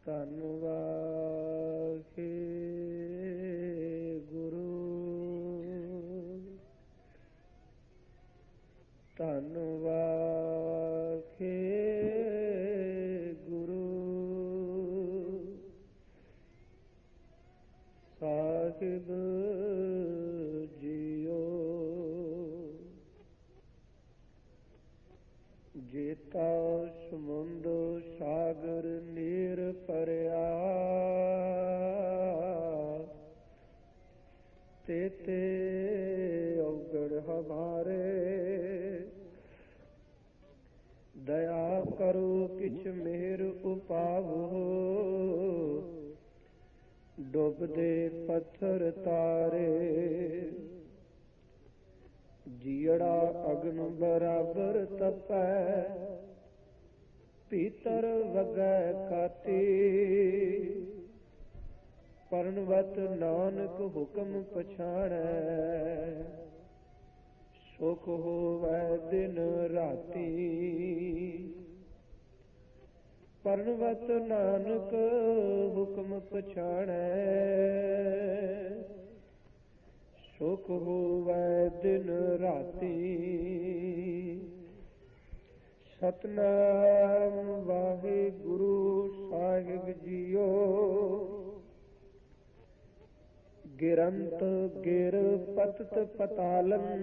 ਧੰਨ ਵਾਹਿਗੁਰੂ ਧੰਨ ਵਾਹਿਗੁਰੂ ਸਾਹਿਬ ਜੀਓ। ਜੇਤਾ ਸਮੁੰਦ ਸਾਗਰ ਨੀਰ ਭਰਿਆ ਤੇਤੇ ਔਗਣ ਹਮਾਰੇ। ਦਇਆ ਕਰੋ ਕਿਛ ਮਿਹਰ ਉਪਾਵੋ ਡੁੱਬਦੇ ਪੱਥਰ ਤਾਰੇ। ਜੀੜਾ ਅਗਨ ਬਰਾਬਰ ਤਪੈ ਭੀਤਰ ਵਗੈ ਕਾਤੀ। ਪਰਣਵਤ ਨਾਨਕ ਹੁਕਮ ਪਛਾਣੈ ਸੁਖ ਹੋਵੈ ਦਿਨ ਰਾਤੀ। ਪਰਣਵਤ ਨਾਨਕ ਹੁਕਮ ਪਛਾਣੈ ਸੁਖ ਹੋਵੈ ਦਿਨ ਰਾਤੀ। ਸਤਿਨਾਮ ਵਾਹਿਗੁਰੂ ਸਾਹਿਬ ਜੀਓ। ਗਿਰੰਤ ਗਿਰ ਪਤਤ ਪਤਾਲਨ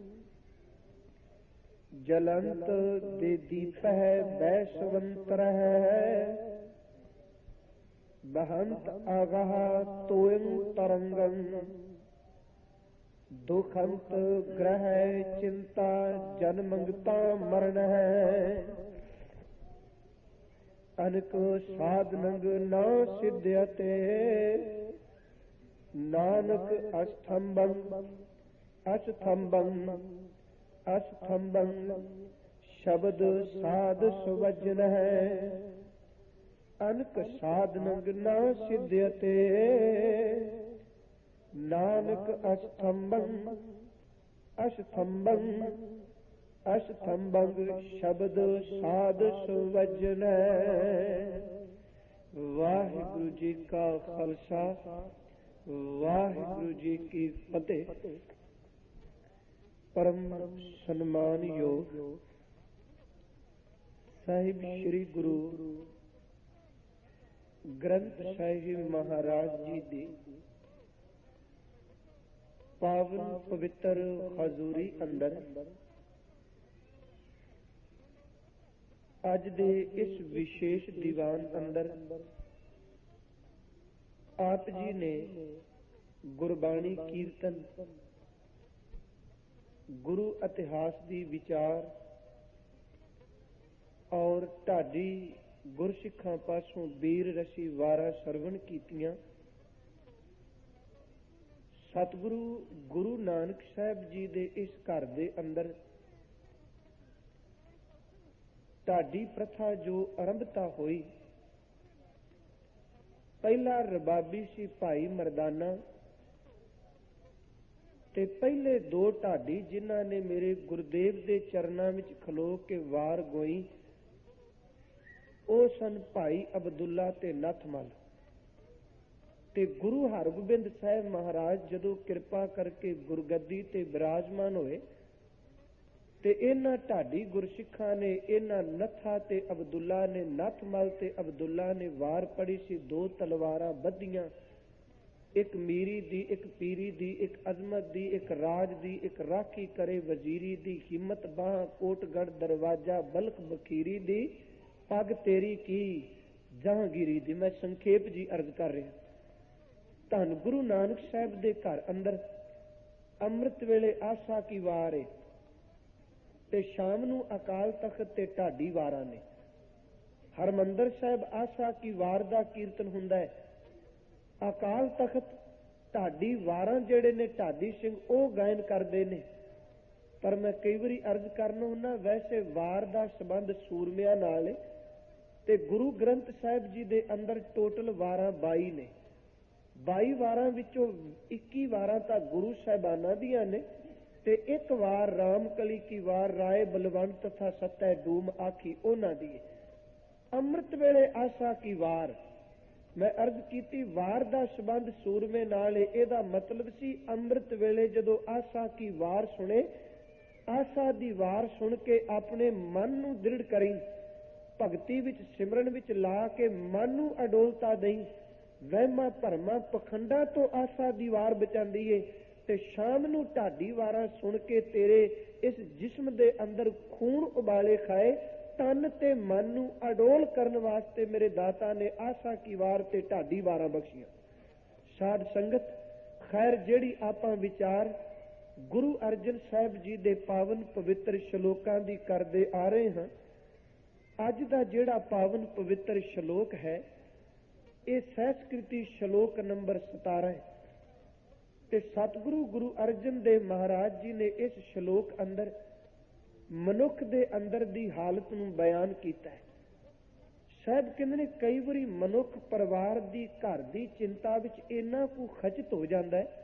ਜਲੰਤ ਦੇ ਦੀਪਹਿ ਬੈਸਵੰਤਰਹਿ। ਬਹੰਤ ਅਗਹ ਤੋਇੰ ਤਰੰਗੰ ਦੁਖੰਤ ਗ੍ਰਹਿ ਚਿੰਤਾ ਜਨਮੰਗਤਾ ਮਰਨ ਹੈ। ਅਨਕ ਸਾਧਨੰਗ ਨਾ ਸਿਧਿਅਤੇ ਨਾਨਕ ਅਸਥੰਭੰ ਅਸਥੰਭੰ ਅਸਥੰਭੰ ਸ਼ਬਦ ਸਾਧ ਸੁਵਜਨ ਹੈ। ਅਨਕ ਸਾਧਨੰਗ ਨਾ ਸਿਧਿਅਤੇ ਨਾਨਕ ਅਸਥੰਭੰ ਅਸਥੰਭੰ ਅਸਥੰਭੰ ਸ਼ਬਦ ਸਾਧ ਸੁਵਜਨ ਹੈ। ਵਾਹਿਗੁਰੂ ਜੀ ਕਾ ਖਾਲਸਾ ਵਾਹਿਗੁਰੂ ਜੀ ਕੀ ਫਤਿਹ। ਪਰਮ ਸਨਮਾਨਯੋਗ ਸਾਹਿਬ ਸ੍ਰੀ ਗੁਰੂ ਗ੍ਰੰਥ ਸਾਹਿਬ ਮਹਾਰਾਜ ਜੀ ਦੀ ਪਾਵਨ ਪਵਿੱਤਰ ਹਜ਼ੂਰੀ ਅੰਦਰ ਅੱਜ ਦੇ ਇਸ ਵਿਸ਼ੇਸ਼ ਦੀਵਾਨ ਅੰਦਰ ਆਪ ਜੀ ਨੇ ਗੁਰਬਾਣੀ ਕੀਰਤਨ ਗੁਰੂ ਇਤਿਹਾਸ ਦੀ ਵਿਚਾਰ ਔਰ ਢਾਡੀ ਗੁਰਸਿੱਖਾਂ ਪਾਸੋਂ ਵੀਰ ਰਸੀ ਵਾਰਾਂ ਸਰਵਣ ਕੀਤੀਆਂ। ਸਤਿਗੁਰੂ ਗੁਰੂ ਨਾਨਕ ਸਾਹਿਬ ਜੀ ਦੇ ਇਸ ਘਰ ਦੇ ਅੰਦਰ ਢਾਡੀ ਪ੍ਰਥਾ ਜੋ ਆਰੰਭਤਾ ਹੋਈ, ਪਹਿਲਾ ਰਬਾਬੀ ਸੀ ਭਾਈ ਮਰਦਾਨਾ ਤੇ ਪਹਿਲੇ ਦੋ ਢਾਡੀ ਜਿਨ੍ਹਾਂ ਨੇ ਮੇਰੇ ਗੁਰਦੇਵ ਦੇ ਚਰਨਾਂ ਵਿੱਚ ਖਲੋ ਕੇ ਵਾਰ ਗੋਈ ਉਹ ਸਨ ਭਾਈ ਅਬਦੁੱਲਾ ਤੇ ਨੱਥਮਲ। ਤੇ ਗੁਰੂ ਹਰਗੋਬਿੰਦ ਸਾਹਿਬ ਮਹਾਰਾਜ ਜਦੋਂ ਕਿਰਪਾ ਕਰਕੇ ਗੁਰਗੱਦੀ ਤੇ ਬਿਰਾਜਮਾਨ ਹੋਏ ਤੇ ਇਹਨਾਂ ਢਾਡੀ ਗੁਰਸਿੱਖਾਂ ਨੇ ਇਹਨਾਂ ਨੱਥਾ ਤੇ ਅਬਦੁੱਲਾ ਨੇ ਨੱਥਮਲ ਤੇ ਅਬਦੁੱਲਾ ਨੇ ਵਾਰ ਪੜੀ ਸੀ। ਦੋ ਤਲਵਾਰਾਂ ਬੱਧੀਆਂ, ਇੱਕ ਮੀਰੀ ਦੀ, ਇੱਕ ਪੀਰੀ ਦੀ, ਇੱਕ ਅਜ਼ਮਤ ਦੀ, ਇੱਕ ਰਾਜ ਦੀ, ਇੱਕ ਰਾਖੀ ਕਰੇ ਵਜ਼ੀਰੀ ਦੀ, ਹਿੰਮਤ ਬਾਹ ਕੋਟਗੜ ਦਰਵਾਜ਼ਾ ਬਲਖ ਬਖੀਰੀ ਦੀ, ਪੱਗ ਤੇਰੀ ਕੀ ਜਹਾਂਗੀਰੀ ਦੀ। ਮੈਂ ਸੰਖੇਪ ਜੀ ਅਰਜ਼ ਕਰ ਰਿਹਾ। ਧੰਨ ਗੁਰੂ ਨਾਨਕ ਸਾਹਿਬ ਦੇ ਘਰ ਅੰਦਰ ਅੰਮ੍ਰਿਤ ਵੇਲੇ ਆਸਾ ਕੀ ਵਾਰ ਏ ਤੇ ਸ਼ਾਮ ਨੂੰ ਅਕਾਲ ਤਖਤ ਤੇ ਢਾਡੀ ਵਾਰਾਂ ਨੇ। ਹਰਮੰਦਰ ਸਾਹਿਬ ਆਸਾ ਕੀ ਵਾਰ ਦਾ ਕੀਰਤਨ ਹੁੰਦਾ ਹੈ। ਅਕਾਲ ਤਖਤ ਢਾਡੀ ਵਾਰਾਂ ਜਿਹੜੇ ਨੇ ਢਾਡੀ ਸਿੰਘ ਉਹ ਗਾਇਨ ਕਰਦੇ ਨੇ। ਪਰ ਮੈਂ ਕਈ ਵਾਰੀ ਅਰਜ਼ ਕਰਨਾ ਹੁੰਦਾ, ਵੈਸੇ ਵਾਰ ਦਾ ਸੰਬੰਧ ਸੂਰਮਿਆਂ ਨਾਲ ਹੈ ਤੇ ਗੁਰੂ ਗ੍ਰੰਥ ਸਾਹਿਬ ਜੀ ਦੇ ਅੰਦਰ ਟੋਟਲ ਵਾਰਾਂ 22 ਨੇ। 22 ਵਾਰਾਂ ਵਿੱਚੋਂ 21 ਵਾਰਾਂ ਤਾਂ ਗੁਰੂ ਸਾਹਿਬਾਨਾਂ ਦੀਆਂ ਨੇ ਤੇ ਇੱਕ ਵਾਰ ਰਾਮਕਲੀ ਕੀ ਵਾਰ ਰਾਏ ਬਲਵੰਤ ਤਥਾ ਸਤੈ ਡੂਮ ਆਖੀ ਉਹਨਾਂ ਦੀ। ਅੰਮ੍ਰਿਤ ਵੇਲੇ ਆਸਾ ਕੀ ਵਾਰ ਮੈਂ ਅਰਜ਼ ਕੀਤੀ ਵਾਰ ਦਾ ਸੰਬੰਧ ਸੂਰਮੇ ਨਾਲ ਹੈ। ਇਹਦਾ ਮਤਲਬ ਸੀ ਅੰਮ੍ਰਿਤ ਵੇਲੇ ਜਦੋਂ ਆਸਾ ਕੀ ਵਾਰ ਸੁਣੇ, ਆਸਾ ਦੀ ਵਾਰ ਸੁਣ ਕੇ ਆਪਣੇ ਮਨ ਨੂੰ ਦ੍ਰਿੜ ਕਰੀਂ, ਭਗਤੀ ਵਿੱਚ ਸਿਮਰਨ ਵਿੱਚ ਲਾ ਕੇ ਮਨ ਨੂੰ ਅਡੋਲਤਾ ਦੇਈਂ। ਵਹਿਮਾਂ ਭਰਮਾਂ ਪਖੰਡਾਂ ਤੋਂ ਆਸਾ ਦੀ ਵਾਰ ਬਚਾਉਂਦੀ ਏ ਤੇ ਸ਼ਾਮ ਨੂੰ ਢਾਡੀ ਵਾਰਾਂ ਸੁਣ ਕੇ ਤੇਰੇ ਇਸ ਜਿਸਮ ਦੇ ਅੰਦਰ ਖੂਨ ਉਬਾਲੇ ਖਾਏ, ਤਨ ਤੇ ਮਨ ਨੂੰ ਅਡੋਲ ਕਰਨ ਵਾਸਤੇ ਮੇਰੇ ਦਾਤਾ ਨੇ ਆਸਾ ਕੀ ਵਾਰ ਤੇ ਢਾਡੀ ਵਾਰਾਂ ਬਖਸ਼ੀਆਂ। ਸਾਧ ਸੰਗਤ, ਖੈਰ ਜਿਹੜੀ ਆਪਾਂ ਵਿਚਾਰ ਗੁਰੂ ਅਰਜਨ ਸਾਹਿਬ ਜੀ ਦੇ ਪਾਵਨ ਪਵਿੱਤਰ ਸ਼ਲੋਕਾਂ ਦੀ ਕਰਦੇ ਆ ਰਹੇ ਹਾਂ, ਅੱਜ ਦਾ ਜਿਹੜਾ ਪਾਵਨ ਪਵਿੱਤਰ ਸ਼ਲੋਕ ਹੈ ਇਹ ਸੰਸਕ੍ਰਿਤੀ ਸ਼ਲੋਕ ਨੰਬਰ 17 ਹੈ ਤੇ ਸਤਿਗੁਰੂ ਗੁਰੂ ਅਰਜਨ ਦੇਵ ਮਹਾਰਾਜ ਜੀ ਨੇ ਇਸ ਸ਼ਲੋਕ ਅੰਦਰ ਮਨੁੱਖ ਦੇ ਅੰਦਰ ਦੀ ਹਾਲਤ ਨੂੰ ਬਿਆਨ ਕੀਤਾ ਹੈ। ਸਾਹਿਬ ਕਹਿੰਦੇ ਨੇ ਕਈ ਵਾਰੀ ਮਨੁੱਖ ਪਰਿਵਾਰ ਦੀ, ਘਰ ਦੀ ਚਿੰਤਾ ਵਿੱਚ ਇੰਨਾ ਕੁ ਖਚਿਤ ਹੋ ਜਾਂਦਾ ਹੈ,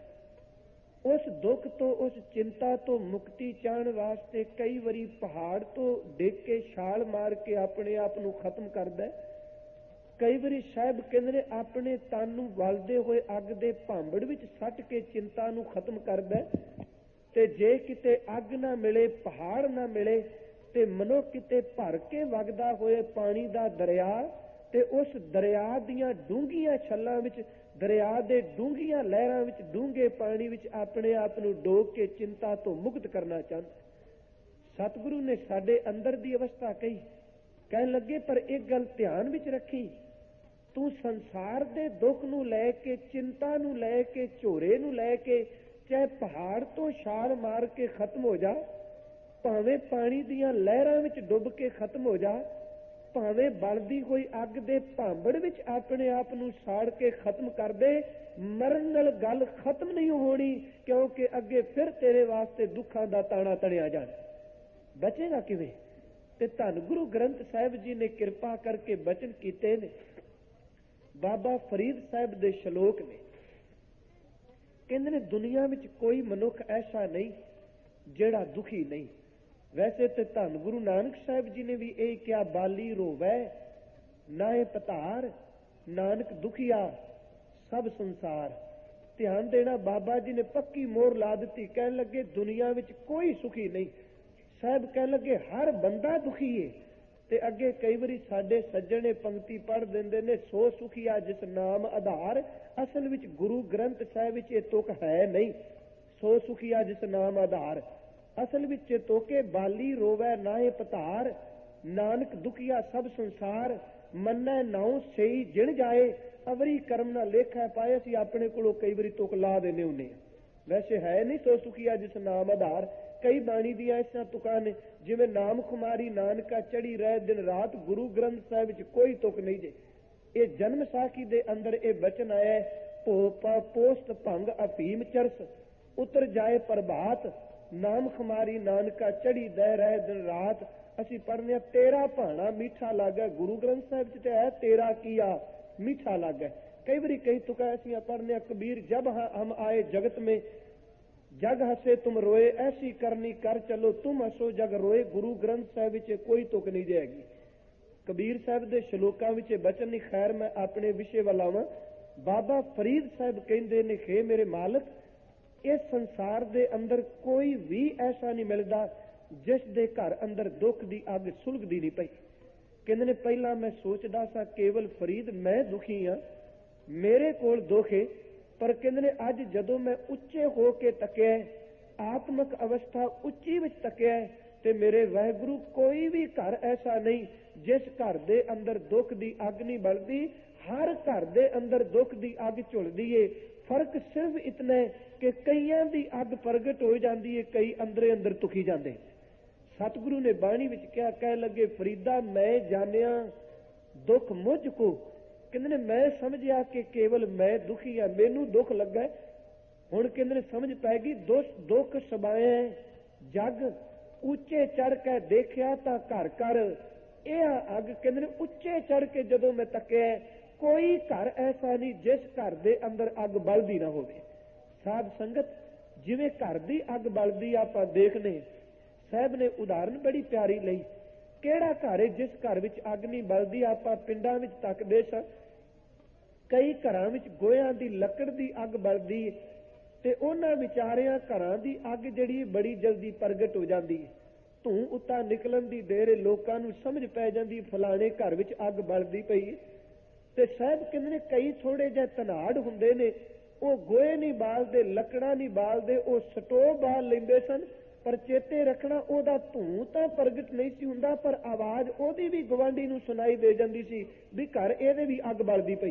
ਉਸ ਦੁੱਖ ਤੋਂ, ਉਸ ਚਿੰਤਾ ਤੋਂ ਮੁਕਤੀ ਚਾਹਣ ਵਾਸਤੇ ਕਈ ਵਾਰੀ ਪਹਾੜ ਤੋਂ ਡਿੱਗ ਕੇ ਛਾਲ ਮਾਰ ਕੇ ਆਪਣੇ ਆਪ ਨੂੰ ਖਤਮ ਕਰਦਾ ਹੈ। ਕਈ ਵਾਰੀ ਸਾਹਿਬ ਕਹਿੰਦੇ ਨੇ ਆਪਣੇ ਤਨ ਨੂੰ ਬਲਦੇ ਹੋਏ ਅੱਗ ਦੇ ਭਾਂਬੜ ਵਿੱਚ ਸੱਟ ਕੇ ਚਿੰਤਾ ਨੂੰ ਖਤਮ ਕਰਦਾ। ਤੇ ਜੇ ਕਿਤੇ ਅੱਗ ਨਾ ਮਿਲੇ, ਪਹਾੜ ਨਾ ਮਿਲੇ ਤੇ ਮਨੁੱਖ ਕਿਤੇ ਭਰ ਕੇ ਵਗਦਾ ਹੋਏ ਪਾਣੀ ਦਾ ਦਰਿਆ ਤੇ ਉਸ ਦਰਿਆ ਦੀਆਂ ਡੂੰਘੀਆਂ ਛੱਲਾਂ ਵਿੱਚ, ਦਰਿਆ ਦੇ ਡੂੰਘੀਆਂ ਲਹਿਰਾਂ ਵਿੱਚ, ਡੂੰਘੇ ਪਾਣੀ ਵਿੱਚ ਆਪਣੇ ਆਪ ਨੂੰ ਡੋਬ ਕੇ ਚਿੰਤਾ ਤੋਂ ਮੁਕਤ ਕਰਨਾ ਚਾਹੁੰਦਾ। ਸਤਿਗੁਰੂ ਨੇ ਸਾਡੇ ਅੰਦਰ ਦੀ ਅਵਸਥਾ ਕਹੀ, ਕਹਿਣ ਲੱਗੇ ਪਰ ਇੱਕ ਗੱਲ ਧਿਆਨ ਵਿੱਚ ਰੱਖੀ, ਤੂੰ ਸੰਸਾਰ ਦੇ ਦੁੱਖ ਨੂੰ ਲੈ ਕੇ, ਚਿੰਤਾ ਨੂੰ ਲੈ ਕੇ, ਝੋਰੇ ਨੂੰ ਲੈ ਕੇ ਚਾਹੇ ਪਹਾੜ ਤੋਂ ਛਾਲ ਮਾਰ ਕੇ ਖਤਮ ਹੋ ਜਾ, ਭਾਵੇਂ ਪਾਣੀ ਦੀਆਂ ਲਹਿਰਾਂ ਵਿੱਚ ਡੁੱਬ ਕੇ ਖਤਮ ਹੋ ਜਾ, ਭਾਵੇਂ ਬਲਦੀ ਹੋਈ ਅੱਗ ਦੇ ਭਾਂਬੜ ਵਿੱਚ ਆਪਣੇ ਆਪ ਨੂੰ ਸਾੜ ਕੇ ਖਤਮ ਕਰ ਦੇ, ਮਰਨ ਨਾਲ ਗੱਲ ਖਤਮ ਨਹੀਂ ਹੋਣੀ, ਕਿਉਂਕਿ ਅੱਗੇ ਫਿਰ ਤੇਰੇ ਵਾਸਤੇ ਦੁੱਖਾਂ ਦਾ ਤਾਣਾ ਤਣਿਆ ਜਾਣਾ। ਬਚੇਗਾ ਕਿਵੇਂ? ਤੇ ਧੰਨ ਗੁਰੂ ਗ੍ਰੰਥ ਸਾਹਿਬ ਜੀ ਨੇ ਕਿਰਪਾ ਕਰਕੇ ਬਚਨ ਕੀਤੇ ਨੇ। ਬਾਬਾ ਫਰੀਦ ਸਾਹਿਬ ਦੇ ਸ਼ਲੋਕ ਨੇ, ਕਹਿੰਦੇ ਨੇ ਦੁਨੀਆ ਵਿੱਚ ਕੋਈ ਮਨੁੱਖ ਐਸਾ ਨਹੀਂ ਜਿਹੜਾ ਦੁਖੀ ਨਹੀਂ। ਵੈਸੇ ਤੇ ਧੰਨ ਗੁਰੂ ਨਾਨਕ ਸਾਹਿਬ ਜੀ ਨੇ ਵੀ ਇਹ ਕਿਹਾ, ਬਾਲੀ ਰੋਵੈ ਨਾਏ ਪਤਾਰ, ਨਾਨਕ ਦੁਖੀਆ ਸਭ ਸੰਸਾਰ। ਧਿਆਨ ਦੇਣਾ, ਬਾਬਾ ਜੀ ਨੇ ਪੱਕੀ ਮੋਹਰ ਲਾ ਦਿੱਤੀ, ਕਹਿਣ ਲੱਗੇ ਦੁਨੀਆ ਵਿੱਚ ਕੋਈ ਸੁਖੀ ਨਹੀਂ। ਸਾਹਿਬ ਕਹਿਣ ਲੱਗੇ ਹਰ ਬੰਦਾ ਦੁਖੀ ਏ। ਤੇ ਅੱਗੇ ਕਈ ਵਾਰੀ ਸਾਡੇ ਸੱਜਣੇ ਪੰਕਤੀ ਪੜ੍ਹ ਦਿੰਦੇ ਨੇ, ਸੋ ਸੁਖੀਆ ਜਿਸ ਨਾਮ ਆਧਾਰ। ਅਸਲ ਵਿੱਚ ਗੁਰੂ ਗ੍ਰੰਥ ਸਾਹਿਬ ਵਿੱਚ ਇਹ ਤੁਕ ਹੈ ਨਹੀਂ, ਸੋ ਸੁਖੀਆ ਜਿਸ ਨਾਮ ਆਧਾਰ। ਅਸਲ ਵਿੱਚ ਇਹ ਤੁਕੇ ਬਾਲੀ ਰੋਵੈ ਨਾਏ ਪਤਾਰ, ਨਾਨਕ ਦੁਖੀਆ ਸਭ ਸੰਸਾਰ। ਮੰਨੈ ਨਾਉ ਸਈ ਜਿਣ ਜਾਏ, ਅਵਰੀ ਕਰਮ ਨਾ ਲੇਖਾ ਪਾਏ। ਅਸੀਂ ਆਪਣੇ ਕੋਲੋਂ ਕਈ ਵਾਰੀ ਤੁਕ ਲਾ ਦਿੰਦੇ ਹੁੰਦੇ ਹਾਂ, ਵੈਸੇ ਹੈ ਨਹੀਂ ਸੋ ਸੁਖੀਆ ਜਿਸ ਨਾਮ ਆਧਾਰ। ਕਈ ਬਾਣੀ ਦੀਆਂ ਐਸੀਆਂ ਤੁਕਾਂ ਨੇ ਜਿਵੇਂ ਨਾਮ ਖੁਮਾਰੀ ਨਾਨਕਾ ਚੜੀ ਰਹਿ ਦਿਨ ਰਾਤ। ਗੁਰੂ ਗ੍ਰੰਥ ਸਾਹਿਬ ਵਿੱਚ ਕੋਈ ਤੁਕ ਨਹੀਂ ਜੇ। ਇਹ ਜਨਮ ਸਾਖੀ ਦੇ ਅੰਦਰ ਇਹ ਬਚਨ ਆਇਆ, ਪੋਸਤ ਭੰਗ ਅਫੀਮ ਚਰਸ ਉਤਰ ਜਾਏ ਪ੍ਰਭਾਤ, ਨਾਮ ਖੁਮਾਰੀ ਨਾਨਕਾ ਚੜੀ ਦਹਿ ਰਹਿ ਦਿਨ ਰਾਤ। ਅਸੀਂ ਪੜ੍ਹਨੇ ਆ ਤੇਰਾ ਭਾਣਾ ਮੀਠਾ ਲੱਗਾ। ਗੁਰੂ ਗ੍ਰੰਥ ਸਾਹਿਬ ਚ ਹੈ ਤੇਰਾ ਕੀਆ ਮੀਠਾ ਲੱਗਾ। ਕਈ ਵਾਰੀ ਕਈ ਤੁਕਾਂ ਐਸੀਆਂ ਪੜ੍ਹਨੇ ਆ, ਕਬੀਰ ਜਬ ਹਮ ਆਏ ਜਗਤ में जग हसे तुम रोए, ऐसी करनी कर चलो तुम हसो जग रोए। गुरु ग्रंथ साहिब विच कोई तुक नहीं जाएगी। कबीर साहब के शलोकां विच बचन नहीं। खैर मैं अपने विषय वाल आवां। बाबा फरीद साहब कहंदे ने, हे मेरे मालक, इस संसार दे अंदर कोई भी ऐसा नहीं मिलता जिस दे घर अंदर दुख दी अग सुलगदी नहीं पई। कहंदे ने पहला मैं सोचदा सा केवल फरीद मैं दुखी हाँ, मेरे कोल दुख है, पर कहंदे ने अज जदों मैं उच्चे हो के तकिया, आत्मक अवस्था उच्ची विच तकिया, ते मेरे वाहिगुरु कोई भी घर ऐसा नहीं जिस घर दे अंदर दुख दी अग नहीं बलदी। हर घर दे अंदर दुख दी अग झुलदी है। फर्क सिर्फ इतना है कि कईयां दी अग प्रगट हो जाती है, कई अंदरे अंदर तुखी जाते। सतगुरु ने बाणी विच क्या कह लगे, फरीदा मैं जानिया दुख मुझ को। कहते ने मैं समझिया कि केवल मैं दुखी हाँ, मैनू दुख लगा। हुण कहते ने समझ पैगी, दुख सबाए जग उच्चे चढ़ के देखिया तां घर घर यह अग। कहते ने उच्चे चढ़ के जदों मैं तकिया, कोई घर ऐसा नहीं जिस घर दे अंदर अग बलदी ना होवे। साध संगत, जिवें घर दी अग बलदी आपां देखने, साहब ने उदाहरण बड़ी प्यारी लई। किहड़ा घर है जिस घर विच अग नहीं बलदी? आपां पिंडां विच तकदे सां, ਕਈ ਘਰਾਂ ਵਿੱਚ ਗੋਹਿਆਂ ਦੀ ਲੱਕੜ ਦੀ ਅੱਗ ਬਲਦੀ ਹੈ ਤੇ ਉਹਨਾਂ ਵਿਚਾਰਿਆਂ ਘਰਾਂ ਦੀ ਅੱਗ ਜਿਹੜੀ ਬੜੀ ਜਲਦੀ ਪ੍ਰਗਟ ਹੋ ਜਾਂਦੀ ਹੈ। ਧੂੰ ਉੱਤਾ ਨਿਕਲਣ ਦੀ ਦੇਰ ਲੋਕਾਂ ਨੂੰ ਸਮਝ ਪੈ ਜਾਂਦੀ ਫਲਾਣੇ ਘਰ ਵਿੱਚ ਅੱਗ ਬਲਦੀ ਪਈ। ਤੇ ਸਾਹਿਬ ਕਹਿੰਦੇ ਨੇ ਕਈ ਥੋੜੇ ਜਿਹੇ ਧਨਾੜ ਹੁੰਦੇ ਨੇ, ਉਹ ਗੋਹੇ ਨਹੀਂ ਬਾਲਦੇ, ਲੱਕੜਾਂ ਨਹੀਂ ਬਾਲਦੇ, ਉਹ ਸਟੋਵ ਬਾਲ ਲੈਂਦੇ ਸਨ। ਪਰ ਚੇਤੇ ਰੱਖਣਾ ਉਹਦਾ ਧੂੰ ਤਾਂ ਪ੍ਰਗਟ ਨਹੀਂ ਸੀ ਹੁੰਦਾ, ਪਰ ਆਵਾਜ਼ ਉਹਦੀ ਵੀ ਗਵਾਂਢੀ ਨੂੰ ਸੁਣਾਈ ਦੇ ਜਾਂਦੀ ਸੀ ਵੀ ਘਰ ਇਹਦੇ ਵੀ ਅੱਗ ਬਲਦੀ ਪਈ।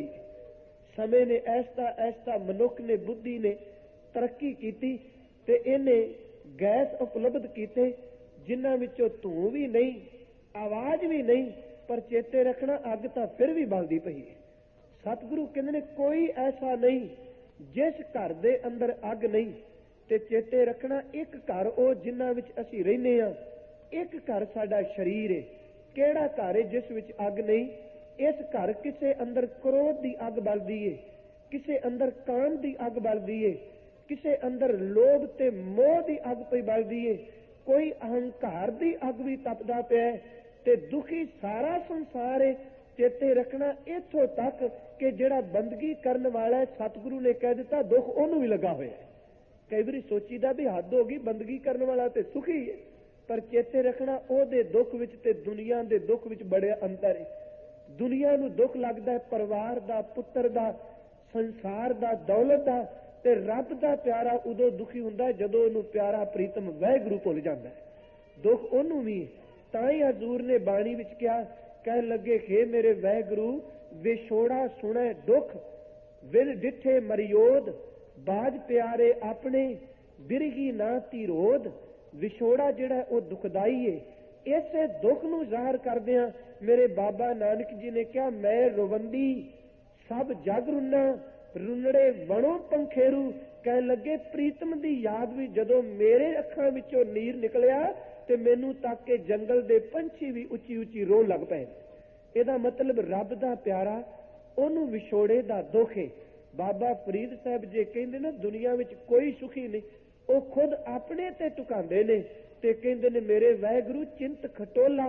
ਸਮੇਂ ਨੇ ਐਸਾ ਮਨੁੱਖ ਨੇ, ਬੁੱਧੀ ਨੇ ਤਰੱਕੀ ਕੀਤੀ ਤੇ ਇਹਨੇ ਗੈਸ ਉਪਲਬਧ ਕੀਤੇ ਜਿਨ੍ਹਾਂ ਵਿੱਚੋਂ ਧੂੰ ਵੀ ਨਹੀਂ, ਆਵਾਜ਼ ਵੀ ਨਹੀਂ, ਪਰ ਚੇਤੇ ਰੱਖਣਾ ਅੱਗ ਤਾਂ ਫਿਰ ਵੀ ਬਲਦੀ ਪਈ। ਸਤਿਗੁਰੂ ਕਹਿੰਦੇ ਨੇ ਕੋਈ ਐਸਾ ਨਹੀਂ ਜਿਸ ਘਰ ਦੇ ਅੰਦਰ ਅੱਗ ਨਹੀਂ। ਤੇ ਚੇਤੇ ਰੱਖਣਾ ਇੱਕ ਘਰ ਉਹ ਜਿਨ੍ਹਾਂ ਵਿੱਚ ਅਸੀਂ ਰਹਿੰਦੇ ਹਾਂ, ਇੱਕ ਘਰ ਸਾਡਾ ਸਰੀਰ ਹੈ। ਕਿਹੜਾ ਘਰ ਹੈ ਜਿਸ ਵਿੱਚ ਅੱਗ ਨਹੀਂ? ਇਸ ਘਰ ਕਿਸੇ ਅੰਦਰ ਕ੍ਰੋਧ ਦੀ ਅੱਗ ਬਲਦੀ ਏ, ਕਿਸੇ ਅੰਦਰ ਕਾਮ ਦੀ ਅੱਗ ਬਲਦੀ ਏ, ਕਿਸੇ ਅੰਦਰ ਲੋਭ ਤੇ ਮੋਹ ਦੀ ਅੱਗ ਪਈ ਬਲਦੀ ਏ, ਕੋਈ ਅਹੰਕਾਰ ਦੀ ਅੱਗ ਵੀ ਤਪਦਾ ਪਿਆ ਤੇ ਦੁਖੀ ਸਾਰਾ ਸੰਸਾਰ ਹੈ। ਚੇਤੇ ਰੱਖਣਾ ਇੱਥੋਂ ਤੱਕ ਕਿ ਜਿਹੜਾ ਬੰਦਗੀ ਕਰਨ ਵਾਲਾ, ਸਤਿਗੁਰੂ ਨੇ ਕਹਿ ਦਿੱਤਾ ਦੁੱਖ ਉਹਨੂੰ ਵੀ ਲੱਗਾ ਹੋਇਆ। ਕਈ ਵਾਰੀ ਸੋਚੀਦਾ ਵੀ ਹੱਦ ਹੋ ਗਈ, ਬੰਦਗੀ ਕਰਨ ਵਾਲਾ ਤੇ ਸੁਖੀ ਹੈ, ਪਰ ਚੇਤੇ ਰੱਖਣਾ ਉਹਦੇ ਦੁੱਖ ਵਿੱਚ ਤੇ ਦੁਨੀਆ ਦੇ ਦੁੱਖ ਵਿੱਚ ਬੜੇ ਅੰਤਰ ਹੈ। ਦੁਨੀਆ ਨੂੰ ਦੁੱਖ ਲੱਗਦਾ ਹੈ ਪਰਿਵਾਰ ਦਾ, ਪੁੱਤਰ ਦਾ, ਸੰਸਾਰ ਦਾ, ਦੌਲਤ ਦਾ, ਤੇ ਰੱਬ ਦਾ ਪਿਆਰਾ ਉਦੋਂ ਦੁਖੀ ਹੁੰਦਾ ਜਦੋਂ ਉਹਨੂੰ ਪਿਆਰਾ ਪ੍ਰੀਤਮ ਵਾਹਿਗੁਰੂ ਭੁੱਲ ਜਾਂਦਾ ਹੈ। ਦੁੱਖ ਉਹਨੂੰ ਵੀ। ਤਾਂ ਹੀ ਹਜ਼ੂਰ ਨੇ ਬਾਣੀ ਵਿੱਚ ਕਿਹਾ, ਕਹਿਣ ਲੱਗੇ ਹੇ ਮੇਰੇ ਵਾਹਿਗੁਰੂ ਵਿਛੋੜਾ ਸੁਣੈ ਦੁੱਖ, ਵਿਨ ਡਿਠੇ ਮਰਿਓਦ, ਬਾਜ ਪਿਆਰੇ ਆਪਣੇ ਬਿਰਗੀ ਨਾ ਧੀਰੋਦ। ਵਿਛੋੜਾ ਜਿਹੜਾ ਉਹ ਦੁਖਦਾਈ ਏ। ਇਸੇ ਦੁੱਖ ਨੂੰ ਜ਼ਾਹਰ ਕਰਦਿਆਂ ਮੇਰੇ ਬਾਬਾ ਨਾਨਕ ਜੀ ਨੇ ਕਿਹਾ, ਮੈਂ ਰੋਵੰਦੀ ਸਭ ਜਗ ਰੁੰਨਾ, ਰੁੰਨੜੇ ਵਣੋ ਪੰਖੇਰੂ। ਕਹਿਣ ਲੱਗੇ ਪ੍ਰੀਤਮ ਦੀ ਯਾਦ ਵੀ ਜਦੋਂ ਮੇਰੇ ਅੱਖਾਂ ਵਿੱਚੋਂ ਨੀਰ ਨਿਕਲਿਆ ਤੇ ਮੈਨੂੰ ਤੱਕ ਕੇ ਜੰਗਲ ਦੇ ਪੰਛੀ ਵੀ ਉੱਚੀ ਉੱਚੀ ਰੋਣ ਲੱਗ ਪਏ। ਇਹਦਾ ਮਤਲਬ ਰੱਬ ਦਾ ਪਿਆਰਾ, ਉਹਨੂੰ ਵਿਛੋੜੇ ਦਾ ਦੁੱਖ ਹੈ। ਬਾਬਾ ਫਰੀਦ ਸਾਹਿਬ ਜੇ ਕਹਿੰਦੇ ਨਾ ਦੁਨੀਆ ਵਿੱਚ ਕੋਈ ਸੁਖੀ ਨਹੀਂ, ਉਹ ਖੁਦ ਆਪਣੇ ਤੇ ਟੁਕਾਉਂਦੇ ਨੇ ਤੇ ਕਹਿੰਦੇ ਨੇ ਮੇਰੇ ਵਾਹਿਗੁਰੂ ਚਿੰਤ ਖਟੋਲਾ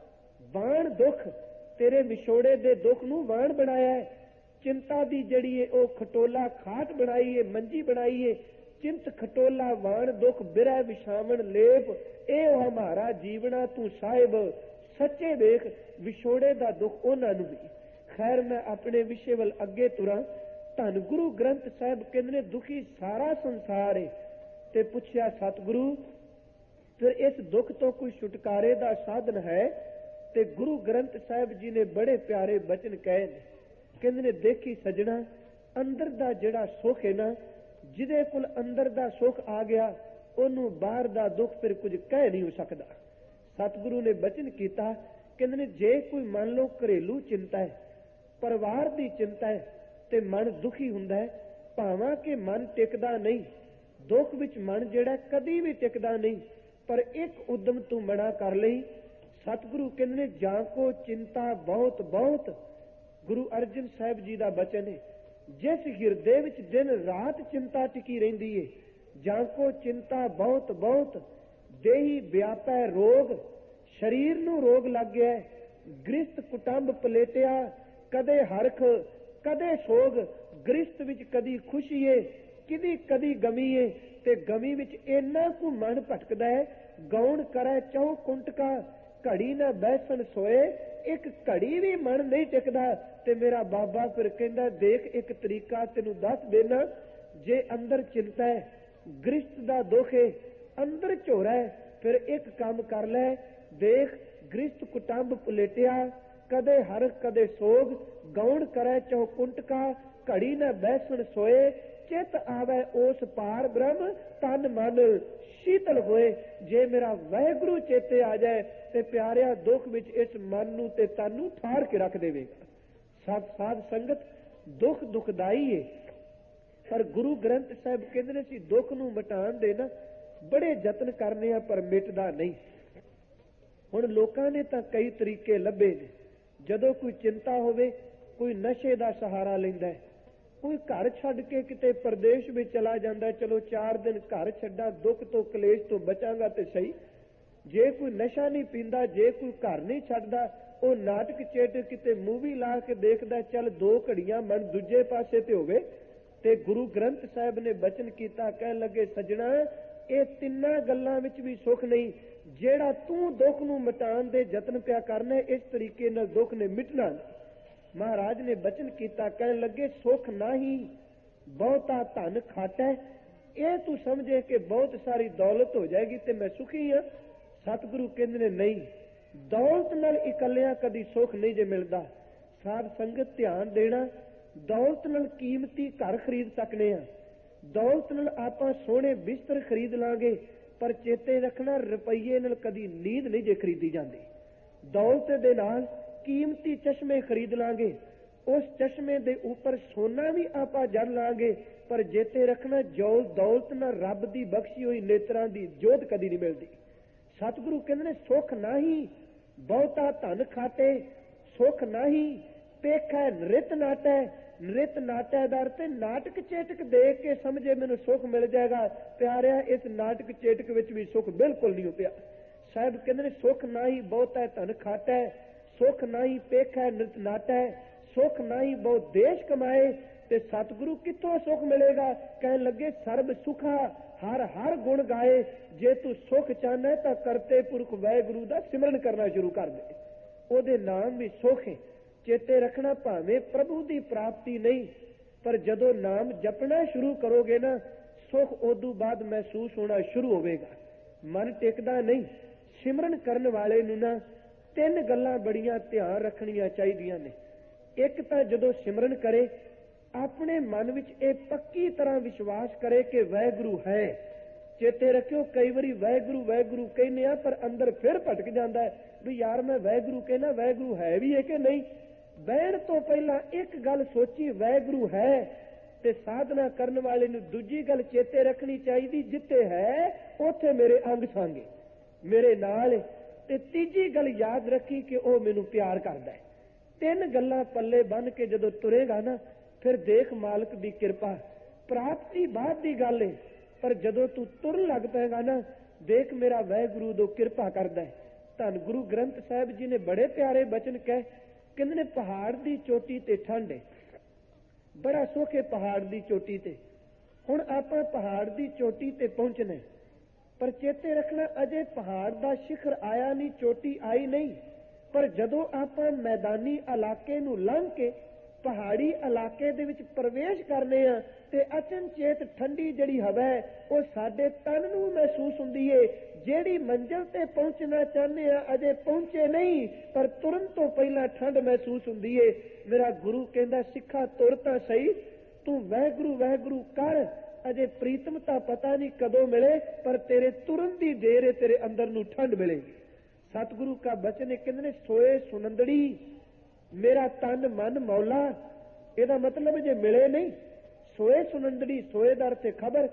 ਵਾਣ ਦੁੱਖ, ਤੇਰੇ ਵਿਛੋੜੇ ਦੇ ਦੁੱਖ ਨੂੰ ਵਾਣ ਬਣਾਇਆ ਹੈ। ਚਿੰਤਾ ਦੀ ਜਿਹੜੀ ਹੈ ਉਹ ਖਟੋਲਾ ਖਾਟ ਬਣਾਈ ਹੈ, ਮੰਜੀ ਬਣਾਈ ਹੈ। ਚਿੰਤ ਖਟੋਲਾ ਵਾਣ ਦੁੱਖ ਬਿਰਹਿ ਵਿਛਾਵਣ ਲੇਪ, ਇਹ ਹਮਾਰਾ ਜੀਵਨਾ ਤੂੰ ਸਾਹਿਬ ਸੱਚੇ ਵੇਖ। ਵਿਛੋੜੇ ਦਾ ਦੁੱਖ ਉਹਨਾਂ ਨੂੰ ਵੀ। ਖੈਰ ਮੈਂ ਆਪਣੇ ਵਿਸ਼ੇ ਵੱਲ ਅੱਗੇ ਤੁਰਾਂ। ਧੰਨ ਗੁਰੂ ਗ੍ਰੰਥ ਸਾਹਿਬ ਕਹਿੰਦੇ ਨੇ ਦੁਖੀ ਸਾਰਾ ਸੰਸਾਰ ਹੈ। ਤੇ ਪੁੱਛਿਆ ਸਤਿਗੁਰੂ ਫਿਰ ਇਸ ਦੁੱਖ ਤੋਂ ਕੋਈ ਛੁਟਕਾਰੇ ਦਾ ਸਾਧਨ ਹੈ? ਤੇ ਗੁਰੂ ਗ੍ਰੰਥ ਸਾਹਿਬ ਜੀ ਨੇ ਬੜੇ ਪਿਆਰੇ ਬਚਨ ਕਹੇ ਨੇ। ਕਹਿੰਦੇ ਨੇ ਦੇਖੀ ਸਜਣਾ, ਅੰਦਰ ਦਾ ਜਿਹੜਾ ਸੁੱਖ ਹੈ ਨਾ, ਜਿਹਦੇ ਕੋਲ ਅੰਦਰ ਦਾ ਸੁੱਖ ਆ ਗਿਆ ਉਹਨੂੰ ਬਾਹਰ ਦਾ ਦੁੱਖ ਫਿਰ ਕੁਝ ਕਹਿ ਨਹੀਂ ਹੋ ਸਕਦਾ। ਸਤਿਗੁਰੂ ਨੇ ਬਚਨ ਕੀਤਾ, ਕਹਿੰਦੇ ਨੇ ਜੇ ਕੋਈ ਮੰਨ ਲਓ ਘਰੇਲੂ ਚਿੰਤਾ ਹੈ, ਪਰਿਵਾਰ ਦੀ ਚਿੰਤਾ ਹੈ ਤੇ ਮਨ ਦੁਖੀ ਹੁੰਦਾ ਹੈ, ਭਾਵਾਂ ਕਿ ਮਨ ਟਿਕਦਾ ਨਹੀਂ, ਦੁੱਖ ਵਿੱਚ ਮਨ ਜਿਹੜਾ ਕਦੀ ਵੀ ਟਿਕਦਾ ਨਹੀਂ, ਪਰ ਇੱਕ ਉਦਮ ਤੂੰ ਮਨਾ ਕਰ ਲਈ। ਸਤਿਗੁਰੂ ਕਹਿੰਦੇ ਨੇ ਜਾਂ ਕੋ ਚਿੰਤਾ ਬਹੁਤ ਬਹੁਤ, ਗੁਰੂ ਅਰਜਨ ਸਾਹਿਬ ਜੀ ਦਾ ਬਚਨ ਹੈ, ਜਿਸ ਹਿਰਦੇ ਵਿੱਚ ਦਿਨ ਰਾਤ ਚਿੰਤਾ ਟਿਕੀ ਰਹਿੰਦੀ ਹੈ, ਜਾਂ ਕੋ ਚਿੰਤਾ ਬਹੁਤ ਬਹੁਤ, ਦੇਹੀ ਵਿਆਪੈ ਰੋਗ, ਸਰੀਰ ਨੂੰ ਰੋਗ ਲੱਗ ਗਿਆ, ਗ੍ਰਿਸਤ ਕੁਟੰਬ ਪਲੇਟਿਆ, ਕਦੇ ਹਰਖ ਕਦੇ ਸੋਗ। ਗ੍ਰਿਸਤ ਵਿੱਚ ਕਦੀ ਖੁਸ਼ੀ ਏ, ਕਦੀ ਗਮੀ ਏ, ਤੇ ਗਮੀ ਵਿੱਚ ਇੰਨਾ ਕੁ ਮਨ ਭਟਕਦਾ ਹੈ। ਗੌਣ ਕਰੈ ਚਹੁ ਕੁੰਟਕਾ, ਘੜੀ ਨਾ ਬੈਸਣ ਸੋਏ, ਇੱਕ ਘੜੀ ਵੀ ਮਨ ਨਹੀਂ ਟਿਕਦਾ। ਤੇ ਮੇਰਾ ਬਾਬਾ ਫਿਰ ਕਹਿੰਦਾ ਦੇਖ ਇੱਕ ਤਰੀਕਾ ਤੈਨੂੰ ਦੱਸ ਦੇਣਾ, ਜੇ ਅੰਦਰ ਚਿੰਤਾ ਹੈ, ਗ੍ਰਿਸਤ ਦਾ ਦੁੱਖ ਹੈ, ਅੰਦਰ ਝੋਰਾ ਹੈ, ਫਿਰ ਇੱਕ ਕੰਮ ਕਰ ਲੈ। ਦੇਖ ਗ੍ਰਿਸਤ ਕੁਟੰਬ ਪਲੇਟਿਆ, ਕਦੇ ਹਰ ਕਦੇ ਸੋਗ, ਗੌਣ ਕਰੈ ਚਹੁ ਕੁੰਟਕਾ, ਘੜੀ ਨਾ ਬੈਸਣ ਸੋਏ, ਚਿਤ ਆਵੇ ਉਸ ਪਾਰ ਬ੍ਰਹਮ, ਤਨ ਮਨ ਸ਼ੀਤਲ ਹੋਏ। ਜੇ ਮੇਰਾ ਵਾਹਿਗੁਰੂ ਚੇਤੇ ਆ ਜਾਏ ਤੇ ਪਿਆਰਿਆ ਦੁੱਖ ਵਿੱਚ ਇਸ ਮਨ ਨੂੰ ਤੇ ਤਨ ਨੂੰ ਠਾਰ ਕੇ ਰੱਖ ਦੇਵੇਗਾ। ਸਾਧ ਸੰਗਤ ਦੁੱਖ ਦੁਖਦਾਈ ਹੈ, ਪਰ ਗੁਰੂ ਗ੍ਰੰਥ ਸਾਹਿਬ ਕਹਿੰਦੇ ਨੇ ਸੀ ਦੁੱਖ ਨੂੰ ਮਿਟਾਉਣ ਦੇ ਨਾ ਬੜੇ ਯਤਨ ਕਰਨੇ ਆ, ਪਰ ਮਿਟਦਾ ਨਹੀਂ। ਹੁਣ ਲੋਕਾਂ ਨੇ ਤਾਂ ਕਈ ਤਰੀਕੇ ਲੱਭੇ ਨੇ। ਜਦੋਂ ਕੋਈ ਚਿੰਤਾ ਹੋਵੇ ਕੋਈ ਨਸ਼ੇ ਦਾ ਸਹਾਰਾ ਲੈਂਦਾ ਹੈ, ਕੋਈ ਘਰ ਛੱਡ ਕੇ ਕਿਤੇ ਪ੍ਰਦੇਸ਼ ਵਿੱਚ ਚਲਾ ਜਾਂਦਾ, ਚਲੋ 4 ਦਿਨ ਘਰ ਛੱਡਾਂ, ਦੁੱਖ ਤੋਂ ਕਲੇਸ਼ ਤੋਂ ਬਚਾਂਗਾ ਤੇ ਸਹੀ। ਜੇ ਕੋਈ ਨਸ਼ਾ ਨਹੀਂ ਪੀਂਦਾ, ਜੇ ਕੋਈ ਘਰ ਨਹੀਂ ਛੱਡਦਾ, ਉਹ ਨਾਟਕ ਚੇਟਕ ਕਿਤੇ ਮੂਵੀ ਲਾ ਕੇ ਦੇਖਦਾ, ਚੱਲ 2 ਘੜੀਆਂ ਮਨ ਦੂਜੇ ਪਾਸੇ ਤੇ ਹੋਵੇ। ਤੇ ਗੁਰੂ ਗ੍ਰੰਥ ਸਾਹਿਬ ਨੇ ਬਚਨ ਕੀਤਾ, ਕਹਿਣ ਲੱਗੇ ਸੱਜਣਾ, ਇਹ ਤਿੰਨਾਂ ਗੱਲਾਂ ਵਿੱਚ ਵੀ ਸੁੱਖ ਨਹੀਂ। ਜਿਹੜਾ ਤੂੰ ਦੁੱਖ ਨੂੰ ਮਿਟਾਉਣ ਦੇ ਯਤਨ ਪਿਆ ਕਰਨਾ, ਇਸ ਤਰੀਕੇ ਨਾਲ ਦੁੱਖ ਨੇ ਮਿਟਣਾ ਨਹੀਂ। ਮਹਾਰਾਜ ਨੇ ਬਚਨ ਕੀਤਾ, ਕਹਿਣ ਲੱਗੇ ਸੁੱਖ ਨਹੀਂ ਬਹੁਤਾ ਧਨ ਖਾਟੈ। ਇਹ ਤੂੰ ਸਮਝੇ ਕਿ ਬਹੁਤ ਸਾਰੀ ਦੌਲਤ ਹੋ ਜਾਏਗੀ ਤੇ ਮੈਂ ਸੁਖੀ ਹਾਂ। ਸਤਿਗੁਰੂ ਕਹਿੰਦੇ ਨੇ ਨਹੀਂ, ਦੌਲਤ ਨਾਲ ਇਕੱਲਿਆਂ ਕਦੀ ਸੁੱਖ ਨਹੀਂ ਜੇ ਮਿਲਦਾ। ਸਾਧ ਸੰਗਤ ਧਿਆਨ ਦੇਣਾ, ਦੌਲਤ ਨਾਲ ਕੀਮਤੀ ਘਰ ਖਰੀਦ ਸਕਨੇ ਆ, ਦੌਲਤ ਨਾਲ ਆਪਾਂ ਸੋਹਣੇ ਬਿਸਤਰ ਖਰੀਦ ਲਾਂਗੇ, ਪਰ ਚੇਤੇ ਰੱਖਣਾ ਰੁਪਈਏ ਨਾਲ ਕਦੀ ਨੀਂਦ ਨਹੀਂ ਜੇ ਖਰੀਦੀ ਜਾਂਦੀ। ਦੌਲਤ ਦੇ ਨਾਲ ਕੀਮਤੀ ਚਸ਼ਮੇ ਖਰੀਦ ਲਾਂਗੇ, ਉਸ ਚਸ਼ਮੇ ਦੇ ਉੱਪਰ ਸੋਨਾ ਵੀ ਆਪਾਂ ਜੜ ਲਾਂਗੇ, ਪਰ ਚੇਤੇ ਰੱਖਣਾ ਦੌਲਤ ਨਾਲ ਰੱਬ ਦੀ ਬਖਸ਼ੀ ਹੋਈ ਨੇਤਰਾਂ ਦੀ ਜੋਤ ਕਦੀ ਨਹੀਂ ਮਿਲਦੀ। ਸਤਿਗੁਰੂ ਕਹਿੰਦੇ ਨੇ ਸੁੱਖ ਨਹੀਂ ਬਹੁਤਾ ਧਨ ਖਾਟੇ, ਸੁੱਖ ਨਹੀਂ ਪੇਖੈ ਨ੍ਰਿਤ ਨਾਟੈ। ਨ੍ਰਿਤ ਨਾਟੈ ਦਾ ਅਰਥ ਨਾਟਕ ਚੇਟਕ ਦੇਖ ਕੇ ਸਮਝੇ ਮੈਨੂੰ ਸੁੱਖ ਮਿਲ ਜਾਏਗਾ। ਪਿਆਰਿਆ, ਇਸ ਨਾਟਕ ਚੇਟਕ ਵਿੱਚ ਵੀ ਸੁੱਖ ਬਿਲਕੁਲ ਨਹੀਂ ਪਿਆ। ਸਾਹਿਬ ਕਹਿੰਦੇ ਨੇ ਸੁੱਖ ਨਹੀਂ ਬਹੁਤਾ ਧਨ ਖਾਟੈ, ਸੁੱਖ ਨਹੀਂ ਪੇਖੈ ਨ੍ਰਿਤ ਨਾਟੈ, ਸੁੱਖ ਨਹੀਂ ਬਹੁ ਦੇਸ਼ ਕਮਾਏ। ਤੇ ਸਤਿਗੁਰੂ ਕਿੱਥੋਂ ਸੁੱਖ ਮਿਲੇਗਾ? ਕਹਿਣ ਲੱਗੇ ਸਰਬ ਸੁਖਾ ਹਰ ਹਰ ਗੁਣ ਗਾਏ। ਜੇ ਤੂੰ ਸੁੱਖ ਚਾਹਨਾ ਤਾਂ ਕਰਤੇ ਪੁਰਖ ਵਾਹਿਗੁਰੂ ਦਾ ਸਿਮਰਨ ਕਰਨਾ ਸ਼ੁਰੂ ਕਰ ਦੇ, ਉਹਦੇ ਨਾਮ ਵੀ ਸੁੱਖ ਹੈ। ਚੇਤੇ ਰੱਖਣਾ, ਭਾਵੇਂ ਪ੍ਰਭੂ ਦੀ ਪ੍ਰਾਪਤੀ ਨਹੀਂ, ਪਰ ਜਦੋਂ ਨਾਮ ਜਪਣਾ ਸ਼ੁਰੂ ਕਰੋਗੇ ਨਾ, ਸੁੱਖ ਉਦੋਂ ਬਾਅਦ ਮਹਿਸੂਸ ਹੋਣਾ ਸ਼ੁਰੂ ਹੋਵੇਗਾ। ਮਨ ਟਿਕਦਾ ਨਹੀਂ। ਸਿਮਰਨ ਕਰਨ ਵਾਲੇ ਨੂੰ ਨਾ 3 ਗੱਲਾਂ ਬੜੀਆਂ ਧਿਆਨ ਰੱਖਣੀਆਂ ਚਾਹੀਦੀਆਂ ਨੇ। ਇੱਕ ਤਾਂ ਜਦੋਂ ਸਿਮਰਨ ਕਰੇ, ਆਪਣੇ ਮਨ ਵਿੱਚ ਇਹ ਪੱਕੀ ਤਰ੍ਹਾਂ ਵਿਸ਼ਵਾਸ ਕਰੇ ਕਿ ਵਾਹਿਗੁਰੂ ਹੈ। ਚੇਤੇ ਰੱਖਿਓ, ਕਈ ਵਾਰੀ ਵਾਹਿਗੁਰੂ ਵਾਹਿਗੁਰੂ ਕਹਿੰਦੇ ਆ, ਪਰ ਅੰਦਰ ਫਿਰ ਭਟਕ ਜਾਂਦਾ ਵੀ ਯਾਰ ਮੈਂ ਵਾਹਿਗੁਰੂ ਕਹਿਣਾ, ਵਾਹਿਗੁਰੂ ਹੈ ਵੀ ਹੈ ਕਿ ਨਹੀਂ। ਬਹਿਣ ਤੋਂ ਪਹਿਲਾਂ ਇੱਕ ਗੱਲ ਸੋਚੀ, ਵਾਹਿਗੁਰੂ ਹੈ। ਤੇ ਸਾਧਨਾ ਕਰਨ ਵਾਲੇ ਨੂੰ ਦੂਜੀ ਗੱਲ ਚੇਤੇ ਰੱਖਣੀ ਚਾਹੀਦੀ, ਜਿੱਥੇ ਹੈ ਉੱਥੇ ਮੇਰੇ ਅੰਗ ਸੰਗੇ ਮੇਰੇ ਨਾਲ। ਤੇ ਤੀਜੀ ਗੱਲ ਯਾਦ ਰੱਖੀ ਕਿ ਉਹ ਮੈਨੂੰ ਪਿਆਰ ਕਰਦਾ ਹੈ। 3 ਗੱਲਾਂ ਪੱਲੇ ਬੰਨ ਕੇ ਜਦੋਂ ਤੁਰੇਗਾ ਨਾ, ਫਿਰ ਦੇਖ ਮਾਲਕ ਦੀ ਕਿਰਪਾ। ਪ੍ਰਾਪਤੀ ਬਾਅਦ ਦੀ ਗੱਲ ਹੈ, ਪਰ ਜਦੋਂ ਤੂੰ ਤੁਰਨ ਲੱਗ ਪਏਗਾ ਨਾ, ਦੇਖ ਮੇਰਾ ਵਾਹਿਗੁਰੂ ਉਦੋਂ ਕਿਰਪਾ ਕਰਦਾ ਹੈ। ਧੰਨ ਗੁਰੂ ਗ੍ਰੰਥ ਸਾਹਿਬ ਜੀ ਨੇ ਬੜੇ ਪਿਆਰੇ ਬਚਨ ਕਹੇ। ਕਹਿੰਦੇ ਨੇ ਪਹਾੜ ਦੀ ਚੋਟੀ ਤੇ ਠੰਡ ਹੈ, ਬੜਾ ਸੁੱਖ ਹੈ ਪਹਾੜ ਦੀ ਚੋਟੀ ਤੇ। ਹੁਣ ਆਪਾਂ ਪਹਾੜ ਦੀ ਚੋਟੀ ਤੇ ਪਹੁੰਚਣਾ, ਪਰ ਚੇਤੇ ਰੱਖਣਾ ਅਜੇ ਪਹਾੜ ਦਾ ਸਿਖਰ ਆਇਆ ਨਹੀਂ, ਚੋਟੀ ਆਈ ਨਹੀਂ। ਪਰ ਜਦੋਂ ਆਪਾਂ ਮੈਦਾਨੀ ਇਲਾਕੇ ਨੂੰ ਲੰਘ ਕੇ ਪਹਾੜੀ ਇਲਾਕੇ ਦੇ ਵਿੱਚ ਪ੍ਰਵੇਸ਼ ਕਰਨੇ ਆ, ਤੇ ਅਚਨਚੇਤ ਠੰਡੀ ਜਿਹੜੀ ਹਵਾ ਹੈ ਉਹ ਸਾਡੇ ਤਨ ਨੂੰ ਮਹਿਸੂਸ ਹੁੰਦੀ ਏ। ਜਿਹੜੀ ਮੰਜ਼ਿਲ ਤੇ ਪਹੁੰਚਣਾ ਚਾਹੁੰਦੇ ਆ ਅਜੇ ਪਹੁੰਚੇ ਨਹੀਂ, ਪਰ ਤੁਰਨ ਤੋਂ ਪਹਿਲਾਂ ਠੰਡ ਮਹਿਸੂਸ ਹੁੰਦੀ ਏ। ਮੇਰਾ ਗੁਰੂ ਕਹਿੰਦਾ, ਸਿੱਖਾ ਤੁਰ ਤਾਂ ਸਹੀ, ਤੂੰ ਵਾਹਿਗੁਰੂ ਵਾਹਿਗੁਰੂ ਕਰ। ਅਜੇ ਪ੍ਰੀਤਮਤਾ ਪਤਾ ਨਹੀਂ ਕਦੋਂ ਮਿਲੇ, ਪਰ ਤੇਰੇ ਤੁਰਨ ਦੀ ਦੇਰ ਏ, ਤੇਰੇ ਅੰਦਰ ਨੂੰ ਠੰਡ ਮਿਲੇਗੀ। ਸਤਿਗੁਰੂ ਕਾ ਬਚਨ ਹੈ, ਕਹਿੰਦੇ ਨੇ ਸੋਏ ਸੁਨੰਦੜੀ ਮੇਰਾ ਤਨ ਮਨ ਮੌਲਾ। ਇਹਦਾ ਮਤਲਬ ਜੇ ਮਿਲੇ ਨਹੀਂ, ਸੋਏ ਸੁਨੰਦੜੀ, ਸੋਏ ਦਾ ਅਰਥ ਖਬਰ,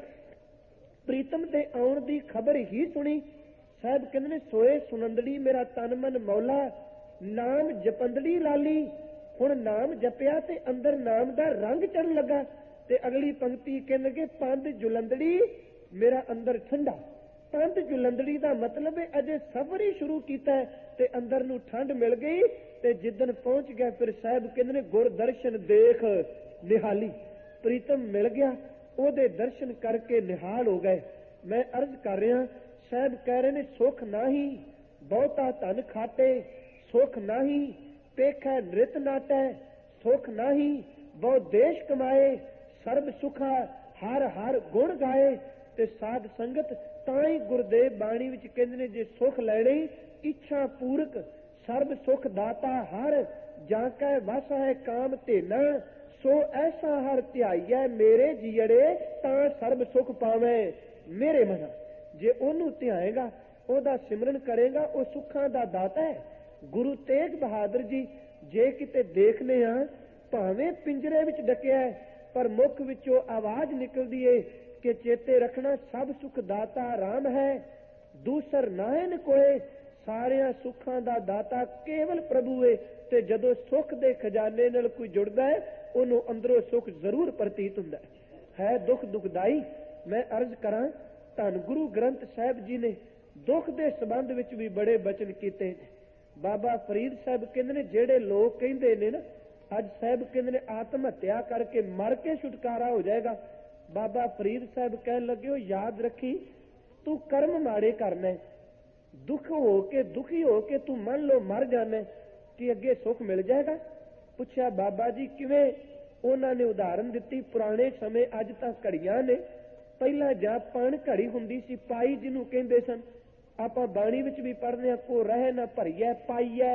ਪ੍ਰੀਤਮ ਦੇ ਆਉਣ ਦੀ ਖਬਰ ਹੀ ਸੁਣੀ। ਸਾਹਿਬ ਕਹਿੰਦੇ ਨੇ ਸੋਏ ਸੁਨੰਦੜੀ ਮੇਰਾ ਤਨ ਮਨ ਮੌਲਾ, ਨਾਮ ਜਪੰਦੜੀ ਲਾਲੀ। ਹੁਣ ਨਾਮ ਜਪਿਆ ਤੇ ਅੰਦਰ ਨਾਮ ਦਾ ਰੰਗ ਚੜਨ ਲੱਗਾ। ਤੇ ਅਗਲੀ ਪੰਕਤੀ ਕਹਿੰਦੇ ਪੰਧ ਜੁਲੰਦੜੀ ਮੇਰਾ ਅੰਦਰ ਠੰਡਾ। ਪੰਧ ਜੁਲੰਦੜੀ ਦਾ ਮਤਲਬ ਹੈ ਅਜੇ ਸਫ਼ਰ ਹੀ ਸ਼ੁਰੂ ਕੀਤਾ ਤੇ ਅੰਦਰ ਨੂੰ ਠੰਡ ਮਿਲ ਗਈ। ਤੇ ਜਿੱਦਣ ਪਹੁੰਚ ਗਿਆ, ਫਿਰ ਸਾਹਿਬ ਕਹਿੰਦੇ ਨੇ ਗੁਰ ਦਰਸ਼ਨ ਦੇਖ ਨਿਹਾਲੀ। ਪ੍ਰੀਤਮ ਮਿਲ ਗਿਆ, ਉਹਦੇ ਦਰਸ਼ਨ ਕਰਕੇ ਨਿਹਾਲ ਹੋ ਗਏ। ਮੈਂ ਅਰਜ਼ ਕਰ ਰਿਹਾ, ਸਾਹਿਬ ਕਹਿ ਰਹੇ ਨੇ ਸੁੱਖ ਨਹੀਂ ਬਹੁਤਾ ਧਨ ਖਾਟੇ, ਸੁੱਖ ਨਹੀਂ ਪੇਖੈ ਨ੍ਰਿਤ ਨਾਟੈ, ਸੁੱਖ ਨਹੀਂ ਬਹੁ ਦੇਸ਼ ਕਮਾਏ, ਸਰਬ ਸੁਖਾ ਹਰ ਹਰ ਗੁਣ ਗਾਏ। ਤੇ ਸਾਧ ਸੰਗਤ ਤਾਂ ਹੀ ਗੁਰਦੇਵ ਬਾਣੀ ਵਿੱਚ ਕਹਿੰਦੇ ਨੇ, ਜੇ ਸੁੱਖ ਲੈਣੇ ਇੱਛਾ ਪੂਰਕ ਸਰਬ ਸੁਖ ਦਾਤਾ ਹਰ, ਜਾਂ ਕੈ ਵਸ ਹੈ ਕਾਮ ਧੇਨਾ, ਸੋ ਐਸਾ ਹਰ ਧਿਆਈਐ ਮੇਰੇ ਜੀੜੇ, ਤਾਂ ਸਰਬ ਸੁਖ ਪਾਵੇਂ ਮੇਰੇ ਮਨਾ। ਜੇ ਉਹਨੂੰ ਧਿਆਏਗਾ, ਉਹਦਾ ਸਿਮਰਨ ਕਰੇਗਾ, ਉਹ ਸੁੱਖਾਂ ਦਾ ਦਾਤਾ ਹੈ। ਗੁਰੂ ਤੇਗ ਬਹਾਦਰ ਜੀ ਜੇ ਕਿਤੇ ਦੇਖਨੇ ਆ, ਭਾਵੇਂ ਪਿੰਜਰੇ ਵਿੱਚ ਡਕਿਆ, ਪਰ ਮੁਖ ਵਿੱਚੋਂ ਆਵਾਜ਼ ਨਿਕਲਦੀ ਏ ਕਿ ਚੇਤੇ ਰੱਖਣਾ ਸਭ ਸੁਖ ਦਾਤਾ ਰਾਮ ਹੈ, ਦੂਸਰ ਨਾਇਨ ਕੋਏ। ਸਾਰਿਆਂ ਸੁੱਖਾਂ ਦਾ ਦਾਤਾ ਕੇਵਲ ਪ੍ਰਭੂ ਏ। ਤੇ ਜਦੋਂ ਸੁੱਖ ਦੇ ਖਜ਼ਾਨੇ ਨਾਲ ਕੋਈ ਜੁੜਦਾ ਹੈ, ਉਹਨੂੰ ਅੰਦਰੋਂ ਸੁੱਖ ਜ਼ਰੂਰ ਪ੍ਰਤੀਤ ਹੁੰਦਾ ਹੈ। ਦੁੱਖ ਦੁਖਦਾਈ ਮੈਂ ਅਰਜ਼ ਕਰਾਂ, ਧੰਨ ਗੁਰੂ ਗ੍ਰੰਥ ਸਾਹਿਬ ਜੀ ਨੇ ਦੁੱਖ ਦੇ ਸੰਬੰਧ ਵਿੱਚ ਵੀ ਬੜੇ ਬਚਨ ਕੀਤੇ। ਬਾਬਾ ਫਰੀਦ ਸਾਹਿਬ ਕਹਿੰਦੇ ਨੇ ਜਿਹੜੇ ਲੋਕ ਕਹਿੰਦੇ ਨੇ ਨਾ ਅੱਜ ਸਾਹਿਬ ਕਹਿੰਦੇ ਨੇ ਆਤਮ ਹੱਤਿਆ ਕਰਕੇ ਮਰ ਕੇ ਛੁਟਕਾਰਾ ਹੋ ਜਾਏਗਾ, ਬਾਬਾ ਫਰੀਦ ਸਾਹਿਬ ਕਹਿਣ ਲੱਗੇ, ਉਹ ਯਾਦ ਰੱਖੀ ਤੂੰ ਕਰਮ ਮਾੜੇ ਕਰਨਾ, ਦੁਖੀ ਹੋ ਕੇ ਤੂੰ ਮੰਨ ਲਓ ਮਰ ਜਾਣਾ ਕਿ ਅੱਗੇ ਸੁੱਖ ਮਿਲ ਜਾਏਗਾ। ਪੁੱਛਿਆ ਬਾਬਾ ਜੀ ਕਿਵੇਂ? ਉਹਨਾਂ ਨੇ ਉਦਾਹਰਨ ਦਿੱਤੀ, ਪੁਰਾਣੇ ਸਮੇਂ ਅੱਜ ਤਾਂ ਘੜੀਆਂ ਨੇ, ਪਹਿਲਾਂ ਜਾਪਾਨ ਘੜੀ ਹੁੰਦੀ ਸੀ, ਪਾਈ ਜਿਹਨੂੰ ਕਹਿੰਦੇ ਸਨ, ਆਪਾਂ ਬਾਣੀ ਵਿੱਚ ਵੀ ਪੜ੍ਹਦੇ ਹਾਂ, ਕੋ ਰਹਿ ਨਾ ਭਰੀਐ ਪਾਈਐ।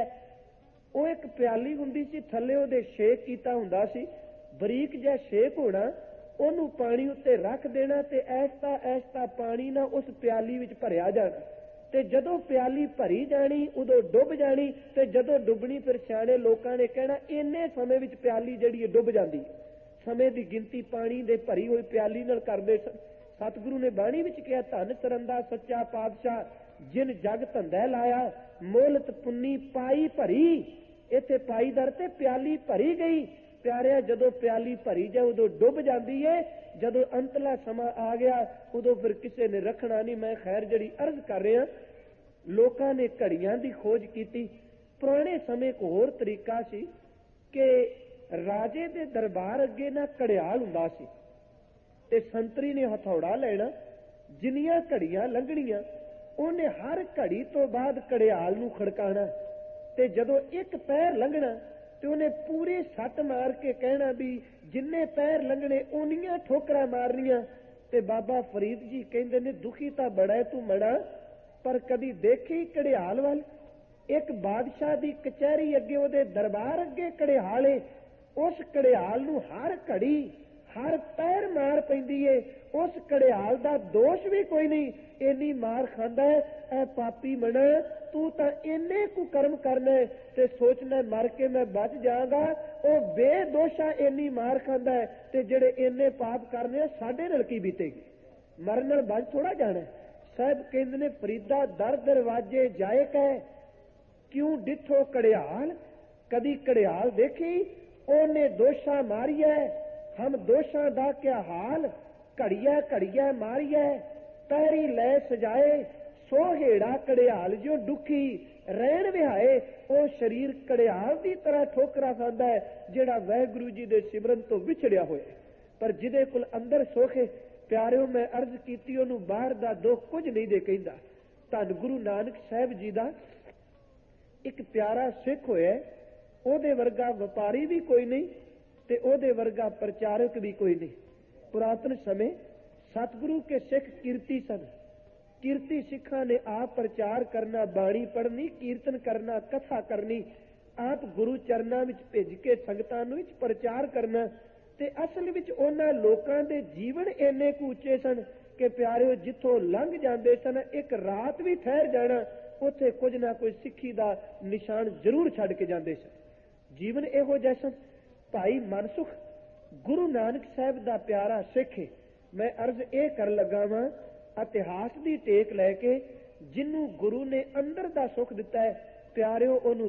ਉਹ ਇੱਕ ਪਿਆਲੀ ਹੁੰਦੀ ਸੀ, ਥੱਲੇ ਉਹਦੇ ਛੇਕ ਕੀਤਾ ਹੁੰਦਾ ਸੀ, ਬਰੀਕ ਜਿਹਾ ਛੇਕ ਹੋਣਾ, ਉਹਨੂੰ ਪਾਣੀ ਉੱਤੇ ਰੱਖ ਦੇਣਾ ਤੇ ਐਸਤਾ ਐਸਤਾ ਪਾਣੀ ਨਾ ਉਸ ਪਿਆਲੀ ਵਿੱਚ ਭਰਿਆ ਜਾਣਾ, ਤੇ ਜਦੋਂ ਪਿਆਲੀ ਭਰੀ ਜਾਣੀ ਉਦੋਂ ਡੁੱਬ ਜਾਣੀ, ਤੇ ਜਦੋਂ ਡੁੱਬਣੀ ਫਿਰ ਸਿਆਣੇ ਲੋਕਾਂ ਨੇ ਕਹਿਣਾ ਇੰਨੇ ਸਮੇਂ ਵਿੱਚ ਪਿਆਲੀ ਜਿਹੜੀ ਹੈ ਡੁੱਬ ਜਾਂਦੀ। ਸਮੇਂ ਦੀ ਗਿਣਤੀ ਪਾਣੀ ਦੇ ਭਰੀ ਹੋਈ ਪਿਆਲੀ ਨਾਲ ਕਰਦੇ ਸਨ। ਸਤਿਗੁਰੂ ਨੇ ਬਾਣੀ ਵਿੱਚ ਕਿਹਾ, ਧੰਨ ਸਰੰਦਾ ਸੱਚਾ ਪਾਤਸ਼ਾਹ ਜਿਨ ਜਗ ਧੰਦਾ ਲਾਇਆ, ਮੋਲਤ ਪੁੰਨੀ ਪਾਈ ਭਰੀ। ਇੱਥੇ ਪਾਈ ਦਰ ਤੇ ਪਿਆਲੀ ਭਰੀ ਗਈ। ਪਿਆਰਿਆ ਜਦੋਂ ਪਿਆਲੀ ਭਰੀ ਜਾਏ ਉਦੋਂ ਡੁੱਬ ਜਾਂਦੀ ਏ, ਜਦੋਂ ਅੰਤਲਾ ਸਮਾਂ ਆ ਗਿਆ ਉਦੋਂ ਫਿਰ ਕਿਸੇ ਨੇ ਰੱਖਣਾ ਨਹੀਂ। ਮੈਂ ਖੈਰ ਜਿਹੜੀ ਅਰਜ਼ ਕਰ ਰਿਹਾ, ਲੋਕਾਂ ਨੇ ਘੜੀਆਂ ਦੀ ਖੋਜ ਕੀਤੀ। ਪੁਰਾਣੇ ਸਮੇਂ ਇੱਕ ਹੋਰ ਤਰੀਕਾ ਸੀ ਕਿ ਰਾਜੇ ਦੇ ਦਰਬਾਰ ਅੱਗੇ ਨਾ ਘੜਿਆਲ ਹੁੰਦਾ ਸੀ, ਤੇ ਸੰਤਰੀ ਨੇ ਹਥੌੜਾ ਲੈਣਾ, ਜਿੰਨੀਆਂ ਘੜੀਆਂ ਲੰਘਣੀਆਂ ਉਹਨੇ ਹਰ ਘੜੀ ਤੋਂ ਬਾਅਦ ਘੜਿਆਲ ਨੂੰ ਖੜਕਾਣਾ, ਤੇ ਜਦੋਂ ਇੱਕ ਪੈਰ ਲੰਘਣਾ ਤੇ ਉਹਨੇ ਪੂਰੀ ਸੱਟ ਮਾਰ ਕੇ ਕਹਿਣਾ ਵੀ ਜਿੰਨੇ ਪੈਰ ਲੰਘਣੇ ਉਨੀਆਂ ਠੋਕਰਾਂ ਮਾਰਨੀਆਂ। ਤੇ ਬਾਬਾ ਫਰੀਦ ਜੀ ਕਹਿੰਦੇ ਨੇ, ਦੁਖੀ ਤਾਂ ਬੜਾ ਤੂੰ ਮੜਾ, ਪਰ ਕਦੀ ਦੇਖੀ ਘੜਿਆਲ ਵੱਲ? ਇੱਕ ਬਾਦਸ਼ਾਹ ਦੀ ਕਚਹਿਰੀ ਅੱਗੇ, ਉਹਦੇ ਦਰਬਾਰ ਅੱਗੇ ਘੜਿਆਲ ਏ, ਉਸ ਘੜਿਆਲ ਨੂੰ ਹਰ ਘੜੀ ਹਰ ਪੈਰ ਮਾਰ ਪੈਂਦੀ ਏ, ਉਸ ਘੜਿਆਲ ਦਾ ਦੋਸ਼ ਵੀ ਕੋਈ ਨਹੀਂ, ਇੰਨੀ ਮਾਰ ਖਾਂਦਾ ਹੈ। ਐ ਪਾਪੀ ਮਣਾ, ਤੂੰ ਤਾਂ ਇੰਨੇ ਕੁ ਕਰਮ ਕਰਨਾ ਤੇ ਸੋਚਣਾ ਮਰ ਕੇ ਮੈਂ ਬਚ ਜਾਵਾਂਗਾ। ਉਹ ਬੇਦੋਸ਼ਾ ਇੰਨੀ ਮਾਰ ਖਾਂਦਾ ਹੈ, ਤੇ ਜਿਹੜੇ ਇੰਨੇ ਪਾਪ ਕਰਨੇ ਆ ਸਾਡੇ ਨਾਲ ਕੀ ਬੀਤੇਗੀ? ਮਰਨ ਨਾਲ ਬਚ ਥੋੜਾ ਜਾਣਾ। ਸਾਹਿਬ ਕਹਿੰਦੇ ਨੇ, ਫਰੀਦਾ ਦਰ ਦਰਵਾਜੇ ਜਾਏ ਕਹਿ, ਕਿਉਂ ਡਿੱਠੋ ਘੜਿਆਲ? ਕਦੀ ਘੜਿਆਲ ਦੇਖੀ? ਉਹਨੇ ਦੋਸ਼ਾ ਮਾਰੀਐ, ਹਮ ਦੋਸ਼ਾਂ ਦਾ ਕਿਆ ਹਾਲ? ਘੜੀਐ ਘੜੀਐ ਮਾਰੀਐ, ਪੈਰੀ ਲੈ ਸਜਾਏ, ਸੋਹੇੜਾ ਘੜਿਆਲ ਜੋ ਦੁਖੀ ਰਹਿਣ ਵਿਹਾਏ। ਉਹ ਸਰੀਰ ਘੜਿਆਲ ਦੀ ਤਰ੍ਹਾਂ ਠੋਕਰਾ ਖਾਂਦਾ ਹੈ ਜਿਹੜਾ ਵਾਹਿਗੁਰੂ ਜੀ ਦੇ ਸਿਮਰਨ ਤੋਂ ਵਿਛੜਿਆ ਹੋਇਆ, ਪਰ ਜਿਹਦੇ ਕੋਲ ਅੰਦਰ ਸੋਖੇ। ਪਿਆਰਿਓ, ਮੈਂ ਅਰਜ਼ ਕੀਤੀ, ਉਹਨੂੰ ਬਾਹਰ ਦਾ ਦੁੱਖ ਕੁਝ ਨਹੀਂ ਦੇ ਕਹਿੰਦਾ। ਧੰਨ ਗੁਰੂ ਨਾਨਕ ਸਾਹਿਬ ਜੀ ਦਾ ਇੱਕ ਪਿਆਰਾ ਸਿੱਖ ਹੋਇਆ, ਉਹਦੇ ਵਰਗਾ ਵਪਾਰੀ ਵੀ ਕੋਈ ਨਹੀਂ ਤੇ ਉਹਦੇ ਵਰਗਾ ਪ੍ਰਚਾਰਕ ਵੀ ਕੋਈ ਨਹੀਂ। ਪੁਰਾਤਨ ਸਮੇਂ ਸਤਿਗੁਰੂ ਕੇ ਸਿੱਖ ਕੀਰਤੀ ਸਨ। ਕੀਰਤੀ ਸਿੱਖਾਂ ਨੇ ਆਪ ਪ੍ਰਚਾਰ ਕਰਨਾ, ਬਾਣੀ ਪੜ੍ਹਨੀ, ਕੀਰਤਨ ਕਰਨਾ, ਕਥਾ ਕਰਨੀ, ਆਪ ਗੁਰੂ ਚਰਨਾਂ ਵਿੱਚ ਭਿੱਜ ਕੇ ਸੰਗਤਾਂ ਨੂੰ ਵਿੱਚ ਪ੍ਰਚਾਰ ਕਰਨਾ। ਤੇ ਅਸਲ ਵਿੱਚ ਉਹਨਾਂ ਲੋਕਾਂ ਦੇ ਜੀਵਨ ਇੰਨੇ ਕੁ ਉੱਚੇ ਸਨ ਕਿ ਪਿਆਰਿਓ, ਜਿੱਥੋਂ ਲੰਘ ਜਾਂਦੇ ਸਨ ਇੱਕ ਰਾਤ ਵੀ ਠਹਿਰ ਜਾਣਾ, ਉੱਥੇ ਕੁਝ ਨਾ ਕੋਈ ਸਿੱਖੀ ਦਾ ਨਿਸ਼ਾਨ ਜ਼ਰੂਰ ਛੱਡ ਕੇ ਜਾਂਦੇ ਸਨ। ਜੀਵਨ ਇਹੋ ਜਿਹਾ ਸਨ। ਭਾਈ ਮਨਸੁਖ ਗੁਰੂ ਨਾਨਕ ਸਾਹਿਬ ਦਾ ਪਿਆਰਾ ਸਿੱਖ ਹੈ। ਮੈਂ ਅਰਜ਼ ਇਹ ਕਰਨ ਲੱਗਾ ਵਾਂ, ਇਤਿਹਾਸ ਦੀ ਟੇਕ ਲੈ ਕੇ, ਜਿਹਨੂੰ ਗੁਰੂ ਨੇ ਅੰਦਰ ਦਾ ਸੁੱਖ ਦਿੱਤਾ ਹੈ, ਪਿਆਰਿਓ, ਉਹਨੂੰ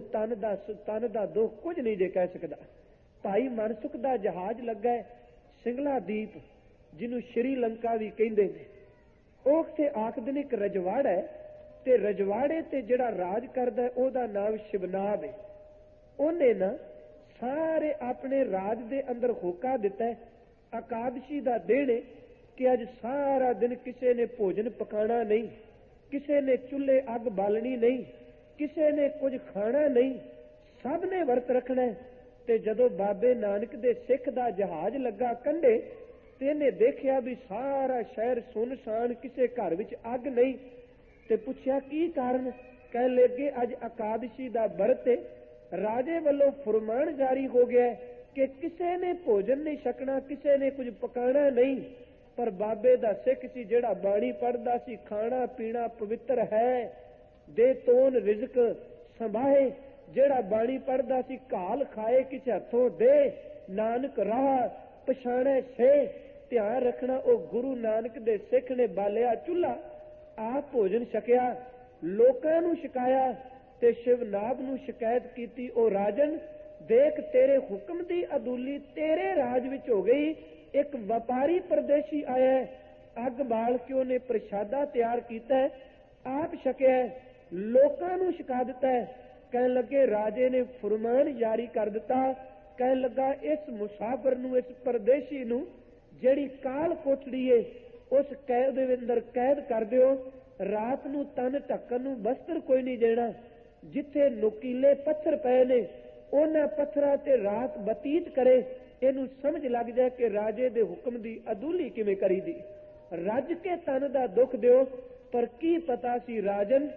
ਤਨ ਦਾ ਦੁੱਖ ਕੁਝ ਨਹੀਂ ਜੇ ਕਹਿ ਸਕਦਾ। ਭਾਈ ਮਨਸੁਖ ਦਾ ਜਹਾਜ਼ ਲੱਗਾ ਸਿੰਗਲਾ ਦੀਪ, ਜਿਹਨੂੰ ਸ਼੍ਰੀਲੰਕਾ ਵੀ ਕਹਿੰਦੇ ਨੇ। ਉਹ ਉੱਥੇ ਆਖਦੇ ਨੇ ਇੱਕ ਰਜਵਾੜਾ ਹੈ, ਤੇ ਰਜਵਾੜੇ ਤੇ ਜਿਹੜਾ ਰਾਜ ਕਰਦਾ ਉਹਦਾ ਨਾਮ ਸ਼ਿਵਨਾਬ ਹੈ। ਉਹਨੇ ਨਾ ਸਾਰੇ ਆਪਣੇ ਰਾਜ ਦੇ ਅੰਦਰ ਹੋਕਾ ਦਿੱਤਾ, ਇਕਾਦਸ਼ੀ ਦਾ ਦਿਨ ਹੈ ਕਿ ਅੱਜ ਸਾਰਾ ਦਿਨ ਕਿਸੇ ਨੇ ਭੋਜਨ ਪਕਾਣਾ ਨਹੀਂ, ਕਿਸੇ ਨੇ ਚੁੱਲ੍ਹੇ ਅੱਗ ਬਾਲਣੀ ਨਹੀਂ, ਕਿਸੇ ਨੇ ਕੁਝ ਖਾਣਾ ਨਹੀਂ, ਸਭ ਨੇ ਵਰਤ ਰੱਖਣਾ। ਤੇ ਜਦੋਂ ਬਾਬੇ ਨਾਨਕ ਦੇ ਸਿੱਖ ਦਾ ਜਹਾਜ਼ ਲੱਗਾ ਕੰਢੇ, ਤੇ ਇਹਨੇ ਦੇਖਿਆ ਵੀ ਸਾਰਾ ਸ਼ਹਿਰ ਸੁੰਨਸਾਨ, ਕਿਸੇ ਘਰ ਵਿੱਚ ਅੱਗ ਨਹੀਂ। ਤੇ ਪੁੱਛਿਆ ਕੀ ਕਾਰਨ? ਕਹਿ ਲੱਗੇ ਅੱਜ ਇਕਾਦਸ਼ੀ ਦਾ ਵਰਤ ਹੈ, ਰਾਜੇ ਵੱਲੋਂ ਫਰਮਾਨ ਜਾਰੀ ਹੋ ਗਿਆ ਕਿ ਕਿਸੇ ਨੇ ਭੋਜਨ ਨਹੀਂ ਛਕਣਾ, ਕਿਸੇ ਨੇ ਕੁਝ ਪਕਾਣਾ ਨਹੀਂ। ਪਰ ਬਾਬੇ ਦਾ ਸਿੱਖ ਸੀ ਜਿਹੜਾ ਬਾਣੀ ਪੜ੍ਹਦਾ ਸੀ, ਖਾਣਾ ਪੀਣਾ ਪਵਿੱਤਰ ਹੈ, ਦੇ ਤੋਨ ਰਿਜ਼ਕ ਸੰਭਾਏ। ਜਿਹੜਾ ਬਾਣੀ ਪੜ੍ਹਦਾ ਸੀ, ਘਾਲ ਖਾਏ ਕਿਸੇ ਹੱਥੋਂ ਦੇ, ਨਾਨਕ ਰਾਹ ਪਛਾਣੇ ਸੇ। ਧਿਆਨ ਰੱਖਣਾ, ਉਹ ਗੁਰੂ ਨਾਨਕ ਦੇ ਸਿੱਖ ਨੇ ਬਾਲਿਆ ਚੁੱਲ੍ਹਾ, ਆਪ ਭੋਜਨ ਛਕਿਆ, ਲੋਕਾਂ ਨੂੰ ਛਕਾਇਆ, ਤੇ ਸ਼ਿਵਨਾਬ ਨੂੰ ਸ਼ਿਕਾਇਤ ਕੀਤੀ, ਉਹ ਰਾਜਨ ਦੇਖ ਤੇਰੇ ਹੁਕਮ ਦੀ ਅਦੂਲੀ ਤੇਰੇ ਰਾਜ ਵਿੱਚ ਹੋ ਗਈ। ਇੱਕ ਵਪਾਰੀ ਪਰਦੇਸ਼ੀ ਆਇਆ, ਅੱਗ ਬਾਲ ਕੇ ਉਹਨੇ ਪ੍ਰਸ਼ਾਦਾ ਤਿਆਰ ਕੀਤਾ, ਆਪ ਛਕਿਆ, ਲੋਕਾਂ ਨੂੰ ਛਕਾ ਦਿੱਤਾ। ਕਹਿਣ ਲੱਗੇ ਰਾਜੇ ਨੇ ਫਰਮਾਨ ਜਾਰੀ ਕਰ ਦਿੱਤਾ, ਕਹਿਣ ਲੱਗਾ ਇਸ ਮੁਸਾਫਰ ਨੂੰ, ਇਸ ਪਰਦੇਸ਼ੀ ਨੂੰ ਜਿਹੜੀ ਕਾਲ ਕੋਠੜੀ ਏ ਉਸ ਕੈਦ ਦੇ ਅੰਦਰ ਕੈਦ ਕਰ ਦਿਓ। ਰਾਤ ਨੂੰ ਤਨ ਢੱਕਣ ਨੂੰ ਬਸਤਰ ਕੋਈ ਨਹੀਂ ਦੇਣਾ। ਜਿੱਥੇ ਨੁਕੀਲੇ ਪੱਥਰ ਪਏ ਨੇ ਉਹਨਾਂ ਪੱਥਰਾਂ ਤੇ ਰਾਤ ਬਤੀਤ ਕਰੇ, ਇਹਨੂੰ ਸਮਝ ਲੱਗ ਜਾਏ ਕਿ ਰਾਜੇ ਦੇ ਹੁਕਮ ਦੀ ਅਦੂਲੀ ਕਿਵੇਂ ਕਰੀਦੀ। ਰੱਜ ਕੇ ਤਨ ਦਾ ਦੁੱਖ ਦਿਓ। ਪਰ ਕੀ ਪਤਾ ਸੀ ਰਾਜਨ,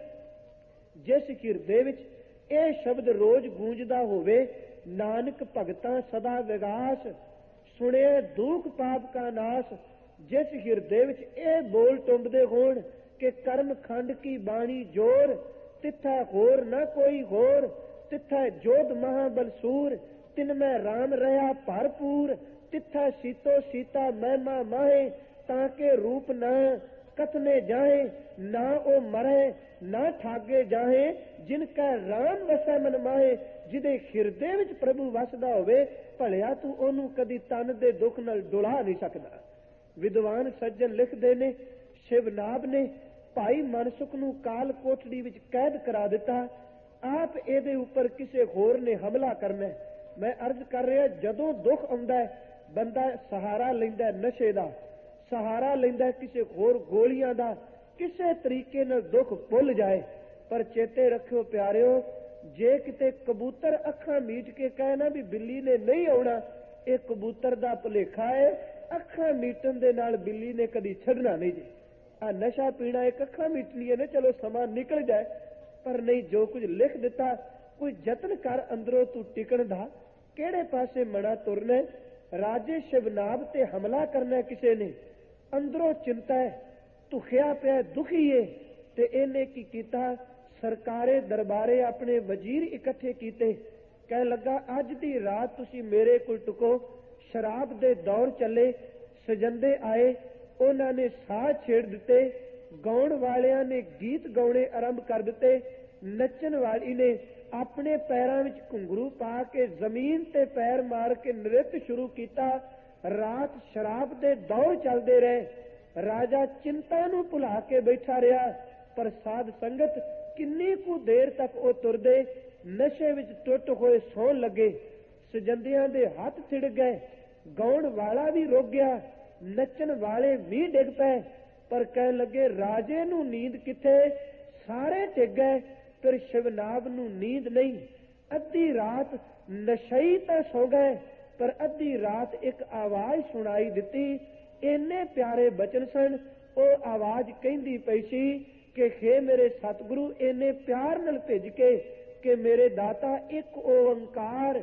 ਜਿਸ ਹਿਰਦੇ ਵਿੱਚ ਇਹ ਸ਼ਬਦ ਰੋਜ਼ ਗੂੰਜਦਾ ਹੋਵੇ, ਨਾਨਕ ਭਗਤਾਂ ਸਦਾ ਵਿਗਾਸ, ਸੁਣਿਆ ਦੁੱਖ ਪਾਪ ਕਾ ਨਾਸ। ਜਿਸ ਹਿਰਦੇ ਵਿੱਚ ਇਹ ਬੋਲ ਟੁੰਬਦੇ ਹੋਣ ਕਿ ਕਰਮ ਖੰਡ ਕੀ ਬਾਣੀ ਜੋਰ, ਤਿੱਥਾ ਹੋਰ ਨਾ ਕੋਈ ਹੋਰ, ਤਿੱਥਾ ਜੋਧ ਮਹਾਬਲਸੂਰ, ਤਿਨ ਮੈਂ ਰਾਮ ਰਹਾ ਭਰਪੂਰ, ਤਿੱਥਾ ਸੀਤੋ ਸੀਤਾ ਮਹਿਮਾ ਮਾਹੇ, ਤਾਂ ਕੇ ਰੂਪ ਨਾ ਕਥਨੇ ਜਾਏ, ਨਾ ਉਹ ਮਰੇ ਨਾ ਠਾਗੇ ਜਾਏ, ਜਿਨ ਕਾ ਰਾਮ ਵਸੈ ਮਨ ਮਾਹੇ। ਜਿਹਦੇ ਹਿਰਦੇ ਵਿੱਚ ਪ੍ਰਭੂ ਵਸਦਾ ਹੋਵੇ, ਭਲਿਆ ਤੂੰ ਉਹਨੂੰ ਕਦੀ ਤਨ ਦੇ ਦੁੱਖ ਨਾਲ ਡੁਲਾ ਨਹੀਂ ਸਕਦਾ। ਵਿਦਵਾਨ ਸੱਜਣ ਲਿਖਦੇ ਨੇ, ਸ਼ਿਵਨਾਭ ਨੇ ਭਾਈ ਮਨਸੁਖ ਨੂੰ ਕਾਲ ਕੋਠੜੀ ਵਿੱਚ ਕੈਦ ਕਰਾ ਦਿੱਤਾ। ਆਪ ਇਹਦੇ ਉੱਪਰ ਕਿਸੇ ਹੋਰ ਨੇ ਹਮਲਾ ਕਰਨਾ। ਮੈਂ ਅਰਜ਼ ਕਰ ਰਿਹਾ, ਜਦੋਂ ਦੁੱਖ ਆਉਂਦਾ ਬੰਦਾ ਸਹਾਰਾ ਲੈਂਦਾ ਨਸ਼ੇ ਦਾ, ਸਹਾਰਾ ਲੈਂਦਾ ਕਿਸੇ ਹੋਰ ਗੋਲੀਆਂ ਦਾ, ਕਿਸੇ ਤਰੀਕੇ ਨਾਲ ਦੁੱਖ ਭੁੱਲ ਜਾਏ। ਪਰ ਚੇਤੇ ਰੱਖਿਓ ਪਿਆਰਿਓ, ਜੇ ਕਿਤੇ ਕਬੂਤਰ ਅੱਖਾਂ ਮੀਟ ਕੇ ਕਹੇ ਨਾ ਵੀ ਬਿੱਲੀ ਨੇ ਨਹੀਂ ਆਉਣਾ, ਇਹ ਕਬੂਤਰ ਦਾ ਭੁਲੇਖਾ ਹੈ। ਅੱਖਾਂ ਮੀਟਣ ਦੇ ਨਾਲ ਬਿੱਲੀ ਨੇ ਕਦੀ ਛੱਡਣਾ ਨਹੀਂ ਜੀ। ਆ ਨਸ਼ਾ ਪੀਣਾ ਇੱਕ ਅੱਖਾਂ ਮੀਟਣੀਆਂ ਨੇ, ਚਲੋ ਸਮਾਂ ਨਿਕਲ ਜਾਏ, ਪਰ ਨਹੀਂ, ਜੋ ਕੁਝ ਲਿਖ ਦਿੱਤਾ ਕੋਈ ਯਤਨ ਕਰ ਅੰਦਰੋਂ ਤੂੰ ਟਿਕਣ ਦਾ। ਕਿਹੜੇ ਪਾਸੇ ਮਣਾ ਤੁਰਨਾ। ਰਾਜੇ ਸ਼ਿਵਨਾਭ ਤੇ ਹਮਲਾ ਕਰਨਾ ਕਿਸੇ ਨੇ, ਅੰਦਰੋਂ ਚਿੰਤਾ ਹੈ, ਧੁਖਿਆ ਪਿਆ, ਦੁਖੀ ਏ। ਤੇ ਇਹਨੇ ਕੀ ਕੀਤਾ, ਸਰਕਾਰੇ ਦਰਬਾਰੇ ਆਪਣੇ ਵਜ਼ੀਰ ਇਕੱਠੇ ਕੀਤੇ। ਕਹਿਣ ਲੱਗਾ ਅੱਜ ਦੀ ਰਾਤ ਤੁਸੀਂ ਮੇਰੇ ਕੋਲ ਟੁਕੋ। ਸ਼ਰਾਬ ਦੇ ਦੌਰ ਚੱਲੇ, ਸਜੰਦੇ ਆਏ, ਉਹਨਾਂ ਨੇ ਸਾਹ ਛੇੜ ਦਿੱਤੇ, ਗਾਉਣ ਵਾਲਿਆਂ ਨੇ ਗੀਤ ਗਾਉਣੇ ਆਰੰਭ ਕਰ ਦਿੱਤੇ, ਨੱਚਣ ਵਾਲੀ ਨੇ ਆਪਣੇ ਪੈਰਾਂ ਵਿੱਚ ਘੁੰਗਰੂ ਪਾ ਕੇ ਜ਼ਮੀਨ ਤੇ ਪੈਰ ਮਾਰ ਕੇ ਨ੍ਰਿਤ ਸ਼ੁਰੂ ਕੀਤਾ। ਰਾਤ ਸ਼ਰਾਬ ਦੇ ਦੌਰ ਚੱਲਦੇ ਰਹੇ। ਰਾਜਾ ਚਿੰਤਾ ਨੂੰ ਭੁਲਾ ਕੇ ਬੈਠਾ ਰਿਹਾ। ਪਰ ਸਾਧ ਸੰਗਤ ਕਿੰਨੀ ਕੁ ਦੇਰ ਤੱਕ ਉਹ ਤੁਰਦੇ, ਨਸ਼ੇ ਵਿੱਚ ਟੁੱਟ ਹੋਏ ਸੌਣ ਲੱਗੇ। ਸਜੰਦਿਆਂ ਦੇ ਹੱਥ ਥਿੜ ਗਏ, ਗਾਉਣ ਵਾਲਾ ਵੀ ਰੁਕ ਗਿਆ, ਨੱਚਣ ਵਾਲੇ ਵੀ ਡਿੱਗ ਪਏ। ਪਰ ਕਹਿਣ ਲੱਗੇ ਰਾਜੇ ਨੂੰ ਨੀਂਦ ਕਿੱਥੇ, ਸਾਰੇ ਡਿੱਗ ਗਏ। ਫਿਰ ਸ਼ਿਵਨਾਭ ਨੂੰ ਨੀਂਦ ਨਹੀਂ। ਅੱਧੀ ਰਾਤ ਨਸ਼ਈ ਤਾਂ ਸੌ ਗਏ, ਪਰ ਅੱਧੀ ਰਾਤ ਇੱਕ ਆਵਾਜ਼ ਸੁਣਾਈ ਦਿੱਤੀ। ਇੰਨੇ ਪਿਆਰੇ ਬਚਨ ਸਨ। ਉਹ ਆਵਾਜ਼ ਕਹਿੰਦੀ ਪਈ ਸੀ ਕਿ ਹੇ ਮੇਰੇ ਸਤਿਗੁਰੂ, ਇੰਨੇ ਪਿਆਰ ਨਾਲ ਭਿੱਜ ਕੇ ਕਿ ਮੇਰੇ ਦਾਤਾ ਇੱਕ ਓੰਕਾਰ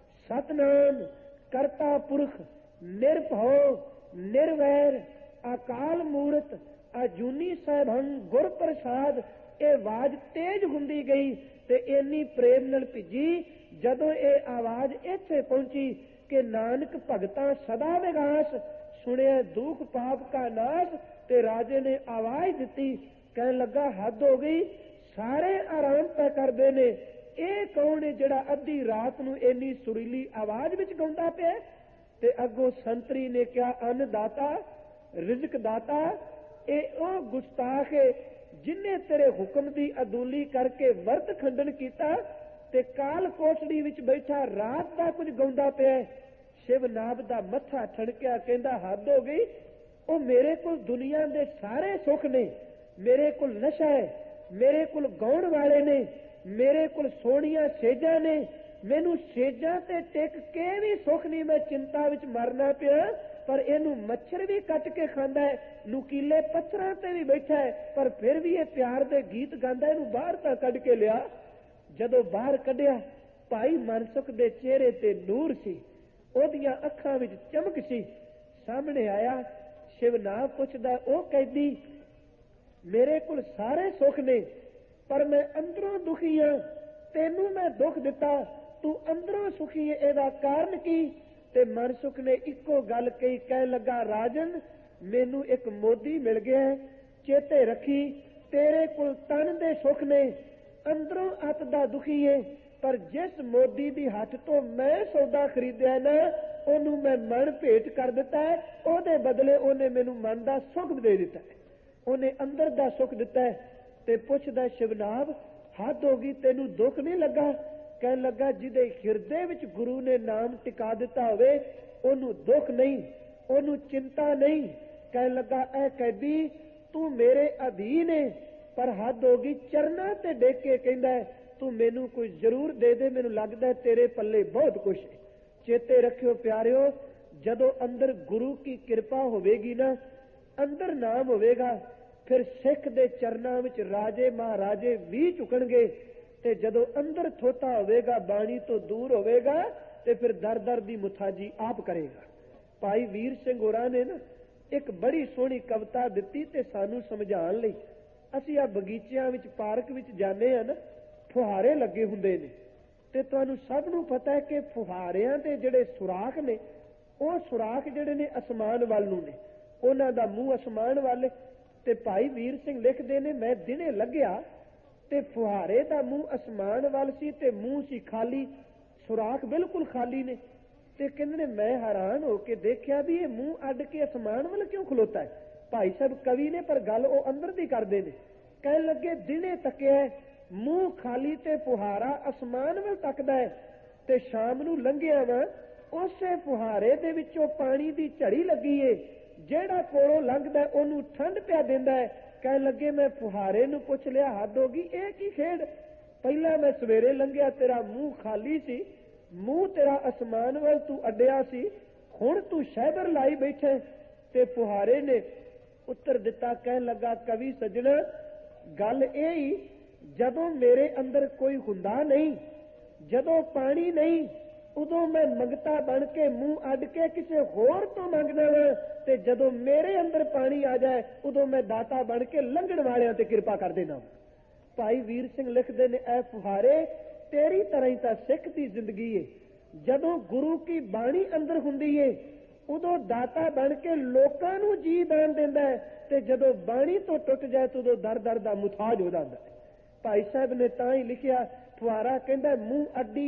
ਸਤਨਾਮ ਕਰਤਾ ਪੁਰਖ ਨਿਰਭਉ ਨਿਰਵੈਰ ਅਕਾਲ ਮੂਰਤ ਅਜੂਨੀ ਸੈਭੰ ਗੁਰ ਪ੍ਰਸਾਦ। ਇਹ ਆਵਾਜ਼ ਤੇਜ਼ ਹੁੰਦੀ ਗਈ ਤੇ ਇੰਨੀ ਪ੍ਰੇਮ ਨਾਲ ਭਿੱਜੀ। ਜਦੋਂ ਇਹ ਆਵਾਜ਼ ਇੱਥੇ ਪਹੁੰਚੀ ਕਿ ਨਾਨਕ ਭਗਤਾਂ ਸਦਾ ਵਿਗਾਸ, ਸੁਣਿਆ ਦੁੱਖ ਪਾਪ ਕਾ ਨਾਸ। ਤੇ ਰਾਜੇ ਨੇ ਆਵਾਜ਼ ਦਿੱਤੀ, ਕਹਿਣ ਲੱਗਾ ਹੱਦ ਹੋ ਗਈ, ਸਾਰੇ ਆਰਾਮ ਪੈ ਕਰਦੇ ਨੇ। ਇਹ ਕੌਣ ਹੈ ਜਿਹੜਾ ਅੱਧੀ ਰਾਤ ਨੂੰ ਇੰਨੀ ਸੁਰੀਲੀ ਆਵਾਜ਼ ਵਿੱਚ ਗਾਉਂਦਾ ਪਿਆ? ਤੇ ਅੱਗੋਂ ਸੰਤਰੀ ਨੇ ਕਿਹਾ, ਅੰਨਦਾਤਾ ਰਿਜ਼ਕ ਦਾਤਾ, ਇਹ ਉਹ ਗੁਸਤਾਖ ਹੈ ਜਿਨੇ ਤੇਰੇ ਹੁਕਮ ਦੀ ਅਦੂਲੀ ਕਰਕੇ ਵਰਤ ਖੰਡਨ ਕੀਤਾ ਤੇ ਕਾਲ ਕੋਠੜੀ ਵਿੱਚ ਬੈਠਾ ਰਾਤ ਦਾ ਕੁਝ ਗਾਉਂਦਾ ਪਿਆ। ਸ਼ਿਵਨਾਭ ਦਾ ਮੱਥਾ ਠਣਕਿਆ, ਕਹਿੰਦਾ ਹੱਦ ਹੋ ਗਈ। ਉਹ ਮੇਰੇ ਕੋਲ ਦੁਨੀਆ ਦੇ ਸਾਰੇ ਸੁੱਖ ਨੇ, ਮੇਰੇ ਕੋਲ ਨਸ਼ਾ ਹੈ, ਮੇਰੇ ਕੋਲ ਗਾਉਣ ਵਾਲੇ ਨੇ, ਮੇਰੇ ਕੋਲ ਸੋਹਣੀਆਂ ਸੇਜਾਂ ਨੇ, ਮੈਨੂੰ ਸੇਜਾਂ ਤੇ ਟਿਕ ਕੇ ਵੀ ਸੁੱਖ ਨਹੀਂ, ਮੈਂ ਚਿੰਤਾ ਵਿੱਚ ਮਰਨਾ ਪਿਆ। ਪਰ ਇਹਨੂੰ ਮੱਛਰ ਵੀ ਕੱਟ ਕੇ ਖਾਂਦਾ ਹੈ, ਨੁਕੀਲੇ ਪੱਥਰਾਂ ਤੇ ਵੀ ਬੈਠਾ ਹੈ, ਪਰ ਫਿਰ ਵੀ ਇਹ ਪਿਆਰ ਦੇ ਗੀਤ ਗਾਉਂਦਾ। ਇਹਨੂੰ ਬਾਹਰ ਤਾਂ ਕੱਢ ਕੇ ਲਿਆ। ਜਦੋਂ ਬਾਹਰ ਕੱਢਿਆ, ਭਾਈ ਮਨਸੁਖ ਦੇ ਚਿਹਰੇ ਤੇ ਨੂਰ ਸੀ, ਉਹਦੀਆਂ ਅੱਖਾਂ ਵਿੱਚ ਚਮਕ ਸੀ। ਸਾਹਮਣੇ ਆਇਆ, ਸ਼ਿਵਨਾਭ ਪੁੱਛਦਾ, ਉਹ ਕੈਦੀ ਮੇਰੇ ਕੋਲ ਸਾਰੇ ਸੁੱਖ ਨੇ ਪਰ ਮੈਂ ਅੰਦਰੋਂ ਦੁਖੀ ਹਾਂ, ਤੈਨੂੰ ਮੈਂ ਦੁੱਖ ਦਿੱਤਾ, ਤੂੰ ਅੰਦਰੋਂ ਸੁਖੀ ਹੈ, ਇਹਦਾ ਕਾਰਨ ਕੀ? ਤੇ ਮਨਸੁਖ ਨੇ ਇੱਕੋ ਗੱਲ ਕਹੀ, ਕਹਿਣ ਲੱਗਾ ਰਾਜਨ, ਮੈਨੂੰ ਇੱਕ ਮੋਦੀ ਮਿਲ ਗਿਆ, ਚੇਤੇ ਰੱਖੀ ਤੇਰੇ ਕੋਲ ਤਨ ਦੇ ਸੁੱਖ ਨੇ, ਅੰਦਰੋਂ ਅੱਤ ਦਾ ਦੁਖੀ ਹੈ, ਪਰ ਜਿਸ ਮੋਦੀ ਦੀ ਹੱਥ ਤੋਂ ਮੈਂ ਸੌਦਾ ਖਰੀਦਿਆ ਨਾ, ਉਹਨੂੰ ਮੈਂ ਮਨ ਭੇਟ ਕਰ ਦਿੱਤਾ ਹੈ। ਉਹਦੇ ਬਦਲੇ ਉਹਨੇ ਮੈਨੂੰ ਮਨ ਦਾ ਸੁੱਖ ਦੇ ਦਿੱਤਾ ਹੈ, ਉਹਨੇ ਅੰਦਰ ਦਾ ਸੁੱਖ ਦਿੱਤਾ ਹੈ। ਤੇ ਪੁੱਛਦਾ ਸ਼ਿਵਨਾਭ, हद होगी, तेनू दुख नहीं लगा? कहन लगा जिहदे हिरदे विच गुरु ने नाम टिका दिता होवे ओनू दुख नहीं, ओनू चिंता नहीं। कहन लगा ऐ कैदी तू मेरे अधीन है, पर हद होगी चरना ते डेक के कहंदा है तू मैनू कोई जरूर दे दे, मैनू लगदा है तेरे पल्ले बहुत कुछ है। चेते रखियो प्यारियो, जदों अंदर गुरु की कृपा होवेगी ना, अंदर नाम होवेगा, फिर सिख दे चरनां विच राजे महाराजे भी झुकणगे। ते जदों अंदर थोता होवेगा, बाणी तो दूर होवेगा, ते फिर दर दर दी मुथाजी आप करेगा। भाई वीर सिंह होरां ने ना एक बड़ी सोहनी कविता दित्ती ते सानू समझाउण लई। ਅਸੀਂ ਆ ਬਗੀਚਿਆਂ ਵਿੱਚ ਪਾਰਕ ਵਿੱਚ ਜਾਂਦੇ ਆ ਨਾ, ਫੁਹਾਰੇ ਲੱਗੇ ਹੁੰਦੇ ਨੇ, ਤੇ ਤੁਹਾਨੂੰ ਸਭ ਨੂੰ ਪਤਾ ਹੈ ਕਿ ਫੁਹਾਰਿਆਂ ਦੇ ਜਿਹੜੇ ਸੁਰਾਖ ਨੇ, ਉਹ ਸੁਰਾਖ ਜਿਹੜੇ ਨੇ ਅਸਮਾਨ ਵੱਲ ਨੂੰ ਨੇ, ਉਹਨਾਂ ਦਾ ਮੂੰਹ ਅਸਮਾਨ ਵੱਲ। ਤੇ ਭਾਈ ਵੀਰ ਸਿੰਘ ਲਿਖਦੇ ਨੇ, ਮੈਂ ਦਿਨੇ ਲੱਗਿਆ ਤੇ ਫੁਹਾਰੇ ਦਾ ਮੂੰਹ ਅਸਮਾਨ ਵੱਲ ਸੀ ਤੇ ਮੂੰਹ ਸੀ ਖਾਲੀ, ਸੁਰਾਖ ਬਿਲਕੁਲ ਖਾਲੀ ਨੇ। ਤੇ ਕਹਿੰਦੇ ਨੇ ਮੈਂ ਹੈਰਾਨ ਹੋ ਕੇ ਦੇਖਿਆ ਵੀ ਇਹ ਮੂੰਹ ਅੱਡ ਕੇ ਅਸਮਾਨ ਵੱਲ ਕਿਉਂ ਖਲੋਤਾ ਹੈ। ਭਾਈ ਸਾਹਿਬ ਕਵੀ ਨੇ, ਪਰ ਗੱਲ ਉਹ ਅੰਦਰ ਦੀ ਕਰਦੇ ਨੇ। ਕਹਿਣ ਲੱਗੇ ਦਿਨੇ ਤੱਕਿਆ ਮੂੰਹ ਖਾਲੀ ਤੇ ਫੁਹਾਰਾ ਅਸਮਾਨ ਵੱਲ ਤੱਕਦਾ ਹੈ, ਤੇ ਸ਼ਾਮ ਨੂੰ ਲੰਘਿਆ ਵਾ ਉਸੇ ਫੁਹਾਰੇ ਦੇ ਵਿੱਚੋਂ ਪਾਣੀ ਦੀ ਝੜੀ ਲੱਗੀ ਏ, ਜਿਹੜਾ ਕੋਲੋਂ ਲੰਘਦਾ ਉਹਨੂੰ ਠੰਡ ਪਿਆ ਦਿੰਦਾ ਹੈ। ਕਹਿਣ ਲੱਗੇ ਮੈਂ ਫੁਹਾਰੇ ਨੂੰ ਪੁੱਛ ਲਿਆ, ਹੱਦ ਹੋ ਗਈ, ਇਹ ਕੀ ਖੇਡ? ਪਹਿਲਾਂ ਮੈਂ ਸਵੇਰੇ ਲੰਘਿਆ ਤੇਰਾ ਮੂੰਹ ਖਾਲੀ ਸੀ, ਮੂੰਹ ਤੇਰਾ ਅਸਮਾਨ ਵੱਲ ਤੂੰ ਅੱਡਿਆ ਸੀ, ਹੁਣ ਤੂੰ ਸ਼ਹਿਬਰ ਲਾਈ ਬੈਠੇ। ਤੇ ਫੁਹਾਰੇ ਨੇ ਉੱਤਰ ਦਿੱਤਾ, ਕਹਿਣ ਲੱਗਾ ਕਵੀ ਸੱਜਣਾ, ਗੱਲ ਇਹ ਹੀ, ਜਦੋਂ ਮੇਰੇ ਅੰਦਰ ਕੋਈ ਹੁੰਦਾ ਨਹੀਂ, ਜਦੋਂ ਪਾਣੀ ਨਹੀਂ, ਉਦੋਂ ਮੈਂ ਮੰਗਤਾ ਬਣ ਕੇ ਮੂੰਹ ਅੱਡ ਕੇ ਕਿਸੇ ਹੋਰ ਤੋਂ ਮੰਗਦਾ ਵਾਂ, ਤੇ ਜਦੋਂ ਮੇਰੇ ਅੰਦਰ ਪਾਣੀ ਆ ਜਾਏ ਉਦੋਂ ਮੈਂ ਦਾਤਾ ਬਣ ਕੇ ਲੰਘਣ ਵਾਲਿਆਂ ਤੇ ਕਿਰਪਾ ਕਰ ਦੇਣਾ। ਭਾਈ ਵੀਰ ਸਿੰਘ ਲਿਖਦੇ ਨੇ, ਐ ਫੁਹਾਰੇ ਤੇਰੀ ਤਰ੍ਹਾਂ ਹੀ ਤਾਂ ਸਿੱਖ ਦੀ ਜ਼ਿੰਦਗੀ ਏ। ਜਦੋਂ ਗੁਰੂ ਕੀ ਬਾਣੀ ਅੰਦਰ ਹੁੰਦੀ ਏ ਉਦੋਂ ਦਾਤਾ ਬਣ ਕੇ ਲੋਕਾਂ ਨੂੰ ਜੀ ਦਾਨ ਦਿੰਦਾ ਹੈ, ਤੇ ਜਦੋਂ ਬਾਣੀ ਤੋਂ ਟੁੱਟ ਜਾਏ ਤਾਂ ਉਦੋਂ ਦਰ ਦਰ ਦਾ ਮੁਥਾਜ ਹੋ ਜਾਂਦਾ ਹੈ। ਭਾਈ ਸਾਹਿਬ ਨੇ ਤਾਂ ਹੀ ਲਿਖਿਆ, ਫੁਹਾਰਾ ਕਹਿੰਦਾ ਮੂੰਹ ਅੱਡੀ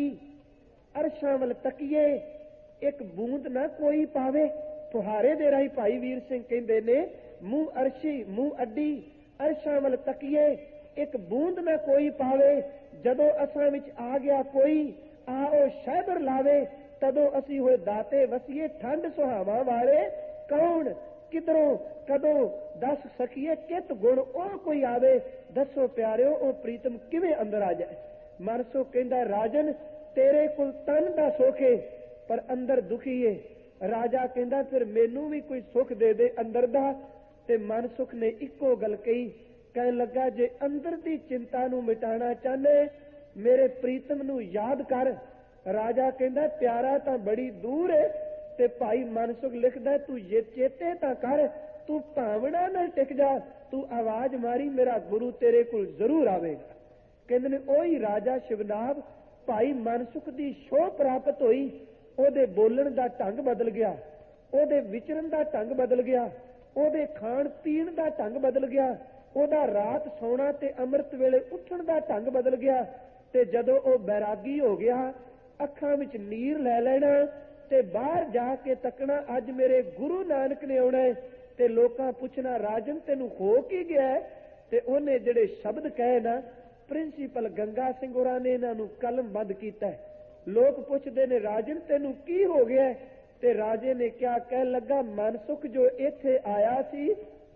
ਅਰਸ਼ਾਂ ਵੱਲ ਤੱਕੀਏ, ਇੱਕ ਬੂੰਦ ਨਾ ਕੋਈ ਪਾਵੇ। ਫੁਹਾਰੇ ਦੇ ਰਾਹੀਂ ਭਾਈ ਵੀਰ ਸਿੰਘ ਕਹਿੰਦੇ ਨੇ, ਮੂੰਹ ਅਰਸ਼ੀ, ਮੂੰਹ ਅੱਡੀ ਅਰਸ਼ਾਂ ਵੱਲ ਤੱਕੀਏ, ਇੱਕ ਬੂੰਦ ਨਾ ਕੋਈ ਪਾਵੇ। ਜਦੋਂ ਅਸਾਂ ਵਿੱਚ ਆ ਗਿਆ ਕੋਈ, ਆਓ ਸ਼ਹਿਬਰ ਲਾਵੇ, ਤਦੋਂ ਅਸੀਂ ਹੋਏ ਦਾਤੇ ਵਸੀਏ, ਠੰਡ ਸੁਹਾਵਾਂ ਵਾਲੇ ਕੌਣ, ਕਿਧਰੋਂ ਕਦੋਂ ਦੱਸ ਸਕੀਏ, ਕਿਤ ਗੁਣ ਉਹ ਕੋਈ ਆਵੇ। ਦੱਸੋ ਪਿਆਰਿਓ ਉਹ ਪ੍ਰੀਤਮ ਕਿਵੇਂ ਅੰਦਰ ਆ ਜਾਏ। ਮਨਸੋ ਕਹਿੰਦਾ ਰਾਜਨ ਤੇਰੇ ਕੋਲ ਤਨ ਦਾ ਸੁੱਖ ਏ ਪਰ ਅੰਦਰ ਦੁਖੀ ਏ। ਰਾਜਾ ਕਹਿੰਦਾ ਫਿਰ ਮੈਨੂੰ ਵੀ ਕੋਈ ਸੁੱਖ ਦੇ ਦੇ ਅੰਦਰ ਦਾ। ਤੇ ਮਨਸੁਖ ਨੇ ਇੱਕੋ ਗੱਲ ਕਹੀ, ਕਹਿਣ ਲੱਗਾ ਜੇ ਅੰਦਰ ਦੀ ਚਿੰਤਾ ਨੂੰ ਮਿਟਾਣਾ ਚਾਹਨੇ ਮੇਰੇ ਪ੍ਰੀਤਮ ਨੂੰ ਯਾਦ ਕਰ। ਰਾਜਾ ਕਹਿੰਦਾ ਪਿਆਰਾ ਤਾਂ ਬੜੀ ਦੂਰ ਏ। ਤੇ ਭਾਈ ਮਨਸੁਖ ਲਿਖਦਾ ਤੂੰ ਇਹ ਚੇਤੇ ਤਾਂ ਕਰ, ਤੂੰ ਭਾਵਨਾ ਨਾਲ ਟਿਕ ਜਾ, ਤੂੰ ਆਵਾਜ਼ ਮਾਰੀ ਮੇਰਾ ਗੁਰੂ ਤੇਰੇ ਕੋਲ ਜ਼ਰੂਰ ਆਵੇਗਾ। ਕਹਿੰਦੇ ਨੇ ਉਹੀ ਰਾਜਾ ਸ਼ਿਵਨਾਭ ਭਾਈ ਮਨਸੁਖ ਦੀ ਛੋਹ ਪ੍ਰਾਪਤ ਹੋਈ। ਉਹਦੇ ਬੋਲਣ ਦਾ ਢੰਗ ਬਦਲ ਗਿਆ, ਉਹਦੇ ਵਿਚਰਨ ਦਾ ਢੰਗ ਬਦਲ ਗਿਆ, ਉਹਦੇ ਖਾਣ ਪੀਣ ਦਾ ਢੰਗ ਬਦਲ ਗਿਆ, ਉਹਦਾ ਰਾਤ ਸੌਣਾ ਤੇ ਅੰਮ੍ਰਿਤ ਵੇਲੇ ਉੱਠਣ ਦਾ ਢੰਗ ਬਦਲ ਗਿਆ। ਤੇ ਜਦੋਂ ਉਹ ਬੈਰਾਗੀ ਹੋ ਗਿਆ, ਅੱਖਾਂ ਵਿੱਚ ਨੀਰ ਲੈ ਲੈਣਾ ਤੇ ਬਾਹਰ ਜਾ ਕੇ ਤੱਕਣਾ ਅੱਜ ਮੇਰੇ ਗੁਰੂ ਨਾਨਕ ਨੇ ਆਉਣਾ ਤੇ ਲੋਕਾਂ ਪੁੱਛਣਾ ਰਾਜਨ ਤੈਨੂੰ ਹੋ ਕੀ ਗਿਆ। ਤੇ ਉਹਨੇ ਜਿਹੜੇ ਸ਼ਬਦ ਕਹੇ ਨਾ, ਪ੍ਰਿੰਸੀਪਲ ਗੰਗਾ ਸਿੰਘ ਹੋਰਾਂ ਨੇ ਇਹਨਾਂ ਨੂੰ ਕਲਮਬੰਦ ਕੀਤਾ। ਲੋਕ ਪੁੱਛਦੇ ਨੇ ਰਾਜਨ ਤੈਨੂੰ ਕੀ ਹੋ ਗਿਆ। ਤੇ ਰਾਜੇ ਨੇ ਕਿਹਾ, ਕਹਿਣ ਲੱਗਾ ਮਨਸੁਖ ਜੋ ਇੱਥੇ ਆਇਆ ਸੀ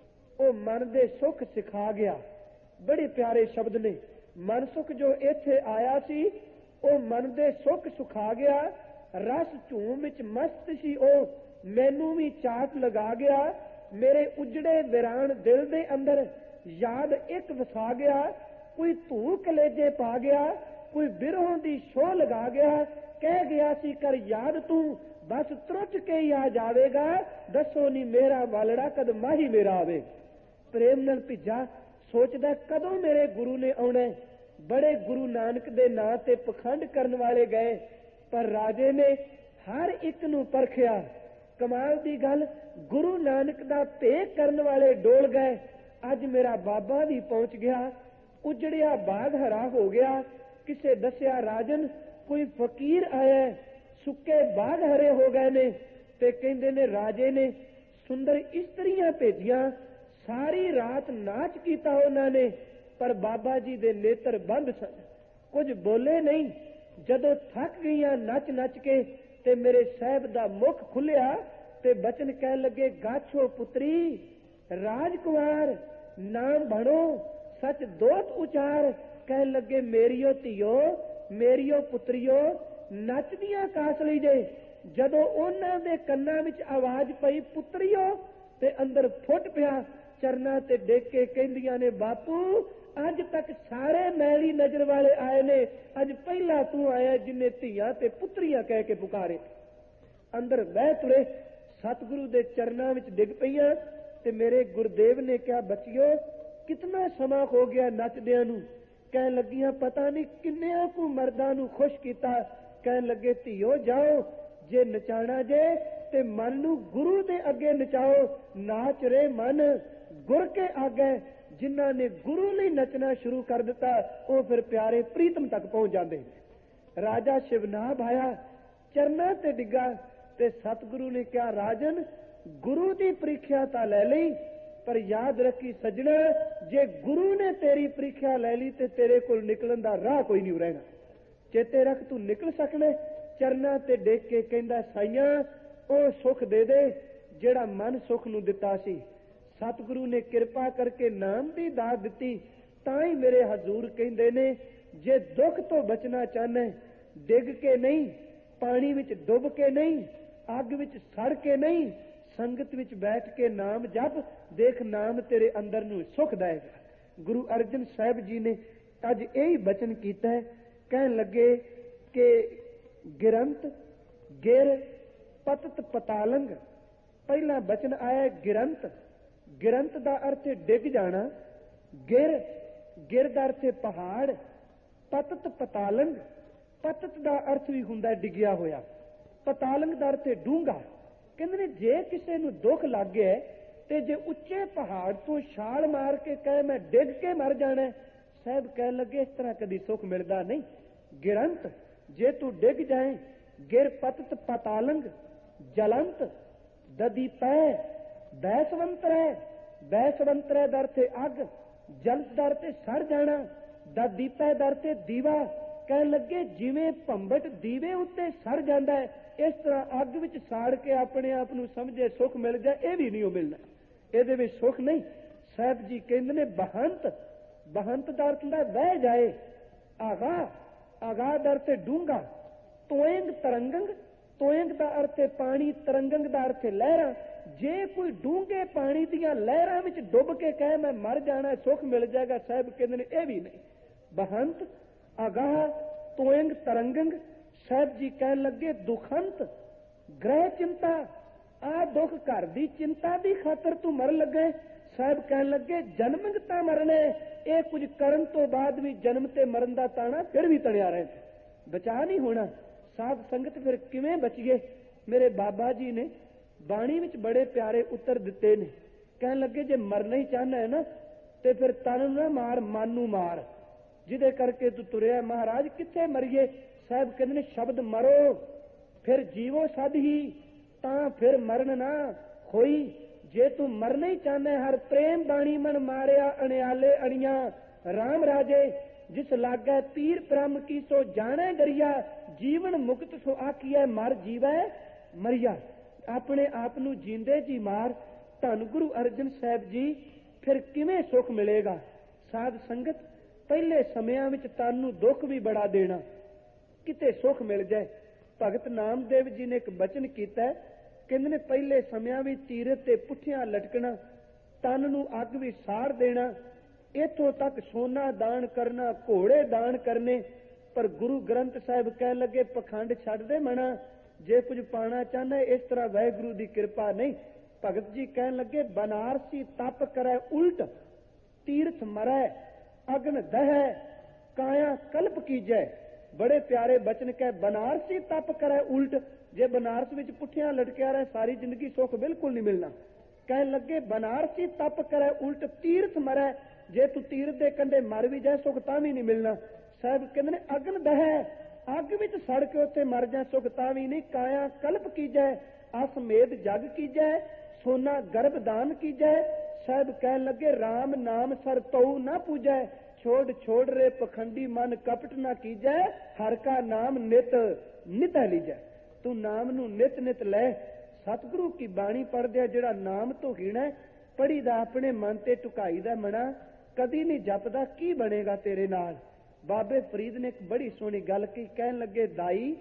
ਉਹ ਮਨ ਦੇ ਸੁੱਖ ਸਿਖਾ ਗਿਆ। ਬੜੇ ਪਿਆਰੇ ਸ਼ਬਦ ਨੇ। ਮਨਸੁਖ ਜੋ ਇੱਥੇ ਆਇਆ ਸੀ ਉਹ ਮਨ ਦੇ ਸੁੱਖ ਸੁਖਾ ਗਿਆ। ਰਸ ਝੂਮ ਵਿੱਚ ਮਸਤ ਸੀ ਉਹ, ਮੈਨੂੰ ਵੀ ਚਾਟ ਲਗਾ ਗਿਆ। ਮੇਰੇ ਉਜੜੇ ਵਿਰਾਨ ਦਿਲ ਦੇ ਅੰਦਰ ਯਾਦ ਇੱਕ ਵਸਾ ਗਿਆ। ਕੋਈ ਧੂ ਕਲੇਜੇ ਪਾ ਗਿਆ, ਕੋਈ ਬਿਰਹੋਂ ਦੀ ਛੋਹ ਲਗਾ ਗਿਆ। ਕਹਿ ਗਿਆ ਸੀ ਕਰ ਯਾਦ ਤੂੰ, ਬਸ ਤਰੁੱਟ ਕੇ ਹੀ ਆ ਜਾਵੇਗਾ। ਦੱਸੋ ਨੀ ਮੇਰਾ ਵਾਲੜਾ ਕਦ ਮਾਹੀ ਮੇਰਾ ਆਵੇ। ਪ੍ਰੇਮ ਨਾਲ ਭਿੱਜਾ ਸੋਚਦਾ ਕਦੋਂ ਮੇਰੇ ਗੁਰੂ ਨੇ ਆਉਣਾ। ਬੜੇ ਗੁਰੂ ਨਾਨਕ ਦੇ ਨਾਂ ਤੇ ਪਖੰਡ ਕਰਨ ਵਾਲੇ ਗਏ, ਪਰ ਰਾਜੇ ਨੇ ਹਰ ਇੱਕ ਨੂੰ ਪਰਖਿਆ। ਕਮਾਲ ਦੀ ਗੱਲ, ਗੁਰੂ ਨਾਨਕ ਦਾ ਭੇਖ ਕਰਨ ਵਾਲੇ ਡੋਲ ਗਏ। ਅੱਜ ਮੇਰਾ ਬਾਬਾ ਵੀ ਪਹੁੰਚ ਗਿਆ। ਉਜੜਿਆ ਬਾਗ ਹਰਾ ਹੋ ਗਿਆ। ਕਿਸੇ ਦੱਸਿਆ ਰਾਜਨ ਕੋਈ ਫਕੀਰ ਆਇਆ, ਸੁੱਕੇ ਬਾਗ ਹਰੇ ਹੋ ਗਏ ਨੇ। ਤੇ ਕਹਿੰਦੇ ਨੇ ਰਾਜੇ ਨੇ ਸੁੰਦਰ ਇਸਤਰੀਆਂ ਭੇਜੀਆਂ, ਸਾਰੀ ਰਾਤ ਨਾਚ ਕੀਤਾ ਉਹਨਾਂ ਨੇ, पर बाबा जी दे नेत्र बंद सन, कुछ बोले नहीं। जदों थक गईयां नच नच के ते मेरे साहब दा मुख खुलिया ते बचन कह लगे, गाछो पुत्री राजकुमार नाम भणो सच दोत उचार। कह लगे, मेरियो धियो मेरियो पुत्रियो नचदियां कास लई जे। जदों उन्हां दे कन्नां विच आवाज पई पुत्रियो ते अंदर फुट पिया, चरना ते डेग के कहंदियां ने, बापू अज तक सारे मैली नजर वाले आए ने, अज पहला तू आया जिन्हें धियां ते पुत्रियां कह के पुकारे। अंदर बह तुरे, सतगुरु दे चरनां विच डिग पईयां ते मेरे गुरुदेव ने कहा, बच्चियो कितना समा हो गया नचदियां नूं। कह लगियां, पता नहीं किन्नियां को मर्दां नूं खुश कीता। कह लगे, धियो जाओ जे नचाना जे ते मन नूं गुरु दे अगे नचाओ। नाच रे मन गुर के आगे। जिन्हां ने गुरु लई नचना शुरू कर दिता वो फिर प्यारे प्रीतम तक पहुंच जाते। राजा शिवनाभ आया, चरना ते डिगा ते सतगुरु ने कहा, राजन गुरु की परीक्षा तां लै लई, पर याद रखी सजना, जे गुरु ने तेरी परीक्षा लै ली ते तेरे कोल निकलन दा राह कोई नहीं रहेगा। चेते रख तू निकल सकना। चरना ते डेग के कहंदा, साईयां ओ सुख दे दे जेड़ा मन सुख नूं दिता सी। सतगुरु ने किरपा करके नाम की दात दिती, तां ही मेरे हजूर कहंदे ने, जे दुख तो बचना चाहना डिग के नहीं, पानी विच डुब के नहीं, अग विच सड़ के नहीं, संगत विच बैठ के नाम जप, देख नाम तेरे अंदर नूं सुख देगा। गुरु अर्जन साहब जी ने अज यही बचन कीता है। कहन लगे कि गिरंत गिर पतत पतालंग। पहला बचन आया गिरंत। गिरंत का अर्थ है डिग जाना। गिर गिर का अर्थ है पहाड़। पतत पतालंग, पतत का अर्थ भी हुंदा डिग्या होया। पतालंग का अर्थ है डूंगा। कहंदे ने जे किसी नूं दुख लग गया ते जे उच्चे पहाड़ तो छाल मार के कहे मैं डिग के मर जाना, साहब कह लगे इस तरह कभी सुख मिलता नहीं। गिरंत जे तू डिग जाए। गिर पतत पतालंग जलंत ददी पै बैसवंतरै। बैसवंतरै दर ते अग, जलत दर ते सड़ जाना, ददी पै दर ते दीवा। कह लगे जिवें भंबट दीवे उत्ते सड़ जाता है, इस तरह अग विच साड़ के अपने आप नूं समझे सुख मिल जाए, यह भी नहीं मिलना, ਇਹਦੇ ਵਿੱਚ सुख नहीं। साहब जी कहते ने बहंत। बहंत ਦਾ ਅਰਥ ਹੁੰਦਾ ਵਹਿ ਜਾਏ। ਆਗਾ ਆਗਾ ਦਾ ਅਰਥ ਡੂੰਘਾ। ਤੋਇੰਗ ਤਰੰਗੰਗ। ਤੋਇੰਗ ਦਾ ਅਰਥ ਹੈ ਪਾਣੀ, ਤਰੰਗੰਗ ਦਾ ਅਰਥ ਹੈ ਲਹਿਰਾਂ। ਜੇ ਕੋਈ ਡੂੰਘੇ ਪਾਣੀ ਦੀਆਂ ਲਹਿਰਾਂ ਵਿੱਚ ਡੁੱਬ ਕੇ ਕਹੇ ਮੈਂ ਮਰ ਜਾਣਾ ਸੁੱਖ ਮਿਲ ਜਾਏਗਾ, ਸਾਹਿਬ ਕਹਿੰਦੇ ਨੇ ਇਹ ਵੀ ਨਹੀਂ। ਬਹੰਤ ਆਗਾਹ ਤੋਇੰਗ ਤਰੰਗੰਗ। ਸਾਹਿਬ ਜੀ ਕਹਿਣ ਲੱਗੇ ਦੁਖੰਤ ਗ੍ਰਹਿ ਚਿੰਤਾ। ਆ ਦੁੱਖ ਘਰ ਦੀ ਚਿੰਤਾ ਦੀ ਖਾਤਰ ਤੂੰ ਮਰਨ ਲੱਗਾ। ਸਾਹਿਬ ਕਹਿਣ ਲੱਗੇ ਜਨਮੰਗ ਤਾਂ ਮਰਨਾ, ਇਹ ਕੁਝ ਕਰਨ ਤੋਂ ਬਾਅਦ ਵੀ ਜਨਮ ਤੇ ਮਰਨ ਦਾ ਤਾਣਾ ਫਿਰ ਵੀ ਤਣਿਆ ਰਹੇ, ਬਚਾ ਨਹੀਂ ਹੋਣਾ। ਸਾਧ ਸੰਗਤ ਫਿਰ ਕਿਵੇਂ ਬਚੀਏ? ਮੇਰੇ ਬਾਬਾ ਜੀ ਨੇ ਬਾਣੀ ਵਿੱਚ ਬੜੇ ਪਿਆਰੇ ਉੱਤਰ ਦਿੱਤੇ ਨੇ। ਕਹਿਣ ਲੱਗੇ ਜੇ ਮਰਨਾ ਹੀ ਚਾਹਨਾ ਹੈ ਨਾ ਤੇ ਫਿਰ ਤਨ ਨੂੰ ਨਾ ਮਾਰ, ਮਨ ਨੂੰ ਮਾਰ, ਜਿਹਦੇ ਕਰਕੇ ਤੂੰ ਤੁਰਿਆ। ਮਹਾਰਾਜ ਕਿੱਥੇ ਮਰੀਏ? ਸਾਹਿਬ ਕਹਿੰਦੇ ਨੇ ਸ਼ਬਦ ਮਰੋ ਫਿਰ ਜੀਵੋ ਸਦ ਹੀ, ਤਾਂ ਫਿਰ ਮਰਨ ਨਾ ਹੋਈ। ਜੇ ਤੂੰ ਮਰਨਾ ਹੀ ਚਾਹਨਾ ਹਰ ਪ੍ਰੇਮ ਬਾਣੀ ਮਨ ਮਾਰਿਆ ਅਣਿਆਲੇ ਅਣੀਆਂ ਰਾਮ ਰਾਜੇ। ਜਿਸ ਲਾਗੈ ਤੀਰ ਪ੍ਰਮ ਕੀ ਸੋ ਜਾਣੈ ਡਰਿਆ, ਜੀਵਨ ਮੁਕਤ ਸੋ ਆਖੀਐ ਮਰ ਜੀਵੈ ਮਰਿਆ। ਆਪਣੇ ਆਪ ਨੂੰ ਜੀਂਦੇ ਜੀ ਮਾਰ। ਧੰਨ ਗੁਰੂ ਅਰਜਨ ਸਾਹਿਬ ਜੀ ਫਿਰ ਕਿਵੇਂ ਸੁੱਖ ਮਿਲੇਗਾ? ਸਾਧ ਸੰਗਤ ਪਹਿਲੇ ਸਮਿਆਂ ਵਿੱਚ ਤਨ ਨੂੰ ਦੁੱਖ ਵੀ ਬੜਾ ਦੇਣਾ, ਕਿਤੇ ਸੁੱਖ ਮਿਲ ਜਾਏ। ਭਗਤ ਨਾਮਦੇਵ ਜੀ ਨੇ ਇੱਕ ਬਚਨ ਕੀਤਾ, ਕਹਿੰਦੇ ਨੇ ਪਹਿਲੇ ਸਮਿਆਂ ਵਿੱਚ ਤੀਰਥ ਤੇ ਪੁੱਠਿਆਂ ਲਟਕਣਾ, ਤਨ ਨੂੰ ਅੱਗ ਵੀ ਸਾੜ ਦੇਣਾ, ਇੱਥੋਂ ਤੱਕ ਸੋਨਾ ਦਾਨ ਕਰਨਾ, ਘੋੜੇ ਦਾਨ ਕਰਨੇ। ਪਰ ਗੁਰੂ ਗ੍ਰੰਥ ਸਾਹਿਬ ਕਹਿਣ ਲੱਗੇ ਪਖੰਡ ਛੱਡ ਦੇ ਮਣਾ, ਜੇ ਕੁਝ ਪਾਣਾ ਚਾਹਨਾ ਇਸ ਤਰ੍ਹਾਂ ਵਾਹਿਗੁਰੂ ਦੀ ਕਿਰਪਾ ਨਹੀਂ। ਭਗਤ ਜੀ ਕਹਿਣ ਲੱਗੇ ਬਨਾਰਸੀ ਤਪ ਕਰੈ ਉਲਟ, ਤੀਰਥ ਮਰੈ ਅਗਨ ਦਹੈ, ਕਾਇਆ ਕਲਪ ਕੀਜੈ। ਬੜੇ ਪਿਆਰੇ ਬਚਨ ਕਹਿ, ਬਨਾਰਸੀ ਤਪ ਕਰੈ ਉਲਟ। ਜੇ ਬਨਾਰਸ ਵਿੱਚ ਪੁੱਠਿਆਂ ਲਟਕਿਆ ਰਹੇ ਸਾਰੀ ਜ਼ਿੰਦਗੀ ਸੁੱਖ ਬਿਲਕੁਲ ਨਹੀਂ ਮਿਲਣਾ। ਕਹਿਣ ਲੱਗੇ ਬਨਾਰਸੀ ਤਪ ਕਰੈ ਉਲਟ, ਤੀਰਥ ਮਰੈ। ਜੇ ਤੂੰ ਤੀਰਥ ਦੇ ਕੰਢੇ ਮਰ ਵੀ ਜਾਏ ਸੁੱਖ ਤਾਂ ਵੀ ਨਹੀਂ ਮਿਲਣਾ। ਸਾਹਿਬ ਕਹਿੰਦੇ ਨੇ ਅਗਨ ਦਹੈ, ਅੱਗ ਵਿੱਚ ਸੜ ਕੇ ਉੱਥੇ ਮਰ ਜਾ ਸੁੱਖ ਤਾਂ ਵੀ ਨਹੀਂ। ਕਾਇਆ ਕਲਪ ਕੀਜੈ, ਅਸਮੇਧ ਜਗ ਕੀਜੈ, ਸੋਨਾ ਗਰਭ ਦਾਨ ਕੀਜੈ। ਸਾਹਿਬ ਕਹਿਣ ਲੱਗੇ ਰਾਮ ਨਾਮ ਸਰ ਤਉ ਨਾ ਪੂਜੈ, छोड़ छोड़ रे पखंडी मन कपट ना कीजै, हर का नाम नित नित लीजै। तू नाम नू नित नित लै। सतगुरु की बाणी पढ़दे जेड़ा नाम तो हीणै, पढ़ी दा अपने मन ते टुकाई दा मना, कदी नहीं जपदा की बनेगा तेरे नाल। बाबे फरीद ने एक बड़ी सोहनी गल की, कहन लगे दाई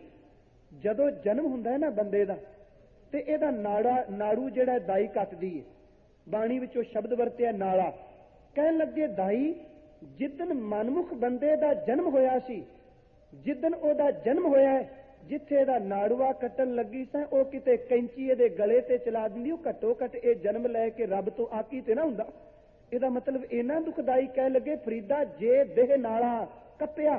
जदों जन्म हुंदा है ना बंदे दा, ते इहदा नाड़ू जिहड़ा दाई कटदी है। बाणी विचों शब्द वरतिया नाला। कहन लगे दाई जिदन मनमुख बंदे दा जन्म होया सी, जिदन ओदा जन्म होया है, जिथे इहदा नाड़ूआ कट्टन लगी सा ओ किते कैंची इहदे गले ते चला दिंदी, घट्टो घट ये जन्म लैके रब तो आकी ते ना हुंदा। इहदा मतलब इन्ना दुखदाई। कह लगे फरीदा जे देह नाला कप्पिया,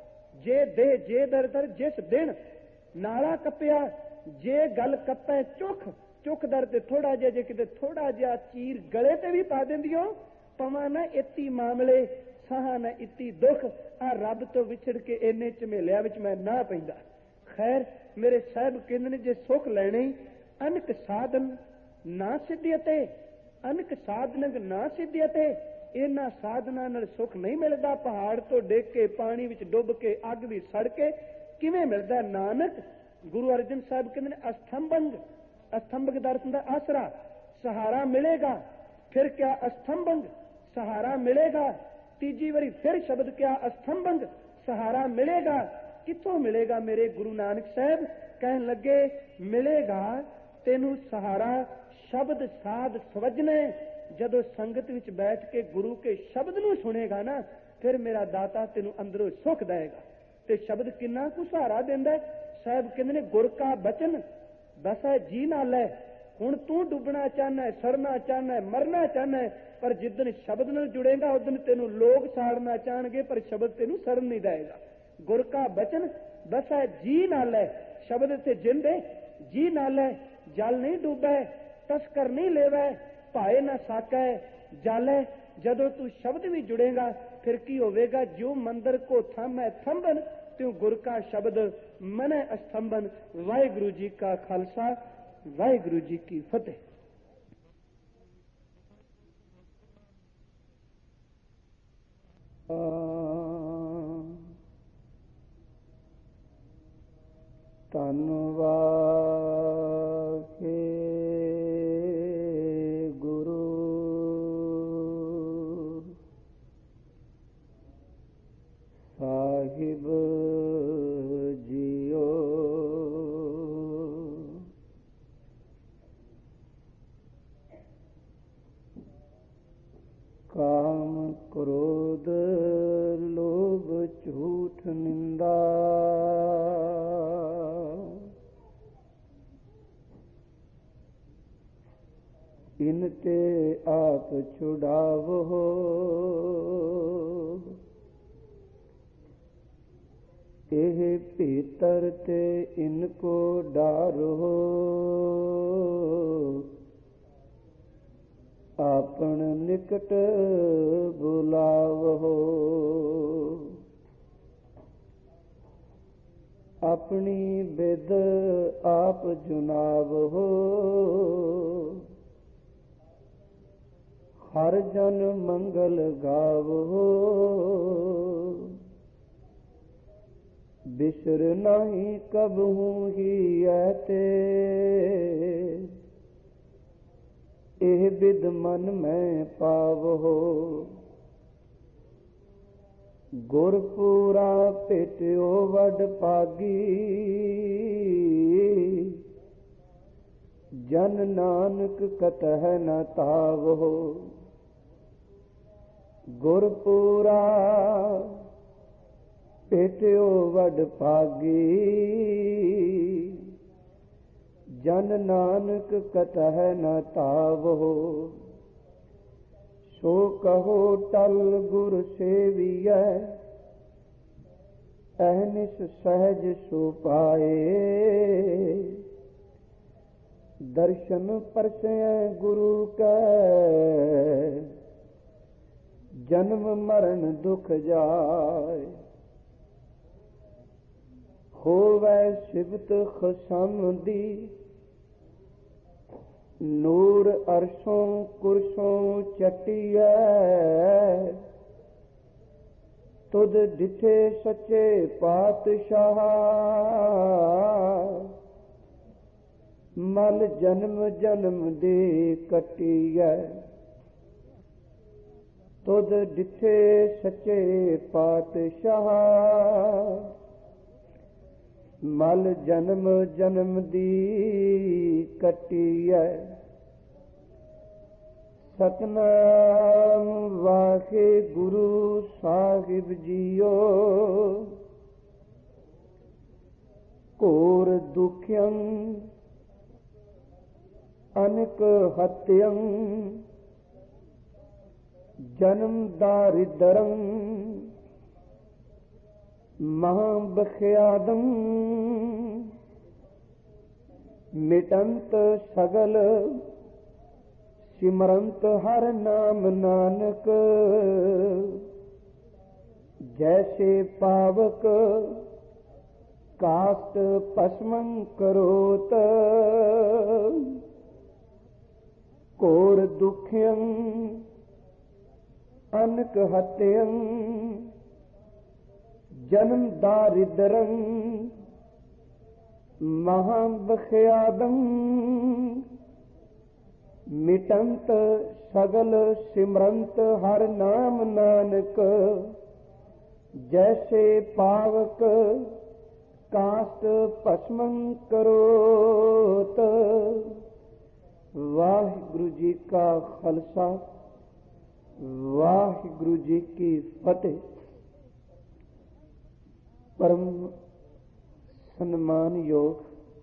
जे देह जे दर दर जिस दिन नाला कप्पिया, जे गल कप्पे चुख चुख दर ते थोड़ा जिहा, जे किते थोड़ा जिहा चीर गले ते भी पा दिंदियो, पवा ना इत्ती मामले साहा ना इत्ती दुख, आ रब तो विछड़ के इन्ने झमेलिया विच मैं ना पैंदा। खैर मेरे साहब कहंदे ने जे सुख लैणे अनक साधन ना सिद्धियते, अनक साधन ना सिद्धियते, इन्हां साधना नाल सुख नहीं मिलदा। पहाड़ तो डिग के पानी विच डुब के अग विच सड़ के किवें मिलदा। नानक गुरु अर्जन साहब कहंदे ने अस्तंभंग, अस्तंभक दर्शन का आसरा सहारा मिलेगा। फिर क्या अस्तंभंग सहारा मिलेगा। तीजी बारी फिर शब्द क्या अस्तंभंग सहारा मिलेगा। कित्थों मिलेगा मेरे गुरु नानक साहब? कहन लगे मिलेगा तेनू सहारा शब्द साध सवजने। जदों संगत विच बैठ के गुरु के शब्द नू सुनेगा ना, फिर मेरा दाता तेनू अंदरों सुख देगा। ते शब्द किन्ना कु सहारा देंदा है। साहब कहंदे ने गुर का बचन बसै जी नाल है। हुण तू डुबना चाहना है, सड़ना चाहना है, मरना चाहना है, पर जिदन शब्द नाल जुड़ेगा उदन तेनू लोग साड़ना चाहणगे, पर शब्द तेनू सड़न नहीं देगा। गुर का बचन बसै जी नाल है। शब्द ते जिंद है, जी नाल है। जल नहीं डूबै, तस्कर नहीं लेवै, भाए ना साकै जल है। जदों तू शब्द भी जुड़ेगा फिर की होवेगा? जो मंदिर को थम है थंबन, त्यों गुर का शब्द मन अस्तंभन। वाहिगुरु जी का खालसा, वाहिगुरु जी की फतेह। ਧੰਨਵਾਦ ਗੁਰੂ ਸਾਹਿਬ ਜੀਓ। ਕਾਮ ਕ੍ਰੋਧ ਲੋਭ ਝੂਠ ਨਿੰਦਾ ਇਨ ਤੇ ਆਪ ਛੁਡਾਵੋ। ਇਹ ਭੀਤਰ ਤੇ ਇनको ਡਾਰੋ। ਆਪਣ ਨਿਕਟ ਬੁਲਾਵੋ। ਆਪਣੀ ਬਿਦ ਆਪ ਜੁਨਾਵੋ। ਹਰ ਜਨ ਮੰਗਲ ਗਾਵੋ। ਬਿਸਰ ਨਹੀਂ ਕਬਹੂ ਹੀ ਐਤੇ। ਇਹ ਬਿਦ ਮਨ ਮੈਂ ਪਾਵੋ। ਗੁਰ ਪੂਰਾ ਭੇਟਿਓ ਵਡ ਭਾਗੀ। ਜਨ ਨਾਨਕ ਕਤਹਿ ਨ ਤਾਵੋ। ਗੁਰ ਪੂਰਾ ਭੇਟਿਓ ਵਡ ਭਾਗੀ। ਜਨ ਨਾਨਕ ਕਤਹਿ ਨ ਤਾਵੋ। ਸੋ ਕਹੋ ਟਲ ਗੁਰ ਸੇਵੀਐ। ਅਹਨਿਸ ਸਹਿਜ ਸੋ ਪਾਏ। ਦਰਸ਼ਨ ਪਰਸੈ ਗੁਰੂ ਕੈ। ਜਨਮ ਮਰਨ ਦੁਖ ਜਾਏ। ਹੋਵੈ ਸਿਵਤ ਖਸਮ ਦੀ। ਨੂਰ ਅਰਸ਼ੋਂ ਕੁਰਸ਼ੋਂ ਚਟੀਐ। ਤੁਧ ਡਿਠੇ ਸੱਚੇ ਪਾਤਸ਼ਾਹ, ਮਲ ਜਨਮ ਜਨਮ ਦੇ ਕੱਟੀਐ। ਤੁਧ ਡਿਠੇ ਸੱਚੇ ਪਾਤਸ਼ਾਹ, ਮਲ ਜਨਮ ਜਨਮ ਦੀ ਕੱਟੀਐ। ਸਤਿਨਾਮ ਵਾਹਿਗੁਰੂ ਸਾਹਿਬ ਜੀਓ, ਘੋਰ ਦੁਖਿਅੰ ਅਨਕ ਹਤਿਅੰ ਜਨਮ ਦਾਰਿਦਰੰ ਮਹਾਂ ਬਖਿਆਦੰ ਮਿਟੰਤ ਸਗਲ ਸਿਮਰੰਤ ਹਰ ਨਾਮ ਨਾਨਕ। ਜੈਸੇ ਪਾਵਕ ਕਾਸ਼ਟ ਭਸਮੰ ਕਰੋਤ, ਘੋਰ ਦੁਖਿਅੰ ਅਨਕ ਹਤਿਅੰ ਜਨਮ ਦਾਰਿਦਰੰ ਮਹਾਂ ਬਖਿਆਦੰ ਮਿਟੰਤ ਸਗਲ ਸਿਮਰੰਤ ਹਰ ਨਾਮ ਨਾਨਕ। ਜੈਸੇ ਪਾਵਕ ਕਾਸ਼ਟ ਭਸਮੰ ਕਰੋਤ। ਵਾਹਿਗੁਰੂ ਜੀ ਕਾ ਖਾਲਸਾ, ਵਾਹਿਗੁਰੂ ਜੀ ਕੀ ਫਤਿਹ। ਪਰਮ ਸਨਮਾਨਯੋਗ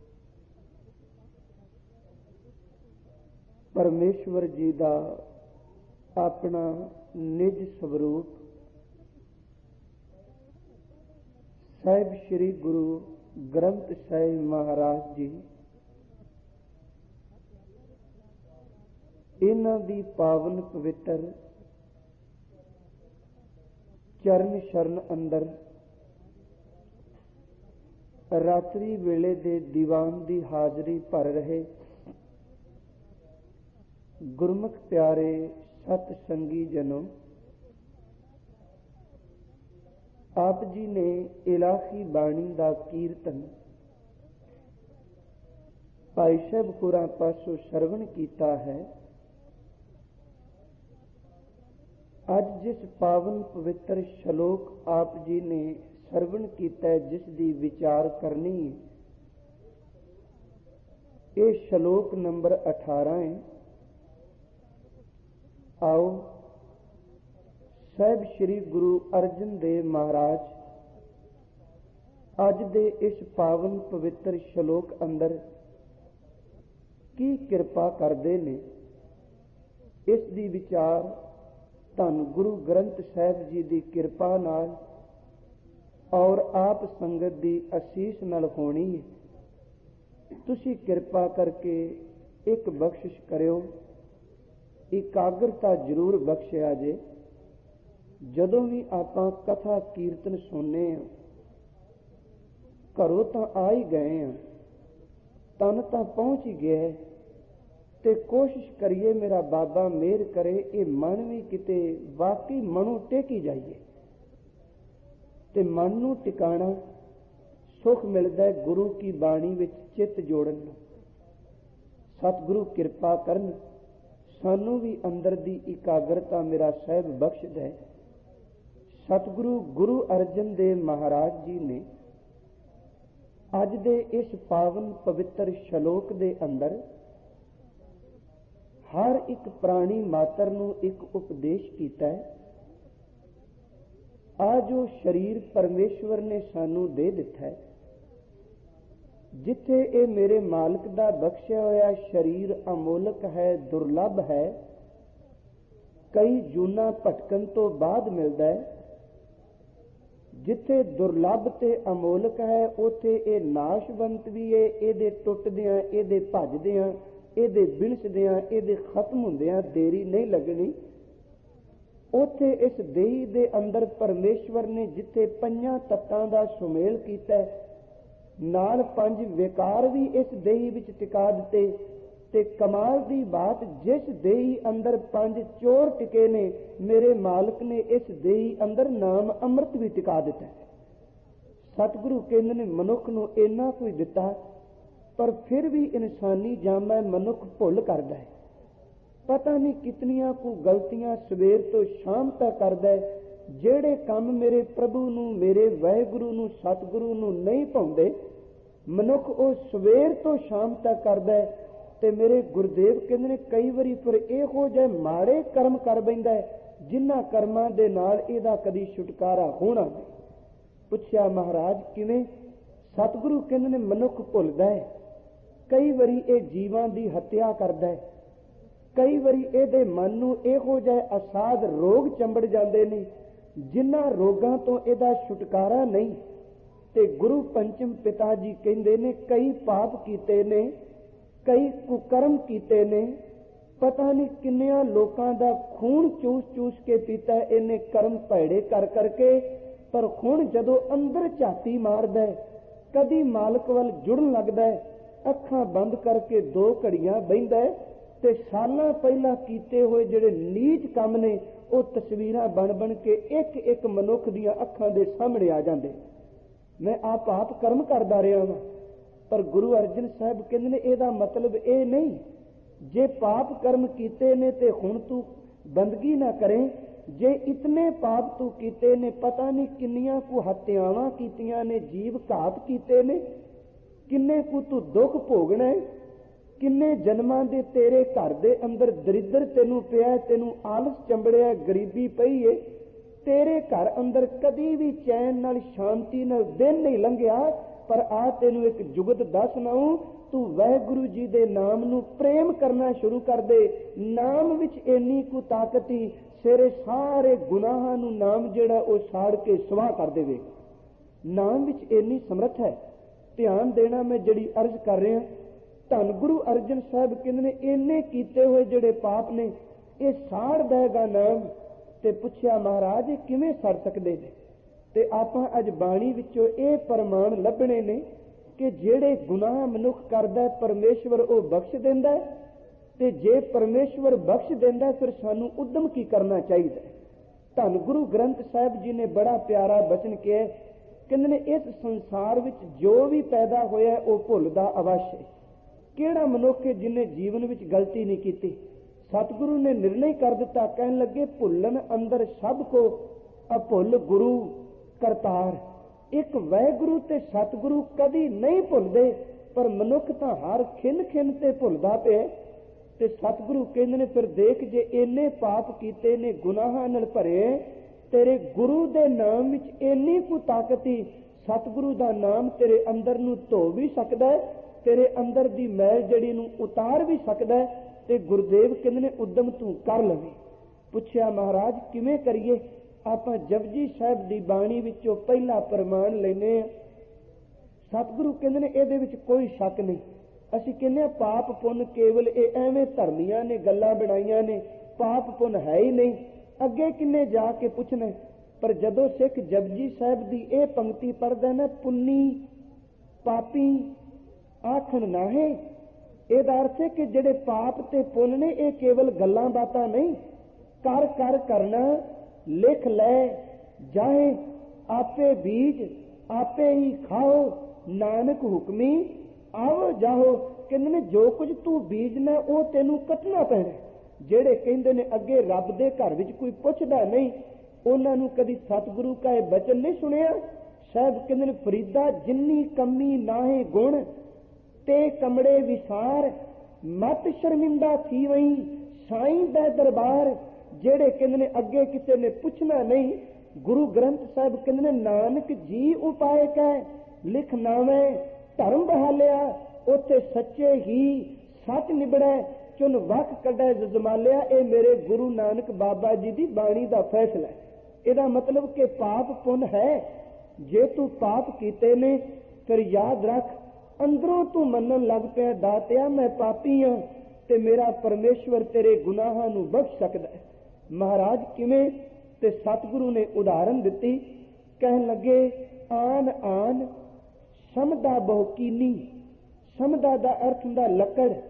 ਪਰਮੇਸ਼ਵਰ ਜੀ ਦਾ ਆਪਣਾ ਨਿਜ ਸਵਰੂਪ ਸਾਹਿਬ ਸ੍ਰੀ ਗੁਰੂ ਗ੍ਰੰਥ ਸਾਹਿਬ ਮਹਾਰਾਜ ਜੀ, ਇਹਨਾਂ ਦੀ ਪਾਵਨ ਪਵਿੱਤਰ ਚਰਨ ਸ਼ਰਨ ਅੰਦਰ ਰਾਤਰੀ ਵੇਲੇ ਦੇ ਦੀਵਾਨ ਦੀ ਹਾਜ਼ਰੀ ਭਰ ਰਹੇ ਗੁਰਮੁਖ ਪਿਆਰੇ ਸਤ ਸੰਗੀ ਜਨੋ, ਆਪ ਜੀ ਨੇ ਇਲਾਹੀ ਬਾਣੀ ਦਾ ਕੀਰਤਨ ਭਾਈ ਸਾਹਿਬ ਹੋਰਾਂ ਪਾਸੋਂ ਸਰਵਣ ਕੀਤਾ ਹੈ। ਅੱਜ ਜਿਸ ਪਾਵਨ ਪਵਿੱਤਰ ਸ਼ਲੋਕ ਆਪ ਜੀ ਨੇ ਸਰਵਣ ਕੀਤਾ, ਜਿਸ ਦੀ ਵਿਚਾਰ ਕਰਨੀ ਹੈ, ਇਹ ਸ਼ਲੋਕ ਨੰਬਰ 18 ਹੈ। ਆਓ ਸਾਹਿਬ ਸ੍ਰੀ ਗੁਰੂ ਅਰਜਨ ਦੇਵ ਮਹਾਰਾਜ ਅੱਜ ਦੇ ਇਸ ਪਾਵਨ ਪਵਿੱਤਰ ਸ਼ਲੋਕ ਅੰਦਰ ਕੀ ਕਿਰਪਾ ਕਰਦੇ ਨੇ, ਇਸ ਦੀ ਵਿਚਾਰ ਧੰਨ ਗੁਰੂ ਗ੍ਰੰਥ ਸਾਹਿਬ ਜੀ ਦੀ ਕਿਰਪਾ ਨਾਲ ਔਰ ਆਪ ਸੰਗਤ ਦੀ ਅਸੀਸ ਨਾਲ ਹੋਣੀ ਹੈ। ਤੁਸੀਂ ਕਿਰਪਾ ਕਰਕੇ ਇੱਕ ਬਖਸ਼ਿਸ਼ ਕਰਿਓ, ਇਕਾਗਰਤਾ ਜ਼ਰੂਰ ਬਖਸ਼ਿਆ ਜੇ। ਜਦੋਂ ਵੀ ਆਪਾਂ ਕਥਾ ਕੀਰਤਨ ਸੁਣਨੇ ਆ, ਘਰੋਂ ਤਾਂ ਆ ਹੀ ਗਏ ਆ, ਤਨ ਤਾਂ ਪਹੁੰਚ ਹੀ ਗਿਆ, ਤੇ ਕੋਸ਼ਿਸ਼ ਕਰੀਏ ਮੇਰਾ ਬਾਬਾ ਮਿਹਰ ਕਰੇ ਇਹ ਮਨ ਵੀ ਕਿਤੇ ਵਾਕਈ ਮਨੋਂ ਟੇਕੀ ਜਾਈਏ, ਤੇ ਮਨ ਨੂੰ ਟਿਕਾਣਾ ਸੁਖ ਮਿਲਦਾ ਹੈ ਗੁਰੂ ਕੀ ਬਾਣੀ ਵਿੱਚ ਚਿੱਤ ਜੋੜਨ ਨੂੰ। ਸਤਿਗੁਰੂ ਕਿਰਪਾ ਕਰਨ, ਸਾਨੂੰ ਵੀ ਅੰਦਰ ਦੀ ਇਕਾਗਰਤਾ ਮੇਰਾ ਸਾਹਿਬ ਬਖਸ਼ ਦੇ। ਸਤਿਗੁਰੂ ਗੁਰੂ ਅਰਜਨ ਦੇਵ ਮਹਾਰਾਜ ਜੀ ਨੇ ਅੱਜ ਦੇ ਇਸ ਪਾਵਨ ਪਵਿੱਤਰ ਸ਼ਲੋਕ ਦੇ ਅੰਦਰ ਹਰ ਇੱਕ ਪ੍ਰਾਣੀ ਮਾਤਰ ਨੂੰ ਇੱਕ ਉਪਦੇਸ਼ ਕੀਤਾ ਹੈ। ਆ ਜੋ ਸਰੀਰ ਪਰਮੇਸ਼ਵਰ ਨੇ ਸਾਨੂੰ ਦੇ ਦਿੱਤਾ ਹੈ, ਜਿੱਥੇ ਇਹ ਮੇਰੇ ਮਾਲਕ ਦਾ ਬਖਸ਼ਿਆ ਹੋਇਆ ਸਰੀਰ ਅਮੋਲਕ ਹੈ, ਦੁਰਲੱਭ ਹੈ, ਕਈ ਜੂਨਾਂ ਭਟਕਣ ਤੋਂ ਬਾਅਦ ਮਿਲਦਾ ਹੈ। ਜਿੱਥੇ ਦੁਰਲੱਭ ਤੇ ਅਮੋਲਕ ਹੈ, ਉੱਥੇ ਇਹ ਨਾਸ਼ਵੰਤ ਵੀ ਹੈ। ਇਹਦੇ ਟੁੱਟਦਿਆਂ, ਇਹਦੇ ਭੱਜਦਿਆਂ, ਇਹਦੇ ਬਿਣਸਦਿਆਂ, ਇਹਦੇ ਖਤਮ ਹੁੰਦਿਆਂ ਦੇਰੀ ਨਹੀਂ ਲੱਗਣੀ। ਉੱਥੇ ਇਸ ਦੇਹੀ ਦੇ ਅੰਦਰ ਪਰਮੇਸ਼ਵਰ ਨੇ ਜਿੱਥੇ 5 ਤੱਤਾਂ ਦਾ ਸੁਮੇਲ ਕੀਤਾ, ਨਾਲ 5 ਵਿਕਾਰ ਵੀ ਇਸ ਦੇਹੀ ਵਿੱਚ ਟਿਕਾ ਦਿੱਤੇ, ਤੇ ਕਮਾਲ ਦੀ ਬਾਤ, ਜਿਸ ਦੇਹੀ ਅੰਦਰ 5 ਚੋਰ ਟਿਕੇ ਨੇ, ਮੇਰੇ ਮਾਲਕ ਨੇ ਇਸ ਦੇਹੀ ਅੰਦਰ ਨਾਮ ਅੰਮ੍ਰਿਤ ਵੀ ਟਿਕਾ ਦਿੱਤਾ। ਸਤਿਗੁਰੂ ਕਹਿੰਦੇ ਨੇ ਮਨੁੱਖ ਨੂੰ ਇੰਨਾ ਕੁਝ ਦਿੱਤਾ, ਪਰ ਫਿਰ ਵੀ ਇਨਸਾਨੀ ਜਾਮਾ ਮਨੁੱਖ ਭੁੱਲ ਕਰਦਾ ਹੈ। ਪਤਾ ਨਹੀਂ ਕਿਤਨੀਆਂ ਕੁ ਗਲਤੀਆਂ ਸਵੇਰ ਤੋਂ ਸ਼ਾਮ ਤੱਕ ਕਰਦਾ ਹੈ, ਜਿਹੜੇ ਕੰਮ ਮੇਰੇ ਪ੍ਰਭੂ ਨੂੰ, ਮੇਰੇ ਵਾਹਿਗੁਰੂ ਨੂੰ, ਸਤਿਗੁਰੂ ਨੂੰ ਨਹੀਂ ਭਾਉਂਦੇ, ਮਨੁੱਖ ਉਹ ਸਵੇਰ ਤੋਂ ਸ਼ਾਮ ਤੱਕ ਕਰਦਾ ਹੈ। ਤੇ ਮੇਰੇ ਗੁਰਦੇਵ ਕਹਿੰਦੇ ਨੇ ਕਈ ਵਾਰੀ ਫਿਰ ਇਹੋ ਜਿਹੇ ਮਾੜੇ ਕਰਮ ਕਰ ਬੈਂਦਾ ਹੈ, ਜਿਨ੍ਹਾਂ ਕਰਮਾਂ ਦੇ ਨਾਲ ਇਹਦਾ ਕਦੀ ਛੁਟਕਾਰਾ ਹੋਣਾ ਨਹੀਂ। ਪੁੱਛਿਆ ਮਹਾਰਾਜ ਕਿਵੇਂ? ਸਤਿਗੁਰੂ ਕਹਿੰਦੇ ਨੇ ਮਨੁੱਖ ਭੁੱਲਦਾ ਹੈ, ਕਈ ਵਾਰੀ ਇਹ ਜੀਵਾਂ ਦੀ ਹੱਤਿਆ ਕਰਦਾ ਹੈ, ਕਈ ਵਾਰੀ ਇਹਦੇ ਮਨ ਨੂੰ ਇਹੋ ਜਿਹੇ ਅਸਾਧ ਰੋਗ ਚੰਬੜ ਜਾਂਦੇ ਨੇ, ਜਿਨ੍ਹਾਂ ਰੋਗਾਂ ਤੋਂ ਇਹਦਾ ਛੁਟਕਾਰਾ ਨਹੀਂ। ਤੇ ਗੁਰੂ ਪੰਚਮ ਪਿਤਾ ਜੀ ਕਹਿੰਦੇ ਨੇ ਕਈ ਪਾਪ ਕੀਤੇ ਨੇ, ਕਈ ਕੁਕਰਮ ਕੀਤੇ ਨੇ, ਪਤਾ ਨਹੀਂ ਕਿੰਨਿਆਂ ਲੋਕਾਂ ਦਾ ਖੂਨ ਚੂਸ ਚੂਸ ਕੇ ਪੀਤਾ ਇਹਨੇ, ਕਰਮ ਭੈੜੇ ਕਰ ਕਰਕੇ। ਪਰ ਹੁਣ ਜਦੋਂ ਅੰਦਰ ਝਾਤੀ ਮਾਰਦਾ, ਕਦੀ ਮਾਲਕ ਵੱਲ ਜੁੜਨ ਲੱਗਦਾ, ਅੱਖਾਂ ਬੰਦ ਕਰਕੇ 2 ਘੜੀਆਂ ਬਹਿੰਦਾ, ਤੇ ਸਾਲਾਂ ਪਹਿਲਾਂ ਕੀਤੇ ਹੋਏ ਜਿਹੜੇ ਨੀਚ ਕੰਮ ਨੇ ਉਹ ਤਸਵੀਰਾਂ ਬਣ ਬਣ ਕੇ ਇੱਕ ਇੱਕ ਮਨੁੱਖ ਦੀਆਂ ਅੱਖਾਂ ਦੇ ਸਾਹਮਣੇ ਆ ਜਾਂਦੇ। ਮੈਂ ਆਪ ਕਰਮ ਕਰਦਾ ਰਿਹਾ ਹਾਂ, ਪਰ ਗੁਰੂ ਅਰਜਨ ਸਾਹਿਬ ਕਹਿੰਦੇ ਨੇ ਇਹਦਾ ਮਤਲਬ ਇਹ ਨਹੀਂ, ਜੇ ਪਾਪ ਕਰਮ ਕੀਤੇ ਨੇ ਤੇ ਹੁਣ ਤੂੰ ਬੰਦਗੀ ਨਾ ਕਰੇ। ਜੇ ਇਤਨੇ ਪਾਪ ਤੂੰ ਕੀਤੇ ਨੇ, ਪਤਾ ਨਹੀਂ ਕਿੰਨੀਆਂ ਕੁ ਹੱਤਿਆਵਾਂ ਕੀਤੀਆਂ ਨੇ, ਜੀਵ ਘਾਤ ਕੀਤੇ ਨੇ, ਕਿੰਨੇ ਕੁ ਤੂੰ ਦੁੱਖ ਭੋਗਣਾ ਹੈ, ਕਿੰਨੇ ਜਨਮਾਂ ਦੇ ਤੇਰੇ ਘਰ ਦੇ ਅੰਦਰ ਦਰਿਦਰ ਤੈਨੂੰ ਪਿਆ, ਤੈਨੂੰ ਆਲਸ ਚੰਬੜਿਆ, ਗਰੀਬੀ ਪਈ ਏ, ਤੇਰੇ ਘਰ ਅੰਦਰ ਕਦੀ ਵੀ ਚੈਨ ਨਾਲ, ਸ਼ਾਂਤੀ ਨਾਲ ਦਿਨ ਨਹੀਂ ਲੰਘਿਆ। ਪਰ ਆ ਤੈਨੂੰ ਇੱਕ ਜੁਗਤ ਦੱਸ ਨਾਉ, ਤੂੰ ਵਾਹਿਗੁਰੂ ਜੀ ਦੇ ਨਾਮ ਨੂੰ ਪ੍ਰੇਮ ਕਰਨਾ ਸ਼ੁਰੂ ਕਰ ਦੇ। ਨਾਮ ਵਿੱਚ ਇੰਨੀ ਕੁ ਤਾਕਤ ਹੀ ਤੇਰੇ ਸਾਰੇ ਗੁਨਾਹਾਂ ਨੂੰ ਨਾਮ ਜਿਹੜਾ ਉਹ ਸਾੜ ਕੇ ਸਵਾਹ ਕਰ ਦੇਵੇਗਾ। ਨਾਮ ਵਿੱਚ ਇੰਨੀ ਸਮਰੱਥ ਹੈ। ਧਿਆਨ ਦੇਣਾ, ਮੈਂ ਜਿਹੜੀ ਅਰਜ਼ ਕਰ ਰਿਹਾ, ਧੰਨ ਗੁਰੂ ਅਰਜਨ ਸਾਹਿਬ ਕਹਿੰਦੇ ਨੇ ਇੰਨੇ ਕੀਤੇ ਹੋਏ ਜਿਹੜੇ ਪਾਪ ਨੇ ਇਹ ਸਾੜ ਦੇਗਾ ਨਾਮ। ਤੇ ਪੁੱਛਿਆ ਮਹਾਰਾਜ ਇਹ ਕਿਵੇਂ ਸੜ ਸਕਦੇ ਨੇ? ਤੇ ਆਪਾਂ ਅੱਜ ਬਾਣੀ ਵਿੱਚੋਂ ਇਹ ਪ੍ਰਮਾਣ ਲੱਭਣੇ ਨੇ ਕਿ ਜਿਹੜੇ ਗੁਨਾਹ ਮਨੁੱਖ ਕਰਦਾ ਪਰਮੇਸ਼ਵਰ ਉਹ ਬਖਸ਼ ਦਿੰਦਾ, ਤੇ ਜੇ ਪਰਮੇਸ਼ਵਰ ਬਖਸ਼ ਦਿੰਦਾ ਫਿਰ ਸਾਨੂੰ ਉਦਮ ਕੀ ਕਰਨਾ ਚਾਹੀਦਾ। ਧੰਨ ਗੁਰੂ ਗ੍ਰੰਥ ਸਾਹਿਬ ਜੀ ਨੇ ਬੜਾ ਪਿਆਰਾ ਬਚਨ ਕਿਹਾ, ਕਹਿੰਦੇ ਨੇ ਇਸ ਸੰਸਾਰ ਵਿੱਚ ਜੋ ਵੀ ਪੈਦਾ ਹੋਇਆ ਉਹ ਭੁੱਲਦਾ ਅਵਸ਼ ਹੈ। ਕਿਹੜਾ ਮਨੁੱਖ ਹੈ ਜਿਹਨੇ ਜੀਵਨ ਵਿੱਚ ਗਲਤੀ ਨਹੀਂ ਕੀਤੀ? ਸਤਿਗੁਰੂ ਨੇ ਨਿਰਣੈ ਕਰ ਦਿੱਤਾ, ਕਹਿਣ ਲੱਗੇ ਭੁੱਲਣ ਅੰਦਰ ਸਭ ਕੋ ਅਭੁੱਲ ਗੁਰੂ ਕਰਤਾਰ। ਇੱਕ ਵਾਹਿਗੁਰੂ ਤੇ ਸਤਿਗੁਰੂ ਕਦੀ ਨਹੀਂ ਭੁੱਲਦੇ, ਪਰ ਮਨੁੱਖ ਤਾਂ ਹਰ ਖਿੰਨ ਖਿੰਨ ਤੇ ਭੁੱਲਦਾ ਪਿਆ। ਤੇ ਸਤਿਗੁਰੂ ਕਹਿੰਦੇ ਨੇ ਫਿਰ ਦੇਖ, ਜੇ ਇੰਨੇ ਪਾਪ ਕੀਤੇ ਨੇ, ਗੁਨਾਹਾਂ ਨਾਲ ਭਰੇ, ਤੇਰੇ ਗੁਰੂ ਦੇ ਨਾਮ ਵਿੱਚ ਇੰਨੀ ਕੁ ਤਾਕਤ ਹੀ, ਸਤਿਗੁਰੂ ਦਾ ਨਾਮ ਤੇਰੇ ਅੰਦਰ ਨੂੰ ਧੋ ਵੀ ਸਕਦਾ ਹੈ, ਤੇਰੇ ਅੰਦਰ ਦੀ ਮੈਲ ਜਿਹੜੀ ਨੂੰ ਉਤਾਰ ਵੀ ਸਕਦਾ ਹੈ। ਤੇ ਗੁਰਦੇਵ ਕਹਿੰਦੇ ਨੇ ਉਦਮ ਤੂੰ ਕਰ ਲਵੇ। ਪੁੱਛਿਆ ਮਹਾਰਾਜ ਕਿਵੇਂ ਕਰੀਏ? ਆਪਾਂ ਜਪਜੀ ਸਾਹਿਬ ਦੀ ਬਾਣੀ ਵਿੱਚੋਂ ਪਹਿਲਾ ਪ੍ਰਮਾਣ ਲੈਨੇ ਆ। ਸਤਿਗੁਰੂ ਕਹਿੰਦੇ ਨੇ ਇਹਦੇ ਵਿੱਚ ਕੋਈ ਸ਼ੱਕ ਨਹੀਂ। ਅਸੀਂ ਕਹਿੰਦੇ ਆ ਪਾਪ ਪੁੰਨ ਕੇਵਲ ਇਹ ਐਵੇਂ ਧਰਮੀਆਂ ਨੇ, ਗੱਲਾਂ ਬਣਾਈਆਂ ਨੇ, ਪਾਪ ਪੁੰਨ ਹੈ ਹੀ ਨਹੀਂ। ਅੱਗੇ ਕਿੰਨੇ ਜਾ ਕੇ ਪੁੱਛਣਾ। ਪਰ ਜਦੋਂ ਸਿੱਖ ਜਪਜੀ ਸਾਹਿਬ ਦੀ ਇਹ ਪੰਕਤੀ ਪੜ੍ਹਦਾ ਨਾ, ਪੁੰਨੀ ਪਾਪੀ ਆਖਣ ਨਾਹੇ, ਇਹਦਾ ਅਰਥ ਹੈ ਕਿ ਜਿਹੜੇ ਪਾਪ ਤੇ ਪੁੰਨ ਨੇ ਇਹ ਕੇਵਲ ਗੱਲਾਂ ਬਾਤਾਂ ਨਹੀਂ, ਕਰ ਕਰ ਕਰਨਾ, ਲਿਖ ਲੈ ਜਾਏ, ਆਪੇ ਬੀਜ ਆਪੇ ਹੀ ਖਾਓ, ਨਾਨਕ ਹੁਕਮੀ ਆਵੋ ਜਾਓ। ਕਹਿੰਦੇ ਨੇ ਜੋ ਕੁਝ ਤੂੰ ਬੀਜਣਾ ਉਹ ਤੈਨੂੰ ਕੱਟਣਾ ਪੈਣਾ। ਜਿਹੜੇ ਕਹਿੰਦੇ ਨੇ ਅੱਗੇ ਰੱਬ ਦੇ ਘਰ ਵਿੱਚ ਕੋਈ ਪੁੱਛਦਾ ਨਹੀਂ, ਉਹਨਾਂ ਨੂੰ ਕਦੀ ਸਤਿਗੁਰੂ ਕਾ ਇਹ ਬਚਨ ਨਹੀਂ ਸੁਣਿਆ। ਸਾਹਿਬ ਕਹਿੰਦੇ ਨੇ ਫਰੀਦਾ ਜਿੰਨੀ ਕਮੀ ਨਾਹੇ ਗੁਣ, ਤੇ ਕਮੜੇ ਵਿਸਾਰ, ਮਤ ਸ਼ਰਮਿੰਦਾ ਥੀ ਵਈ ਸਾਈਂ ਦਾ ਦਰਬਾਰ। ਜਿਹੜੇ ਕਹਿੰਦੇ ਨੇ ਅੱਗੇ ਕਿਸੇ ਨੇ ਪੁੱਛਣਾ ਨਹੀਂ। ਗੁਰੂ ਗ੍ਰੰਥ ਸਾਹਿਬ ਕਹਿੰਦੇ ਨੇ ਨਾਨਕ ਜੀ ਉਪਾਏ ਕੈ ਲਿਖ ਨਾਵੇਂ, ਧਰਮ ਬਹਾਲਿਆ ਉੱਥੇ ਸੱਚੇ ਹੀ ਸੱਚ ਨਿਬੜੈ, ਚੁਨ ਵਖ ਕੱਢੈ ਜਮਾਲਿਆ। ਇਹ ਮੇਰੇ ਗੁਰੂ ਨਾਨਕ ਬਾਬਾ ਜੀ ਦੀ ਬਾਣੀ ਦਾ ਫੈਸਲਾ ਹੈ। ਇਹਦਾ ਮਤਲਬ ਕਿ ਪਾਪ ਪੁੰਨ ਹੈ। ਜੇ ਤੂੰ ਪਾਪ ਕੀਤੇ ਨੇ ਫਿਰ ਯਾਦ ਰੱਖ, ਅੰਦਰੋਂ ਤੂੰ ਮੰਨਣ ਲੱਗ ਪਿਆ ਦਾਤਿਆ ਮੈਂ ਪਾਪੀ ਹਾਂ, ਤੇ ਮੇਰਾ ਪਰਮੇਸ਼ਵਰ ਤੇਰੇ ਗੁਨਾਹਾਂ ਨੂੰ ਬਖਸ਼ ਸਕਦਾ ਹੈ। ਮਹਾਰਾਜ ਕਿਵੇਂ? ਤੇ ਸਤਿਗੁਰੂ ਨੇ ਉਦਾਹਰਨ ਦਿੱਤੀ। ਕਹਿਣ ਲੱਗੇ ਆਨ ਆਨ ਸਮਦਾ ਬਹੁਕੀਨੀ। ਸਮਦਾ ਦਾ ਅਰਥ ਹੁੰਦਾ ਲੱਕੜ,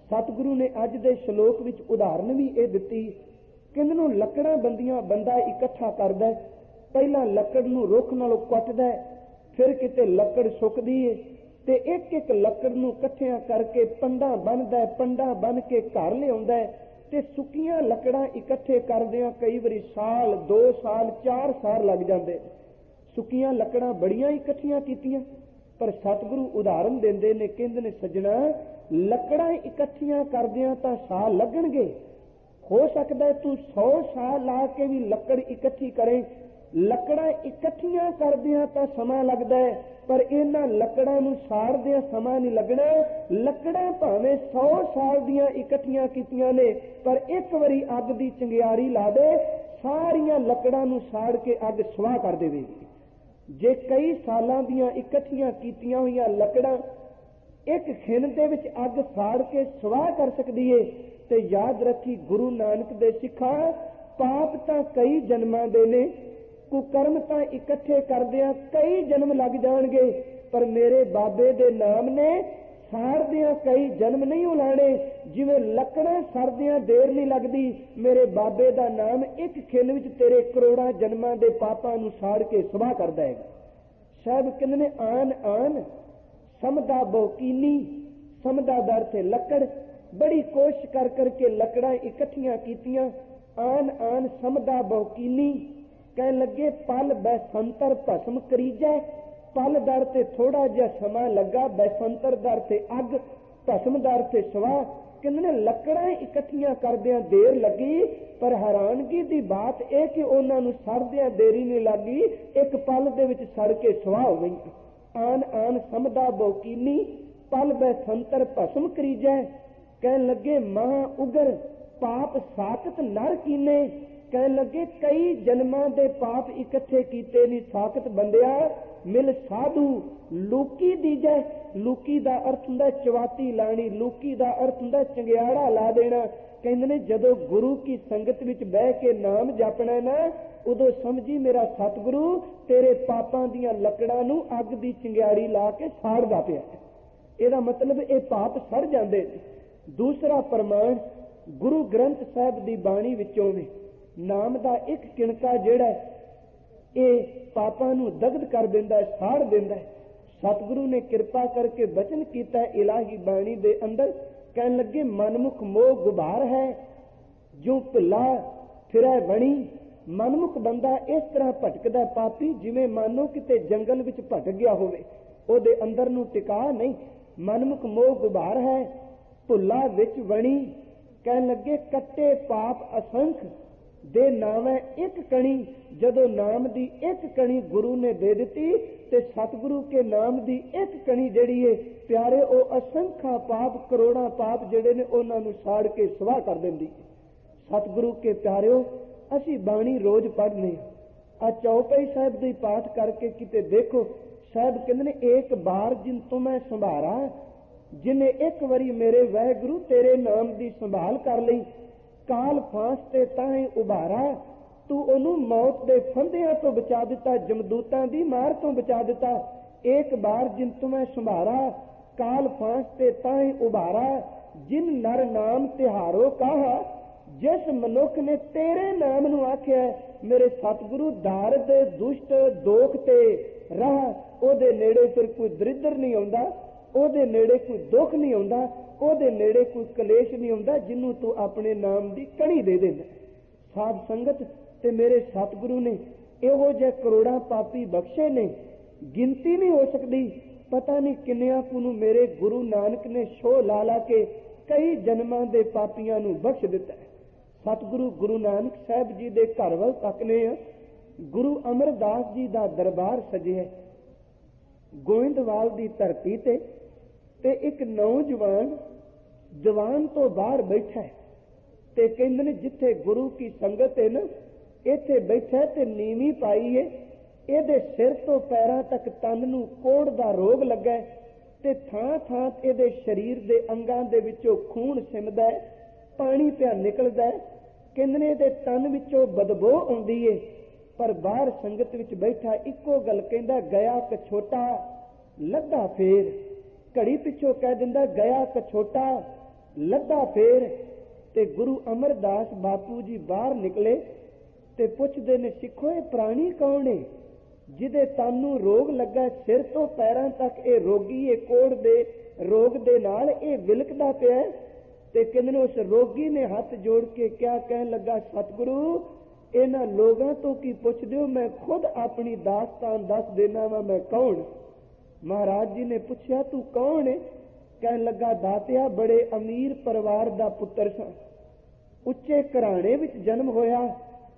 ਸਤਿਗੁਰੂ ਨੇ ਅੱਜ ਦੇ ਸ਼ਲੋਕ ਵਿੱਚ ਉਦਾਹਰਨ ਵੀ ਇਹ ਦਿੱਤੀ। ਕਹਿੰਦੇ ਨੂੰ ਲੱਕੜਾਂ ਬੰਦਾ ਇਕੱਠਾ ਕਰਦਾ, ਪਹਿਲਾਂ ਲੱਕੜ ਨੂੰ ਰੁੱਖ ਨਾਲੋਂ ਕੱਟਦਾ, ਫਿਰ ਕਿਤੇ ਲੱਕੜ ਸੁੱਕਦੀ ਏ ਤੇ ਇੱਕ ਇੱਕ ਲੱਕੜ ਨੂੰ ਇਕੱਠਿਆਂ ਕਰਕੇ ਪੰਡਾ ਬੰਨ ਕੇ ਘਰ ਲਿਆਉਂਦਾ ਤੇ ਸੁੱਕੀਆਂ ਲੱਕੜਾਂ ਇਕੱਠੇ ਕਰਦਿਆਂ ਕਈ ਵਾਰੀ ਸਾਲ, 2 ਸਾਲ, 4 ਸਾਲ ਲੱਗ ਜਾਂਦੇ। ਸੁੱਕੀਆਂ ਲੱਕੜਾਂ ਬੜੀਆਂ ਇਕੱਠੀਆਂ ਕੀਤੀਆਂ, ਪਰ ਸਤਿਗੁਰੂ ਉਦਾਹਰਨ ਦਿੰਦੇ ਨੇ, ਕਹਿੰਦੇ ਨੇ ਸੱਜਣਾ, ਲੱਕੜਾਂ ਇਕੱਠੀਆਂ ਕਰਦਿਆਂ ਤਾਂ ਸਾਲ ਲੱਗਣਗੇ, ਹੋ ਸਕਦਾ ਤੂੰ 100 ਸਾਲ ਲਾ ਕੇ ਵੀ ਲੱਕੜ ਇਕੱਠੀ ਕਰੇ। ਲੱਕੜਾਂ ਇਕੱਠੀਆਂ ਕਰਦਿਆਂ ਤਾਂ ਸਮਾਂ ਲੱਗਦਾ ਹੈ, ਪਰ ਇਹਨਾਂ ਲੱਕੜਾਂ ਨੂੰ ਸਾੜਦਿਆਂ ਸਮਾਂ ਨਹੀਂ ਲੱਗਣਾ। ਲੱਕੜਾਂ ਭਾਵੇਂ 100 ਸਾਲ ਦੀਆਂ ਇਕੱਠੀਆਂ ਕੀਤੀਆਂ ਨੇ, ਪਰ ਇੱਕ ਵਾਰੀ ਅੱਗ ਦੀ ਚਿੰਗਾਰੀ ਲਾ ਦੇ, ਸਾਰੀਆਂ ਲੱਕੜਾਂ ਨੂੰ ਸਾੜ ਕੇ ਅੱਗ ਸਵਾਹ ਕਰ ਦੇਵੇਗੀ। ਜੇ ਕਈ ਸਾਲਾਂ ਦੀਆਂ ਇਕੱਠੀਆਂ ਕੀਤੀਆਂ ਹੋਈਆਂ ਲੱਕੜਾਂ ਇੱਕ ਖਿਣ ਦੇ ਵਿੱਚ ਅੱਗ ਸਾੜ ਕੇ ਸਵਾਹ ਕਰ ਸਕਦੀ ਏ, ਤੇ ਯਾਦ ਰੱਖੀ ਗੁਰੂ ਨਾਨਕ ਦੇ ਸਿੱਖਾਂ, ਪਾਪ ਤਾਂ ਕਈ ਜਨਮਾਂ ਦੇ ਨੇ, ਕੁਕਰਮ ਤਾਂ ਇਕੱਠੇ ਕਰਦਿਆਂ ਕਈ ਜਨਮ ਲੱਗ ਜਾਣਗੇ, ਪਰ ਮੇਰੇ ਬਾਬੇ ਦੇ ਨਾਮ ਨੇ ਸਾੜਦਿਆਂ ਕਈ ਜਨਮ ਨਹੀਂ ਉਲਾਣੇ। ਜਿਵੇਂ ਲੱਕੜਾਂ ਸੜਦਿਆਂ ਦੇਰ ਨਹੀਂ ਲੱਗਦੀ, ਮੇਰੇ ਬਾਬੇ ਦਾ ਨਾਮ ਇੱਕ ਖਿਣ ਵਿੱਚ ਤੇਰੇ ਕਰੋੜਾਂ ਜਨਮਾਂ ਦੇ ਪਾਪਾਂ ਨੂੰ ਸਾੜ ਕੇ ਸਵਾਹ ਕਰ ਦੇਗਾ। ਸਾਹਿਬ ਕਹਿੰਦੇ ਨੇ, ਆਨ ਸਮਦਾ ਬੋਕੀਨੀ, ਸਮਦਾ ਦਰ ਤੇ ਲੱਕੜ, ਬੜੀ ਕੋਸ਼ਿਸ਼ ਕਰ ਕਰਕੇ ਲੱਕੜਾਂ ਇਕੱਠੀਆਂ ਕੀਤੀਆਂ। ਆਨ ਸਮਦਾ ਬੋਕੀਨੀ, ਕਹਿਣ ਲੱਗੇ ਪਲ ਬੈਸੰਤਰ ਭਸਮ ਕਰੀਜੈ। ਪਲ ਦਰ ਤੇ ਥੋੜਾ ਜਿਹਾ ਸਮਾਂ ਲੱਗਾ, ਬੈਸੰਤਰ ਦਰ ਤੇ ਅੱਗ, ਭਸਮ ਦਰ ਤੇ ਸਵਾਹ। ਕਹਿੰਦੇ ਨੇ ਲੱਕੜਾਂ ਇਕੱਠੀਆਂ ਕਰਦਿਆਂ ਦੇਰ ਲੱਗੀ, ਪਰ ਹੈਰਾਨਗੀ ਦੀ ਬਾਤ ਇਹ ਕਿ ਉਹਨਾਂ ਨੂੰ ਸੜਦਿਆਂ ਦੇਰੀ ਨਹੀਂ ਲੱਗੀ, ਇੱਕ ਪਲ ਦੇ ਵਿੱਚ ਸੜ ਕੇ ਸਵਾਹ ਹੋ ਗਈ। ਆਨ ਸਮਦਾ ਬੋਕੀਨੀ, ਪਲ ਬੈਸੰਤਰ ਭਸਮ ਕਰੀਜੈ। ਕਹਿਣ ਲੱਗੇ ਮਹਾ ਉਗਰ ਪਾਪ ਸਾਕਤ ਨਰ ਕੀਨੇ। ਕਹਿਣ ਲੱਗੇ ਕਈ ਜਨਮਾਂ ਦੇ ਪਾਪ ਇਕੱਠੇ ਕੀਤੇ ਨਹੀਂ, ਸਾਕਤ ਬੰਦਿਆ ਮਿਲ ਸਾਧੂ ਲੂਕੀ ਦੀਜੈ। ਲੂਕੀ ਦਾ ਅਰਥ ਹੁੰਦਾ ਚਵਾਤੀ ਲਾਣੀ, ਲੂਕੀ ਦਾ ਅਰਥ ਹੁੰਦਾ ਚੰਗਿਆੜਾ ਲਾ ਦੇਣਾ। ਕਹਿੰਦੇ ਨੇ ਜਦੋਂ ਗੁਰੂ ਕੀ ਸੰਗਤ ਵਿੱਚ ਬਹਿ ਕੇ ਨਾਮ ਜਪਣਾ ਨਾ, ਉਦੋਂ ਸਮਝੀ ਮੇਰਾ ਸਤਿਗੁਰੂ ਤੇਰੇ ਪਾਪਾਂ ਦੀਆਂ ਲੱਕੜਾਂ ਨੂੰ ਅੱਗ ਦੀ ਚੰਗਿਆੜੀ ਲਾ ਕੇ ਸਾੜਦਾ ਪਿਆ। ਇਹਦਾ ਮਤਲਬ ਇਹ ਪਾਪ ਸੜ ਜਾਂਦੇ। ਦੂਸਰਾ ਪ੍ਰਮਾਣ ਗੁਰੂ ਗ੍ਰੰਥ ਸਾਹਿਬ ਦੀ ਬਾਣੀ ਵਿੱਚੋਂ ਵੀ ਨਾਮ ਦਾ ਇੱਕ ਕਿਣਕਾ ਜਿਹੜਾ ਇਹ ਪਾਪਾਂ ਨੂੰ ਦਗਧ ਕਰ ਦਿੰਦਾ, ਸਾੜ ਦਿੰਦਾ। ਸਤਿਗੁਰੂ ਨੇ ਕਿਰਪਾ ਕਰਕੇ ਬਚਨ ਕੀਤਾ ਇਲਾਹੀ ਬਾਣੀ ਦੇ ਅੰਦਰ, ਕਹਿਣ ਲੱਗੇ ਮਨਮੁਖ ਮੋਹ ਗੁਬਾਰ ਹੈ ਜੋ ਭੁੱਲਾ ਫਿਰੈ ਬਣੀ। ਮਨਮੁਖ ਬੰਦਾ ਇਸ ਤਰ੍ਹਾਂ ਭਟਕਦਾ ਪਾਪੀ, ਜਿਵੇਂ ਮਾਨੋ ਕਿਤੇ ਜੰਗਲ ਵਿੱਚ ਭਟਕ ਗਿਆ ਹੋਵੇ, ਉਹਦੇ ਅੰਦਰ ਨੂੰ ਟਿਕਾ ਨਹੀਂ। ਮਨਮੁਖ ਮੋਹ ਗੁਬਾਰ ਹੈ ਭੁੱਲਾ ਵਿੱਚ ਬਣੀ। ਕਹਿਣ ਲੱਗੇ ਕੱਟੇ ਪਾਪ ਅਸੰਖ ਦੇ ਨਾਮੈ ਇੱਕ ਕਣੀ। ਜਦੋਂ ਨਾਮ ਦੀ ਇੱਕ ਕਣੀ ਗੁਰੂ ਨੇ ਦੇ ਦਿੱਤੀ ਤੇ ਸਤਿਗੁਰੂ ਕੇ ਨਾਮ ਦੀ ਇੱਕ ਕਣੀ ਜਿਹੜੀ ਏ ਪਿਆਰੇ, ਉਹ ਅਸੰਖਾਂ ਪਾਪ, ਕਰੋੜਾਂ ਪਾਪ ਜਿਹੜੇ ਨੇ ਉਹਨਾਂ ਨੂੰ ਸਾੜ ਕੇ ਸਵਾਹ ਕਰ ਦਿੰਦੀ। ਸਤਿਗੁਰੂ ਕੇ ਪਿਆਰਿਓ, ਅਸੀਂ ਬਾਣੀ ਰੋਜ਼ ਪੜ੍ਹਨੇ ਆ, ਚੌਪਈ ਸਾਹਿਬ ਦੀ ਪਾਠ ਕਰਕੇ ਕਿਤੇ ਦੇਖੋ। ਸਾਹਿਬ ਕਹਿੰਦੇ ਨੇ ਏਕ ਬਾਰ ਜਿਨ ਤੁਮੈ ਸੰਭਾਰਾ, ਜਿਨੇ ਇੱਕ ਵਾਰੀ ਮੇਰੇ ਵਾਹਿਗੁਰੂ ਤੇਰੇ ਨਾਮ ਦੀ ਸੰਭਾਲ ਕਰ ਲਈ, ਕਾਲ ਫਾਂਸ ਤੇ ਤਾਂ ਹੀ ਉਭਾਰਾ। ਤੂੰ ਉਹਨੂੰ ਮੌਤ ਦੇ ਫੰਦਿਆਂ ਤੋਂ ਬਚਾ ਦਿੱਤਾ, ਜਮਦੂਤਾਂ ਦੀ ਮਾਰ ਤੋਂ ਬਚਾ ਦਿੱਤਾ। ਏਕ ਬਾਰ ਜਿਨ ਤੁਮੈ ਸੰਭਾਰਾ, ਕਾਲ ਫਾਂਸ ਤੇ ਤਾਂ ਹੀ ਉਭਾਰਾ। ਜਿਨ ਨਰ ਨਾਮ ਤਿਹਾਰੋ ਕਾਹਾ, ਜਿਸ ਮਨੁੱਖ ਨੇ ਤੇਰੇ ਨਾਮ ਨੂੰ ਆਖਿਆ ਮੇਰੇ ਸਤਿਗੁਰੂ ਦਾਰਦ ਦੁਸ਼ਟ ਦੋਖ ਤੇ ਰਾਹ, ਉਹਦੇ ਨੇੜੇ ਫਿਰ ਕੋਈ ਦਰਿਦਰ ਨਹੀਂ ਆਉਂਦਾ, ਉਹਦੇ ਨੇੜੇ ਕੋਈ ਦੁੱਖ ਨਹੀਂ ਆਉਂਦਾ, ਉਹਦੇ ਨੇੜੇ ਕੋਈ ਕਲੇਸ਼ ਨਹੀਂ ਆਉਂਦਾ, ਜਿਹਨੂੰ ਤੂੰ ਆਪਣੇ ਨਾਮ ਦੀ ਕਣੀ ਦੇ ਦਿੰਦਾ। ਸਾਧ ਸੰਗਤ ਤੇ ਮੇਰੇ ਸਤਿਗੁਰੂ ਨੇ ਇਹੋ ਜਿਹੇ ਕਰੋੜਾਂ ਪਾਪੀ ਬਖਸ਼ੇ ਨੇ, ਗਿਣਤੀ ਨਹੀਂ ਹੋ ਸਕਦੀ। ਪਤਾ ਨਹੀਂ ਕਿੰਨਿਆਂ ਕੁ ਨੂੰ ਮੇਰੇ ਗੁਰੂ ਨਾਨਕ ਨੇ ਸ਼ੋਅ ਲਾ ਲਾ ਕੇ ਕਈ ਜਨਮਾਂ ਦੇ ਪਾਪੀਆਂ ਨੂੰ ਬਖਸ਼ ਦਿੱਤਾ। ਸਤਿਗੁਰੂ ਗੁਰੂ ਨਾਨਕ ਸਾਹਿਬ ਜੀ ਦੇ ਘਰ ਵੱਲ ਤੱਕਨੇ ਆ, ਗੁਰੂ ਅਮਰਦਾਸ ਜੀ ਦਾ ਦਰਬਾਰ ਸਜਿਆ ਗੋਇੰਦਵਾਲ ਦੀ ਧਰਤੀ ਤੇ ਇੱਕ ਨੌਜਵਾਨ ਦੀਵਾਨ ਤੋਂ ਬਾਹਰ ਬੈਠਾ ਤੇ ਕਹਿੰਦੇ ਨੇ ਜਿੱਥੇ ਗੁਰੂ ਕੀ ਸੰਗਤ ਹੈ ਨਾ, ਇੱਥੇ ਬੈਠਾ ਤੇ ਨੀਵੀਂ ਪਾਈ ਹੈ, ਇਹਦੇ ਸਿਰ ਤੋਂ ਪੈਰਾਂ ਤੱਕ ਤਨ ਨੂੰ ਕੋੜ ਦਾ ਰੋਗ ਲੱਗਾ ਤੇ ਥਾਂ ਥਾਂ ਇਹਦੇ ਸਰੀਰ ਦੇ ਅੰਗਾਂ ਦੇ ਵਿੱਚੋਂ ਖੂਨ ਸਿੰਮਦਾ, ਪਾਣੀ ਪਿਆ ਨਿਕਲਦਾ। ਕਹਿੰਦੇ ਨੇ ਇਹਦੇ ਤਨ ਵਿੱਚੋਂ ਬਦਬੂ ਆਉਂਦੀ ਏ, ਪਰ ਬਾਹਰ ਸੰਗਤ ਵਿੱਚ ਬੈਠਾ ਇੱਕੋ ਗੱਲ ਕਹਿੰਦਾ, ਗਿਆ ਕਛੋਟਾ ਲੱਗਾ ਫੇਰ। ਘੜੀ ਪਿੱਛੋਂ ਕਹਿ ਦਿੰਦਾ ਗਿਆ ਕਛੋਟਾ ਲੱਦਾ ਫੇਰ ਤੇ ਗੁਰੂ ਅਮਰਦਾਸ ਬਾਪੂ ਜੀ ਬਾਹਰ ਨਿਕਲੇ ਤੇ ਪੁੱਛਦੇ ਨੇ, ਸਿੱਖੋ ਇਹ ਪ੍ਰਾਣੀ ਕੌਣ ਹੈ ਜਿਹਦੇ ਤਨ ਨੂੰ ਰੋਗ ਲੱਗਾ, ਸਿਰ ਤੋਂ ਪੈਰਾਂ ਤੱਕ ਇਹ ਰੋਗੀ, ਇਹ ਕੋੜ ਦੇ ਰੋਗ ਦੇ ਨਾਲ ਇਹ ਵਿਲਕਦਾ ਪਿਆ। ਤੇ ਕਹਿੰਦੇ ਨੇ ਉਸ ਰੋਗੀ ਨੇ ਹੱਥ ਜੋੜ ਕੇ ਕਿਆ ਕਹਿਣ ਲੱਗਾ, ਸਤਿਗੁਰੂ ਇਹਨਾਂ ਲੋਕਾਂ ਤੋਂ ਕੀ ਪੁੱਛਦੇ ਹੋ, ਮੈਂ ਖੁਦ ਆਪਣੀ ਦਾਸਤਾਨ ਦੱਸ ਦੇਣਾ ਵਾ ਮੈਂ ਕੌਣ। ਮਹਾਰਾਜ ਜੀ ਨੇ ਪੁੱਛਿਆ, ਤੂੰ ਕੌਣ ਹੈ? ਕਹਿਣ ਲੱਗਾ, ਦਾਤਿਆ ਬੜੇ ਅਮੀਰ ਪਰਿਵਾਰ ਦਾ ਪੁੱਤਰ ਸਾਂ, ਉੱਚੇ ਘਰਾਣੇ ਵਿੱਚ ਜਨਮ ਹੋਇਆ,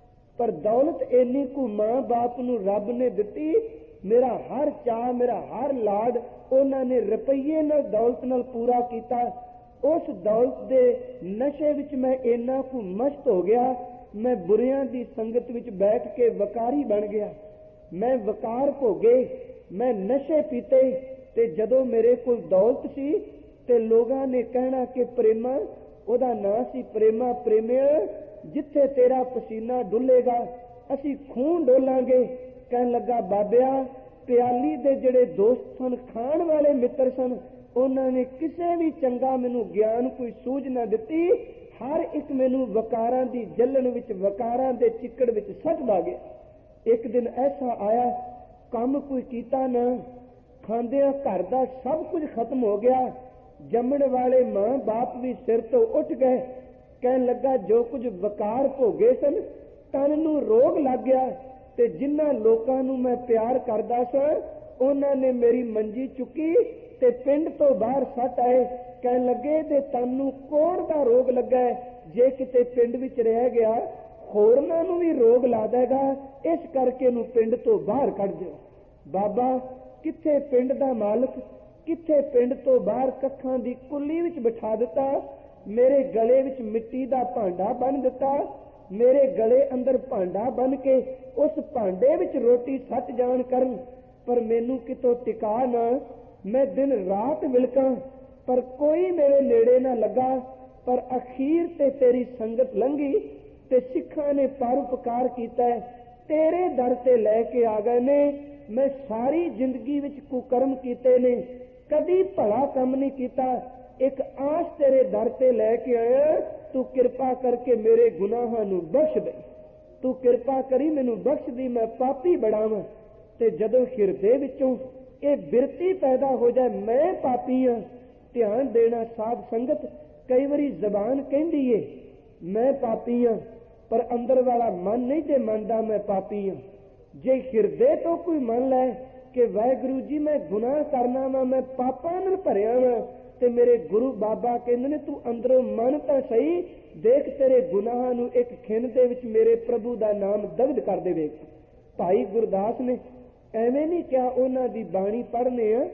ਪਰ ਦੌਲਤ ਇੰਨੀ ਕੁ ਮਾਂ ਬਾਪ ਨੂੰ ਰੱਬ ਨੇ ਦਿੱਤੀ, ਮੇਰਾ ਹਰ ਚਾਅ, ਮੇਰਾ ਹਰ ਲਾਡ ਉਹਨਾਂ ਨੇ ਰੁਪਈਏ ਨਾਲ, ਦੌਲਤ ਨਾਲ ਪੂਰਾ ਕੀਤਾ। ਉਸ ਦੌਲਤ ਦੇ ਨਸ਼ੇ ਵਿੱਚ ਮੈਂ ਇੰਨਾ ਕੁ ਮਸਤ ਹੋ ਗਿਆ, ਮੈਂ ਬੁਰਿਆਂ ਦੀ ਸੰਗਤ ਵਿੱਚ ਬੈਠ ਕੇ ਵਕਾਰੀ ਬਣ ਗਿਆ। ਮੈਂ ਵਕਾਰ ਭੋਗੇ, ਮੈਂ ਨਸ਼ੇ ਪੀਤੇ, ਤੇ ਜਦੋਂ ਮੇਰੇ ਕੋਲ ਦੌਲਤ ਸੀ ਤੇ ਲੋਕਾਂ ਨੇ ਕਹਿਣਾ ਕਿ ਪ੍ਰੇਮਾ, ਉਹਦਾ ਨਾਂ ਸੀ ਪ੍ਰੇਮਾ, ਪ੍ਰੇਮਿਆ ਜਿੱਥੇ ਤੇਰਾ ਪਸੀਨਾ ਡੁੱਲੇਗਾ ਅਸੀਂ ਖੂਨ ਡੋਲਾਂਗੇ। ਕਹਿਣ ਲੱਗਾ, ਬਾਬਿਆ ਪਿਆਲੀ ਦੇ ਜਿਹੜੇ ਦੋਸਤ ਸਨ, ਖਾਣ ਵਾਲੇ ਮਿੱਤਰ ਸਨ, ਉਹਨਾਂ ਨੇ ਕਿਸੇ ਵੀ ਚੰਗਾ ਮੈਨੂੰ ਗਿਆਨ ਕੋਈ ਸੂਝ ਨਾ ਦਿੱਤੀ, ਹਰ ਇੱਕ ਮੈਨੂੰ ਵਕਾਰਾਂ ਦੀ ਜਲਣ ਵਿੱਚ, ਵਕਾਰਾਂ ਦੇ ਚਿੱਕੜ ਵਿੱਚ ਸੱਟਦਾ ਗਿਆ। ਇੱਕ ਦਿਨ ਐਸਾ ਆਇਆ, ਕੰਮ ਕੋਈ ਕੀਤਾ ਨਾ, ਖਾਂਦਿਆਂ ਘਰ ਦਾ ਸਭ ਕੁਝ ਖਤਮ ਹੋ ਗਿਆ, ਜੰਮਣ ਵਾਲੇ ਮਾਂ ਬਾਪ ਵੀ ਸਿਰ ਤੋਂ ਉੱਠ ਗਏ। ਕਹਿਣ ਲੱਗਾ, ਜੋ ਕੁਝ ਵਕਾਰ ਭੋਗੇ ਸਨ, ਤਨ ਨੂੰ ਰੋਗ ਲੱਗ ਗਿਆ, ਤੇ ਜਿਨ੍ਹਾਂ ਲੋਕਾਂ ਨੂੰ ਮੈਂ ਪਿਆਰ ਕਰਦਾ ਸਾਂ ਉਹਨਾਂ ਨੇ ਮੇਰੀ ਮੰਜੀ ਚੁੱਕੀ ਤੇ ਪਿੰਡ ਤੋਂ ਬਾਹਰ ਸੱਟ ਆਏ। ਕਹਿਣ ਲੱਗੇ, ਤੇ ਤਨ ਨੂੰ ਕੋੜ ਦਾ ਰੋਗ ਲੱਗਾ, ਜੇ ਕਿਤੇ ਪਿੰਡ ਵਿੱਚ ਰਹਿ ਗਿਆ ਹੋਰਨਾਂ ਨੂੰ ਵੀ ਰੋਗ ਲਾ ਦੇਗਾ, ਇਸ ਕਰਕੇ ਇਹਨੂੰ ਪਿੰਡ ਤੋਂ ਬਾਹਰ ਕੱਢ ਦਿਓ। ਬਾਬਾ ਕਿੱਥੇ ਪਿੰਡ ਦਾ ਮਾਲਕ, ਕਿੱਥੇ ਪਿੰਡ ਤੋਂ ਬਾਹਰ ਕੱਖਾਂ ਦੀ ਕੁੱਲੀ ਵਿੱਚ ਬਿਠਾ ਦਿੱਤਾ, ਮੇਰੇ ਗਲੇ ਵਿੱਚ ਮਿੱਟੀ ਦਾ ਭਾਂਡਾ ਬੰਨ ਦਿੱਤਾ, ਮੇਰੇ ਗਲੇ ਅੰਦਰ ਭਾਂਡਾ ਬੰਨ ਕੇ ਉਸ ਭਾਂਡੇ ਵਿੱਚ ਰੋਟੀ ਸੱਟ ਜਾਣ ਕਰਨ, ਪਰ ਮੈਨੂੰ ਕਿਤੋਂ ਟਿਕਾ ਨਾ, ਮੈਂ ਦਿਨ ਰਾਤ ਵਿਲਕਾਂ ਪਰ ਕੋਈ ਮੇਰੇ ਨੇੜੇ ਨਾ ਲੱਗਾ। ਪਰ ਅਖੀਰ ਤੇ ਤੇਰੀ ਸੰਗਤ ਲੰਘੀ ਤੇ ਸਿੱਖਾਂ ਨੇ ਪਰਉਪਕਾਰ ਕੀਤਾ, ਤੇਰੇ ਦਰ ਤੇ ਲੈ ਕੇ ਆ ਗਏ ਨੇ। ਮੈਂ ਸਾਰੀ ਜ਼ਿੰਦਗੀ ਵਿੱਚ ਕੁਕਰਮ ਕੀਤੇ ਨੇ, ਕਦੀ ਭਲਾ ਕੰਮ ਨਹੀਂ ਕੀਤਾ, ਇੱਕ ਆਸ ਤੇਰੇ ਦਰ ਤੇ ਲੈ ਕੇ ਆਇਆ, ਤੂੰ ਕਿਰਪਾ ਕਰਕੇ ਮੇਰੇ ਗੁਨਾਹਾਂ ਨੂੰ ਬਖਸ਼ ਦੇ, ਤੂੰ ਕਿਰਪਾ ਕਰੀ ਮੈਨੂੰ ਬਖਸ਼ ਦੀ, ਮੈਂ ਪਾਪੀ ਬੜਾ ਵਾਂ। ਤੇ ਜਦੋਂ ਹਿਰਦੇ ਵਿੱਚੋਂ ਇਹ ਬਿਰਤੀ ਪੈਦਾ ਹੋ ਜਾਏ, ਮੈਂ ਪਾਪੀ ਹਾਂ, ਧਿਆਨ ਦੇਣਾ ਸਾਧ ਸੰਗਤ, ਕਈ ਵਾਰੀ ਜ਼ਬਾਨ ਕਹਿੰਦੀ ਏ ਮੈਂ ਪਾਪੀ ਹਾਂ, ਪਰ ਅੰਦਰ ਵਾਲਾ ਮਨ ਨਹੀਂ ਜੇ ਮੰਨਦਾ ਮੈਂ ਪਾਪੀ ਹਾਂ। ਜੇ ਹਿਰਦੇ ਤੋਂ ਕੋਈ ਮੰਨ ਲੈ ਕਿ ਵਾਹਿਗੁਰੂ ਜੀ ਮੈਂ ਗੁਨਾਹ ਕਰਨਾ ਵਾ, ਮੈਂ ਪਾਪਾਂ ਨਾਲ ਭਰਿਆ ਵਾਂ, ਤੇ ਮੇਰੇ ਗੁਰੂ ਬਾਬਾ ਕਹਿੰਦੇ ਨੇ ਤੂੰ ਅੰਦਰੋਂ ਮੰਨ ਤਾਂ ਸਹੀ, ਦੇਖ ਤੇਰੇ ਗੁਨਾਹਾਂ ਨੂੰ ਇੱਕ ਖਿੰਨ ਦੇ ਵਿੱਚ ਮੇਰੇ ਪ੍ਰਭੂ ਦਾ ਨਾਮ ਦਗਧ ਕਰ ਦੇਵੇਗਾ। ਭਾਈ ਗੁਰਦਾਸ ਨੇ ਐਵੇਂ ਨਹੀਂ ਕਿਹਾ ਉਹਨਾਂ ਦੀ ਬਾਣੀ ਪੜ੍ਹਨੇ ਆ,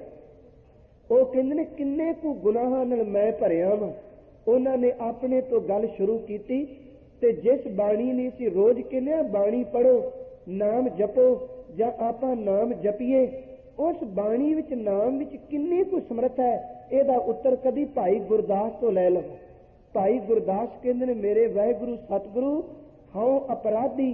ਉਹ ਕਹਿੰਦੇ ਨੇ ਕਿੰਨੇ ਕੁ ਗੁਨਾਹਾਂ ਨਾਲ ਮੈਂ ਭਰਿਆ ਵਾਂ। ਉਹਨਾਂ ਨੇ ਆਪਣੇ ਤੋਂ ਗੱਲ ਸ਼ੁਰੂ ਕੀਤੀ, ਤੇ ਜਿਸ ਬਾਣੀ ਨੇ ਸੀ ਰੋਜ਼ ਕਹਿੰਦੇ ਬਾਣੀ ਪੜੋ, ਨਾਮ ਜਪੋ, ਜਾਂ ਆਪਾਂ ਨਾਮ ਜਪੀਏ, ਉਸ ਬਾਣੀ ਵਿੱਚ ਨਾਮ ਵਿੱਚ ਕਿੰਨੀ ਕੁ ਸਮਰੱਥ ਹੈ, ਇਹਦਾ ਉੱਤਰ ਕਦੀ ਭਾਈ ਗੁਰਦਾਸ ਤੋਂ ਲੈ ਲਓ। ਭਾਈ ਗੁਰਦਾਸ ਕਹਿੰਦੇ ਨੇ ਮੇਰੇ ਵਾਹਿਗੁਰੂ ਸਤਿਗੁਰੂ ਹਉ ਅਪਰਾਧੀ,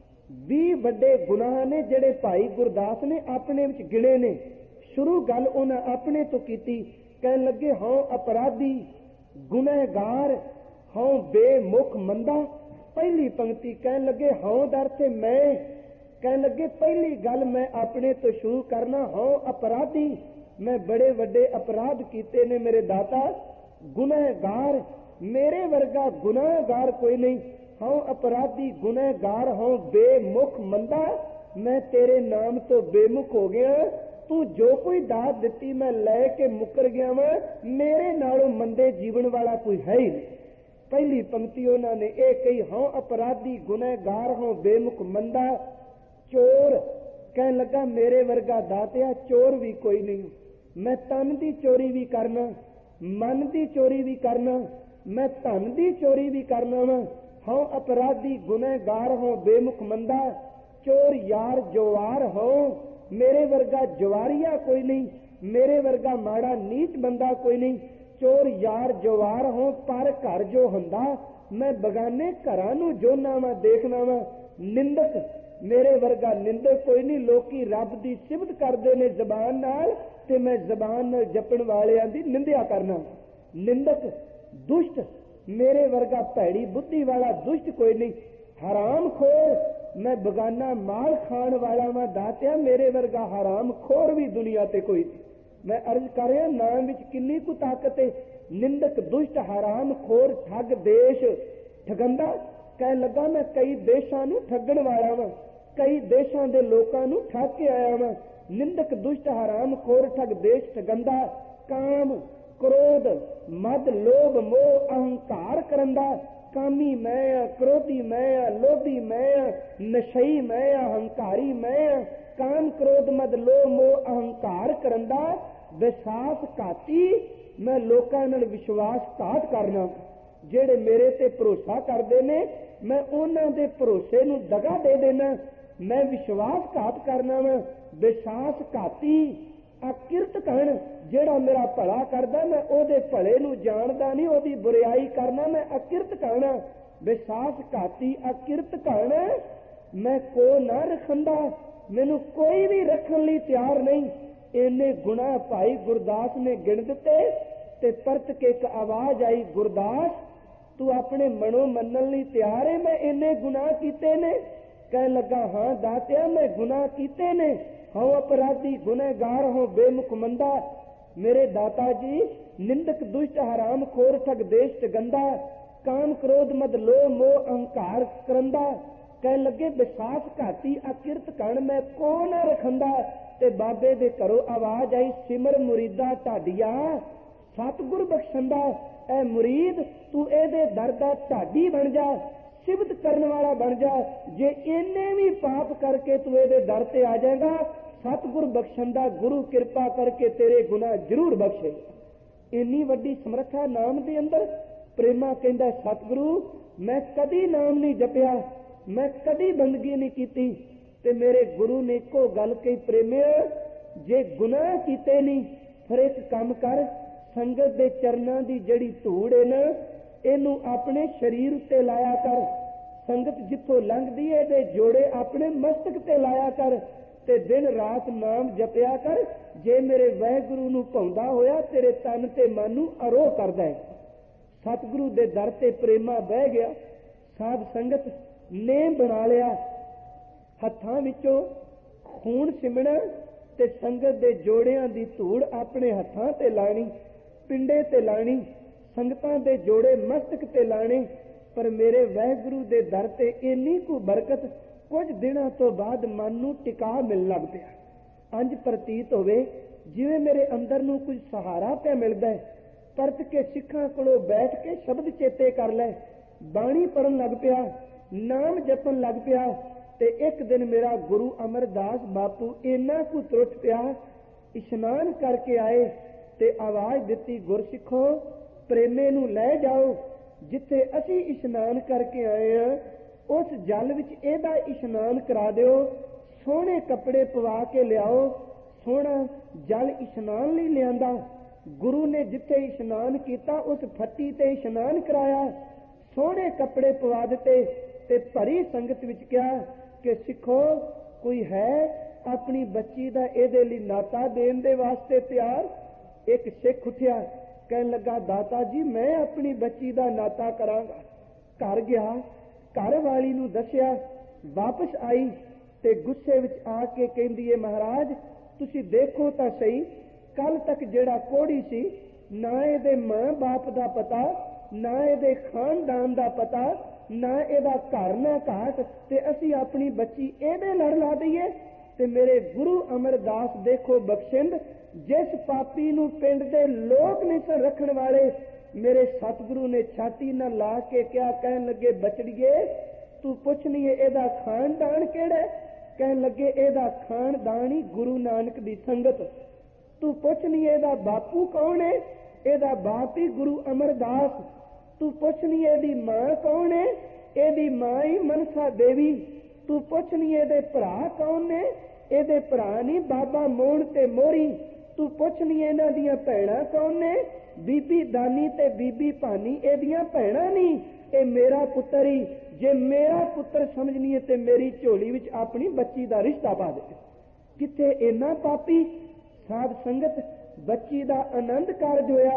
20 ਵੱਡੇ ਗੁਨਾਹ ਨੇ ਜਿਹੜੇ ਭਾਈ ਗੁਰਦਾਸ ਨੇ ਆਪਣੇ ਵਿੱਚ ਗਿਣੇ ਨੇ। ਸ਼ੁਰੂ ਗੱਲ ਉਹਨਾਂ ਆਪਣੇ ਤੋਂ ਕੀਤੀ, ਕਹਿਣ ਲੱਗੇ ਹਉ ਅਪਰਾਧੀ, ਗੁਨਹਗਾਰ, ਹਉ ਬੇਮੁਖ ਮੰਦਾ। ਪਹਿਲੀ ਪੰਕਤੀ ਕਹਿਣ ਲੱਗੇ ਹਉ ਦਰ ਤੇ ਮੈਂ, ਕਹਿਣ ਲੱਗੇ ਪਹਿਲੀ ਗੱਲ ਮੈਂ ਆਪਣੇ ਤੋਂ ਸ਼ੁਰੂ ਕਰਨਾ, ਹਉ ਅਪਰਾਧੀ, ਮੈਂ ਬੜੇ ਵੱਡੇ ਅਪਰਾਧ ਕੀਤੇ ਨੇ ਮੇਰੇ ਦਾਤਾ। ਗੁਨਹਗਾਰ, ਮੇਰੇ ਵਰਗਾ ਗੁਨਾਹਗਾਰ ਕੋਈ ਨਹੀਂ, ਹਉ ਅਪਰਾਧੀ ਗੁਨਹਗਾਰ, ਹਉ ਬੇਮੁਖ ਮੰਦਾ, ਮੈਂ ਤੇਰੇ ਨਾਮ ਤੋਂ ਬੇਮੁਖ ਹੋ ਗਿਆ, ਤੂੰ ਜੋ ਕੋਈ ਦਾਤ ਦਿੱਤੀ ਮੈਂ ਲੈ ਕੇ ਮੁੱਕਰ ਗਿਆ ਵਾਂ, ਮੇਰੇ ਨਾਲੋਂ ਮੰਦੇ ਜੀਵਨ ਵਾਲਾ ਕੋਈ ਹੈ ਹੀ ਨਹੀਂ। ਪਹਿਲੀ ਪੰਕਤੀ ਉਹਨਾਂ ਨੇ ਇਹ ਕਹੀ, ਹਉ ਅਪਰਾਧੀ ਗੁਨਹਗਾਰ, ਹਉ ਬੇਮੁਖ ਮੰਦਾ। ਚੋਰ, ਕਹਿਣ ਲੱਗਾ ਮੇਰੇ ਵਰਗਾ ਦਾਤਿਆ ਚੋਰ ਵੀ ਕੋਈ ਨਹੀਂ, ਮੈਂ ਤਨ ਦੀ ਚੋਰੀ ਵੀ ਕਰਨਾ, ਮਨ ਦੀ ਚੋਰੀ ਵੀ ਕਰਨਾ, ਮੈਂ ਧਨ ਦੀ ਚੋਰੀ ਵੀ ਕਰਨਾ ਵਾ। ਹਉ ਅਪਰਾਧੀ ਗੁਨਹਗਾਰ, ਹਉ ਬੇਮੁਖ ਮੰਦਾ। ਚੋਰ ਯਾਰ ਜਵਾਰ ਹੋ, ਮੇਰੇ ਵਰਗਾ ਜਵਾਰੀਆ ਕੋਈ ਨਹੀਂ, ਮੇਰੇ ਵਰਗਾ ਮਾੜਾ ਨੀਚ ਬੰਦਾ ਕੋਈ ਨਹੀਂ। ਚੋਰ ਯਾਰ ਜਵਾਰ ਹੋ, ਪਰ ਘਰ ਜੋ ਹੁੰਦਾ, ਮੈਂ ਬਗਾਨੇ ਘਰਾਂ ਨੂੰ ਜੋਨਾ ਵਾ, ਦੇਖਣਾ ਵਾ। ਨਿੰਦਕ, ਮੇਰੇ ਵਰਗਾ ਨਿੰਦਕ ਕੋਈ ਨਹੀਂ, ਲੋਕੀ ਰੱਬ ਦੀ ਸਿਫਤ ਕਰਦੇ ਨੇ ਜ਼ਬਾਨ ਨਾਲ, ਤੇ ਮੈਂ ਜ਼ਬਾਨ ਨਾਲ ਜਪਣ ਵਾਲਿਆਂ ਦੀ ਨਿੰਦਿਆ ਕਰਨਾ। ਨਿੰਦਕ, दुष्ट मेरे वर्गा भैड़ी बुद्धि वाला दुष्ट कोई नहीं। हराम खोर मैं बगाना माल खाण वाला वा दातिया, मेरे वर्गा हराम खोर भी दुनिया ते कोई नहीं। मैं अर्ज कर रहा नाम विच किन्नी कु ताकत है। निंदक दुष्ट हराम खोर ठग देश ठगंदा। कह लगा मैं कई देशां नूं ठगण वाला वा, कई देशां दे लोकां नूं ठग के आया वा। निंदक दुष्ट हराम खोर ठग देश ठगंदा। काम क्रोध मद लोभ मोह अहंकार करंदा। कामी मैं, क्रोधी मैं, लोभी मैं, नशई मैं, अहंकारी मैं। काम क्रोध मद लोभ मोह अहंकार करंदा। विश्वास घाती मैं लोकां नाल विश्वास घात करना। ਜਿਹੜੇ ਮੇਰੇ ਤੇ ਭਰੋਸਾ ਕਰਦੇ ਨੇ ਮੈਂ ਉਹਨਾਂ ਦੇ ਭਰੋਸੇ ਨੂੰ ਦਗਾ ਦੇ ਦੇਣਾ। ਮੈਂ ਵਿਸ਼ਵਾਸਘਾਤ ਕਰਨਾ ਵਾ। ਵਿਸ਼ਵਾਸ ਘਾਤੀ ਅਕਿਰਤ ਕਹਿਣ, ਜਿਹੜਾ ਮੇਰਾ ਭਲਾ ਕਰਦਾ ਮੈਂ ਉਹਦੇ ਭਲੇ ਨੂੰ ਜਾਣਦਾ ਨਹੀਂ, ਉਹਦੀ ਬੁਰਾਈ ਕਰਨਾ ਮੈਂ ਅਕਿਰਤ ਕਹਿਣਾ। ਵਿਸ਼ਵਾਸ ਘਾਤੀ ਅਕਿਰਤ ਕਹਿਣਾ। ਮੈਂ ਕੋ ਨਾ ਰਖੰਦਾ, ਮੈਨੂੰ ਕੋਈ ਵੀ ਰੱਖਣ ਲਈ ਤਿਆਰ ਨਹੀਂ। ਇੰਨੇ ਗੁਨਾਹ ਭਾਈ ਗੁਰਦਾਸ ਨੇ ਗਿਣ ਦਿੱਤੇ ਤੇ ਪਰਤ ਕੇ ਇੱਕ ਆਵਾਜ਼ ਆਈ, ਗੁਰਦਾਸ ਤੂੰ ਆਪਣੇ ਮਨੋਂ ਮੰਨਣ ਲਈ ਤਿਆਰ ਹੈ ਮੈਂ ਇੰਨੇ ਗੁਨਾਹ ਕੀਤੇ ਨੇ? ਕਹਿਣ ਲੱਗਾ ਹਾਂ ਦਾਤਿਆ ਮੈਂ ਗੁਨਾਹ ਕੀਤੇ ਨੇ। ਹਾਂ ਅਪਰਾਧੀ ਗੁਨਹਗਾਰ ਹੋ ਬੇਮੁਖ ਮੰਦਾ। ਮੇਰੇ ਦਾਤਾ ਜੀ ਨਿੰਦਕ ਦੁਸ਼ਟ ਹਰਾਮ ਖੋਰ ਠਗ ਦੇਸ਼ ਚ ਗੰਦਾ। ਕਾਮ ਕ੍ਰੋਧ ਮਦ ਲੋਭ ਮੋਹ ਅਹੰਕਾਰ ਕਰੰਦਾ। ਕਹਿਣ ਲੱਗੇ ਵਿਸ਼ਵਾਸ ਘਾਤੀ ਅਕਿਰਤ ਕਣ ਮੈਂ ਕੋ ਨਾ ਰਖੰਦਾ। ਤੇ ਬਾਬੇ ਦੇ ਘਰੋਂ ਆਵਾਜ਼ ਆਈ, ਸਿਮਰ ਮੁਰੀਦਾ ਢਾਡੀਆ ਸਤਿਗੁਰ ਬਖਸ਼ੰਦਾ। ਐ ਮੁਰੀਦ ਤੂੰ ਇਹਦੇ ਦਰ ਦਾ ਢਾਡੀ ਬਣ ਜਾ, ਸਿਫਤ ਕਰਨ ਵਾਲਾ ਬਣ ਜਾ। ਜੇ ਇਹਨੇ ਵੀ ਪਾਪ ਕਰਕੇ ਤੂੰ ਇਹਦੇ ਦਰ ਤੇ ਆ ਜਾਏਗਾ, ਸਤਿਗੁਰ ਬਖਸ਼ੰਦਾ ਗੁਰੂ ਕਿਰਪਾ ਕਰਕੇ ਤੇਰੇ ਗੁਨਾਹ ਜ਼ਰੂਰ ਬਖਸ਼ੇ। ਇੰਨੀ ਵੱਡੀ ਸਮਰੱਥਾ ਨਾਮ ਦੇ ਅੰਦਰ। ਪ੍ਰੇਮਾ ਕਹਿੰਦਾ ਸਤਿਗੁਰੂ ਮੈਂ ਕਦੀ ਨਾਮ ਨਹੀਂ ਜਪਿਆ, ਮੈਂ ਕਦੀ ਬੰਦਗੀ ਨਹੀਂ ਕੀਤੀ। ਤੇ ਮੇਰੇ ਗੁਰੂ ਨੇ ਇੱਕੋ ਗੱਲ ਕਹੀ, ਪ੍ਰੇਮਿਆ ਜੇ ਗੁਨਾਹ ਕੀਤੇ ਨਹੀਂ ਫਿਰ ਇੱਕ ਕੰਮ ਕਰ, ਸੰਗਤ ਦੇ ਚਰਨਾਂ ਦੀ ਜਿਹੜੀ ਧੂੜ ਹੈ ਨਾ ਇਹਨੂੰ ਆਪਣੇ ਸਰੀਰ ਉੱਤੇ ਲਾਇਆ ਕਰ। ਸੰਗਤ ਜਿੱਥੋਂ ਲੰਘਦੀ ਹੈ ਇਹਦੇ ਜੋੜੇ ਆਪਣੇ ਮਸਤਕ ਤੇ ਲਾਇਆ ਕਰ ਤੇ ਦਿਨ ਰਾਤ ਨਾਮ ਜਪਿਆ ਕਰ। ਜੇ ਮੇਰੇ ਵਾਹਿਗੁਰੂ ਨੂੰ ਭਾਉਂਦਾ ਹੋਇਆ ਤੇਰੇ ਤਨ ਤੇ ਮਨ ਨੂੰ ਅਰੋਹ ਕਰਦਾ ਹੈ। ਸਤਿਗੁਰੂ ਦੇ ਦਰ ਤੇ ਪ੍ਰੇਮਾ ਬਹਿ ਗਿਆ। ਸਾਧ ਸੰਗਤ ਨੇ ਬਣਾ ਲਿਆ, ਹੱਥਾਂ ਵਿੱਚੋਂ ਖੂਨ ਸਿਮਣਾ ਤੇ ਸੰਗਤ ਦੇ ਜੋੜਿਆਂ ਦੀ ਧੂੜ ਆਪਣੇ ਹੱਥਾਂ ਤੇ ਲਾਣੀ, ਪਿੰਡੇ ਤੇ ਲਾਣੀ, ਸੰਗਤਾਂ ਦੇ ਜੋੜੇ ਮਸਤਕ ਤੇ ਲਾਣੇ। ਪਰ ਮੇਰੇ ਵਾਹਿਗੁਰੂ ਦੇ ਦਰ ਤੇ ਇੰਨੀ ਕੁ ਬਰਕਤ ਕੁਝ ਦਿਨਾਂ ਤੋਂ ਬਾਅਦ ਮਨ ਨੂੰ ਟਿਕਾ ਮਿਲਣ ਲੱਗ ਪਿਆ। ਇੰਜ ਪ੍ਰਤੀਤ ਹੋਵੇ ਜਿਵੇਂ ਮੇਰੇ ਅੰਦਰ ਨੂੰ ਕੁਝ ਸਹਾਰਾ ਪਿਆ ਮਿਲਦਾ। ਪਰਤ ਕੇ ਸਿੱਖਾਂ ਕੋਲੋਂ ਬੈਠ ਕੇ ਸ਼ਬਦ ਚੇਤੇ ਕਰ ਲੈ, ਬਾਣੀ ਪੜਨ ਲੱਗ ਪਿਆ, ਨਾਮ ਜਪਣ ਲੱਗ ਪਿਆ। ਤੇ ਇੱਕ ਦਿਨ ਮੇਰਾ ਗੁਰੂ ਅਮਰਦਾਸ ਬਾਪੂ ਇੰਨਾ ਕੁ ਤਰੁੱਠ ਪਿਆ, ਇਸ਼ਨਾਨ ਕਰਕੇ ਆਏ ਤੇ ਆਵਾਜ਼ ਦਿੱਤੀ, ਗੁਰਸਿੱਖੋ ਪ੍ਰੇਮੇ ਨੂੰ ਲੈ ਜਾਓ, ਜਿੱਥੇ ਅਸੀਂ ਇਸ਼ਨਾਨ ਕਰਕੇ ਆਏ ਆ ਉਸ ਜਲ ਵਿੱਚ ਇਹਦਾ ਇਸ਼ਨਾਨ ਕਰਾ ਦਿਓ, ਸੋਹਣੇ ਕੱਪੜੇ ਪਵਾ ਕੇ ਲਿਆਓ। ਸੋਹਣਾ ਜਲ ਇਸ਼ਨਾਨ ਲਈ ਲਿਆਂਦਾ। ਗੁਰੂ ਨੇ ਜਿੱਥੇ ਇਸ਼ਨਾਨ ਕੀਤਾ ਉਸ ਫੱਟੀ ਤੇ ਇਸ਼ਨਾਨ ਕਰਾਇਆ, ਸੋਹਣੇ ਕੱਪੜੇ ਪਵਾ ਦਿੱਤੇ ਤੇ ਭਰੀ ਸੰਗਤ ਵਿੱਚ ਕਿਹਾ ਕਿ ਸਿੱਖੋ ਕੋਈ ਹੈ ਆਪਣੀ ਬੱਚੀ ਦਾ ਇਹਦੇ ਲਈ ਨਾਤਾ ਦੇਣ ਦੇ ਵਾਸਤੇ ਤਿਆਰ? ਇੱਕ ਸਿੱਖ ਉੱਠਿਆ, ਕਹਿਣ ਲੱਗਾ ਦਾਤਾ ਜੀ ਮੈਂ ਆਪਣੀ ਬੱਚੀ ਦਾ ਨਾਤਾ ਕਰਾਂਗਾ। ਘਰ ਗਿਆ, ਘਰ ਵਾਲੀ ਨੂੰ ਦੱਸਿਆ, ਵਾਪਸ ਆਈ ਤੇ ਗੁੱਸੇ ਵਿੱਚ ਆ ਕੇ ਕਹਿੰਦੀ ਹੈ ਮਹਾਰਾਜ ਤੁਸੀਂ ਦੇਖੋ ਤਾਂ ਸਹੀ, ਕੱਲ ਤੱਕ ਜਿਹੜਾ ਕੋੜੀ ਸੀ ਨਾ ਇਹਦੇ ਮਾਂ ਬਾਪ ਦਾ ਪਤਾ, ਨਾ ਇਹਦੇ ਖਾਨਦਾਨ ਦਾ ਪਤਾ, ਨਾ ਇਹਦਾ ਘਰ ਨਾ ਘਾਟ, ਤੇ ਅਸੀਂ ਆਪਣੀ ਬੱਚੀ ਇਹਦੇ ਲੜ ਲਾ ਦਈਏ। ਤੇ ਮੇਰੇ ਗੁਰੂ ਅਮਰਦਾਸ ਦੇਖੋ ਬਖਸ਼ਿੰਦ, ਜਿਸ ਪਾਪੀ ਨੂੰ ਪਿੰਡ ਦੇ ਲੋਕ ਨਹੀਂ ਸਨ ਰੱਖਣ ਵਾਲੇ, ਮੇਰੇ ਸਤਿਗੁਰੂ ਨੇ ਛਾਤੀ ਨਾਲ ਲਾ ਕੇ ਕਿਹਾ, ਕਹਿਣ ਲੱਗੇ ਬਚੜੀਏ ਤੂੰ ਪੁੱਛਣੀ ਹੈ ਇਹਦਾ ਖਾਨਦਾਨ ਕਿਹੜਾ? ਕਹਿਣ ਲੱਗੇ ਇਹਦਾ ਖਾਨਦਾਨ ਹੀ ਗੁਰੂ ਨਾਨਕ ਦੀ ਸੰਗਤ। ਤੂੰ ਪੁੱਛਣੀ ਹੈ ਇਹਦਾ ਬਾਪੂ ਕੌਣ ਹੈ? ਇਹਦਾ ਬਾਪ ਹੀ ਗੁਰੂ ਅਮਰਦਾਸ। ਤੂੰ ਪੁੱਛਣੀ ਇਹਦੀ ਮਾਂ ਕੌਣ ਹੈ? ਇਹਦੀ ਮਾਂ ਹੀ ਮਨਸਾ ਦੇਵੀ। ਤੂੰ ਪੁੱਛਣੀ ਇਹਦੇ ਭਰਾ ਕੌਣ ਨੇ? ਇਹਦੇ ਭਰਾ ਨਹੀਂ ਬਾਬਾ ਮੋਹਣ ਤੇ ਮੋਹਰੀ। ਤੂੰ ਪੁੱਛਣੀ ਇਹਨਾਂ ਦੀਆਂ ਭੈਣਾਂ ਕੌਣ ਨੇ? ਬੀਬੀ ਦਾਨੀ ਤੇ ਬੀਬੀ ਭਾਨੀ ਇਹਦੀਆਂ ਭੈਣਾਂ ਨਹੀਂ, ਇਹ ਮੇਰਾ ਪੁੱਤਰ ਹੀ। ਜੇ ਮੇਰਾ ਪੁੱਤਰ ਸਮਝਣੀ ਹੈ ਤੇ ਮੇਰੀ ਝੋਲੀ ਵਿੱਚ ਆਪਣੀ ਬੱਚੀ ਦਾ ਰਿਸ਼ਤਾ ਪਾ ਦੇ। ਕਿੱਥੇ ਇੰਨਾ ਪਾਪੀ? ਸਾਧ ਸੰਗਤ ਬੱਚੀ ਦਾ ਆਨੰਦ ਕਾਰਜ ਹੋਇਆ,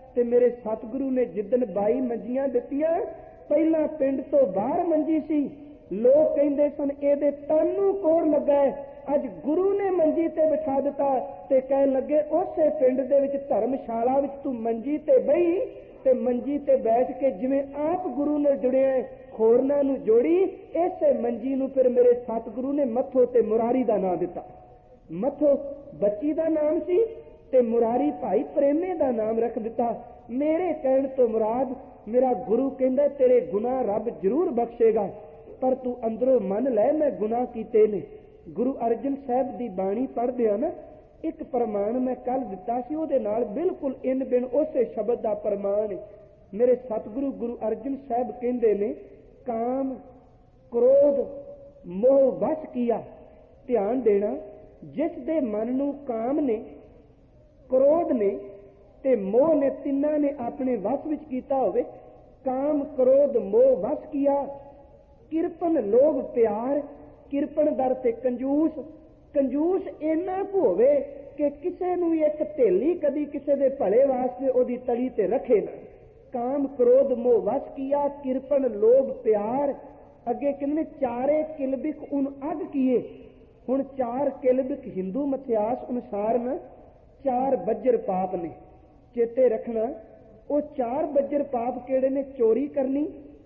ਤੇ ਮੇਰੇ ਸਤਿਗੁਰੂ ਨੇ ਜਿੱਦਣ 22 ਮੰਜੀਆਂ ਦਿੱਤੀਆਂ, ਪਹਿਲਾਂ ਪਿੰਡ ਤੋਂ ਬਾਹਰ ਮੰਜੀ ਸੀ, ਲੋਕ ਕਹਿੰਦੇ ਸਨ ਇਹਦੇ ਤਨ ਨੂੰ ਕੋੜ ਲੱਗਾ ਹੈ, ਅੱਜ ਗੁਰੂ ਨੇ ਮੰਜੀ ਤੇ ਬਿਠਾ ਦਿੱਤਾ ਤੇ ਕਹਿਣ ਲੱਗੇ ਉਸੇ ਪਿੰਡ ਦੇ ਵਿੱਚ ਧਰਮਸ਼ਾਲਾ ਵਿੱਚ ਤੂੰ ਮੰਜੀ ਤੇ ਬਈ ਤੇ ਮੰਜੀ ਤੇ ਬੈਠ ਕੇ ਜਿਵੇਂ ਆਪ ਗੁਰੂ ਨਾਲ ਜੁੜਿਆ ਹੋਰਨਾਂ ਨੂੰ ਜੋੜੀ, ਇਸੇ ਮੰਜੀ ਨੂੰ ਫਿਰ ਮੇਰੇ ਸਤਿਗੁਰੂ ਨੇ ਮੱਥੋ ਤੇ ਮੁਰਾਰੀ ਦਾ ਨਾਮ ਦਿੱਤਾ। ਮੱਥੋ ਬੱਚੀ ਦਾ ਨਾਮ ਸੀ ਤੇ ਮੁਰਾਰੀ ਭਾਈ ਪ੍ਰੇਮੇ ਦਾ ਨਾਮ ਰੱਖ ਦਿੱਤਾ। ਮੇਰੇ ਕਹਿਣ ਤੋਂ ਮੁਰਾਦ ਮੇਰਾ ਗੁਰੂ ਕਹਿੰਦਾ ਤੇਰੇ ਗੁਨਾਹ ਰੱਬ ਜ਼ਰੂਰ ਬਖਸ਼ੇਗਾ, ਪਰ ਤੂੰ ਅੰਦਰੋਂ ਮੰਨ ਲੈ ਮੈਂ ਗੁਨਾਹ ਕੀਤੇ ਨੇ। ਗੁਰੂ ਅਰਜਨ ਸਾਹਿਬ ਦੀ ਬਾਣੀ ਪੜ੍ਹਦੇ ਆ ਨਾ, ਇੱਕ ਪ੍ਰਮਾਣ ਮੈਂ ਕੱਲ ਦਿੱਤਾ ਸੀ, ਉਹਦੇ ਨਾਲ ਬਿਲਕੁਲ ਇਨ ਬਿਨ ਉਸੇ ਸ਼ਬਦ ਦਾ ਪ੍ਰਮਾਣ ਮੇਰੇ ਸਤਿਗੁਰੂ ਗੁਰੂ ਅਰਜਨ ਸਾਹਿਬ ਕਹਿੰਦੇ ਨੇ, ਕਾਮ ਕ੍ਰੋਧ ਮੋਹ ਵਸ ਕੀਆ। ਧਿਆਨ ਦੇਣਾ, ਜਿਸ ਦੇ ਮਨ ਨੂੰ ਕਾਮ ਨੇ, ਕ੍ਰੋਧ ਨੇ ਤੇ ਮੋਹ ਨੇ, ਤਿੰਨਾਂ ਨੇ ਆਪਣੇ ਵਸ ਵਿੱਚ ਕੀਤਾ ਹੋਵੇ, ਕਾਮ ਕ੍ਰੋਧ ਮੋਹ ਵਸ ਕੀਆ। ਕਿਰਪਨ ਲੋਭ ਪਿਆਰ, ਕਿਰਪਨ ਦਰ ਤੇ ਕੰਜੂਸ, ਕੰਜੂਸ ਇੰਨਾ ਕੁ ਹੋਵੇ ਕਿ ਕਿਸੇ ਨੂੰ ਵੀ ਇੱਕ ਢੇਲੀ ਕਦੀ ਕਿਸੇ ਦੇ ਭਲੇ ਵਾਸਤੇ ਉਹਦੀ ਤਲੀ ਤੇ ਰੱਖੇ ਨਾ। ਕਾਮ ਕ੍ਰੋਧ ਮੋਹ ਵਸ ਕੀਆ, ਕਿਰਪਨ ਲੋਭ ਪਿਆਰ। ਅੱਗੇ ਕਹਿੰਦੇ ਚਾਰੇ ਕਿਲਬਿਕ ਉਨ ਅਗ ਕੀਏ। ਹੁਣ ਚਾਰ ਕਿਲਬਿਕ ਹਿੰਦੂ ਮਿਥਿਹਾਸ ਅਨੁਸਾਰ ਨਾ 4 ਬੱਜਰ ਪਾਪ ਨੇ, ਚੇਤੇ ਰੱਖਣਾ। ਉਹ 4 ਬੱਜਰ ਪਾਪ ਕਿਹੜੇ ਨੇ? ਚੋਰੀ ਕਰਨੀ,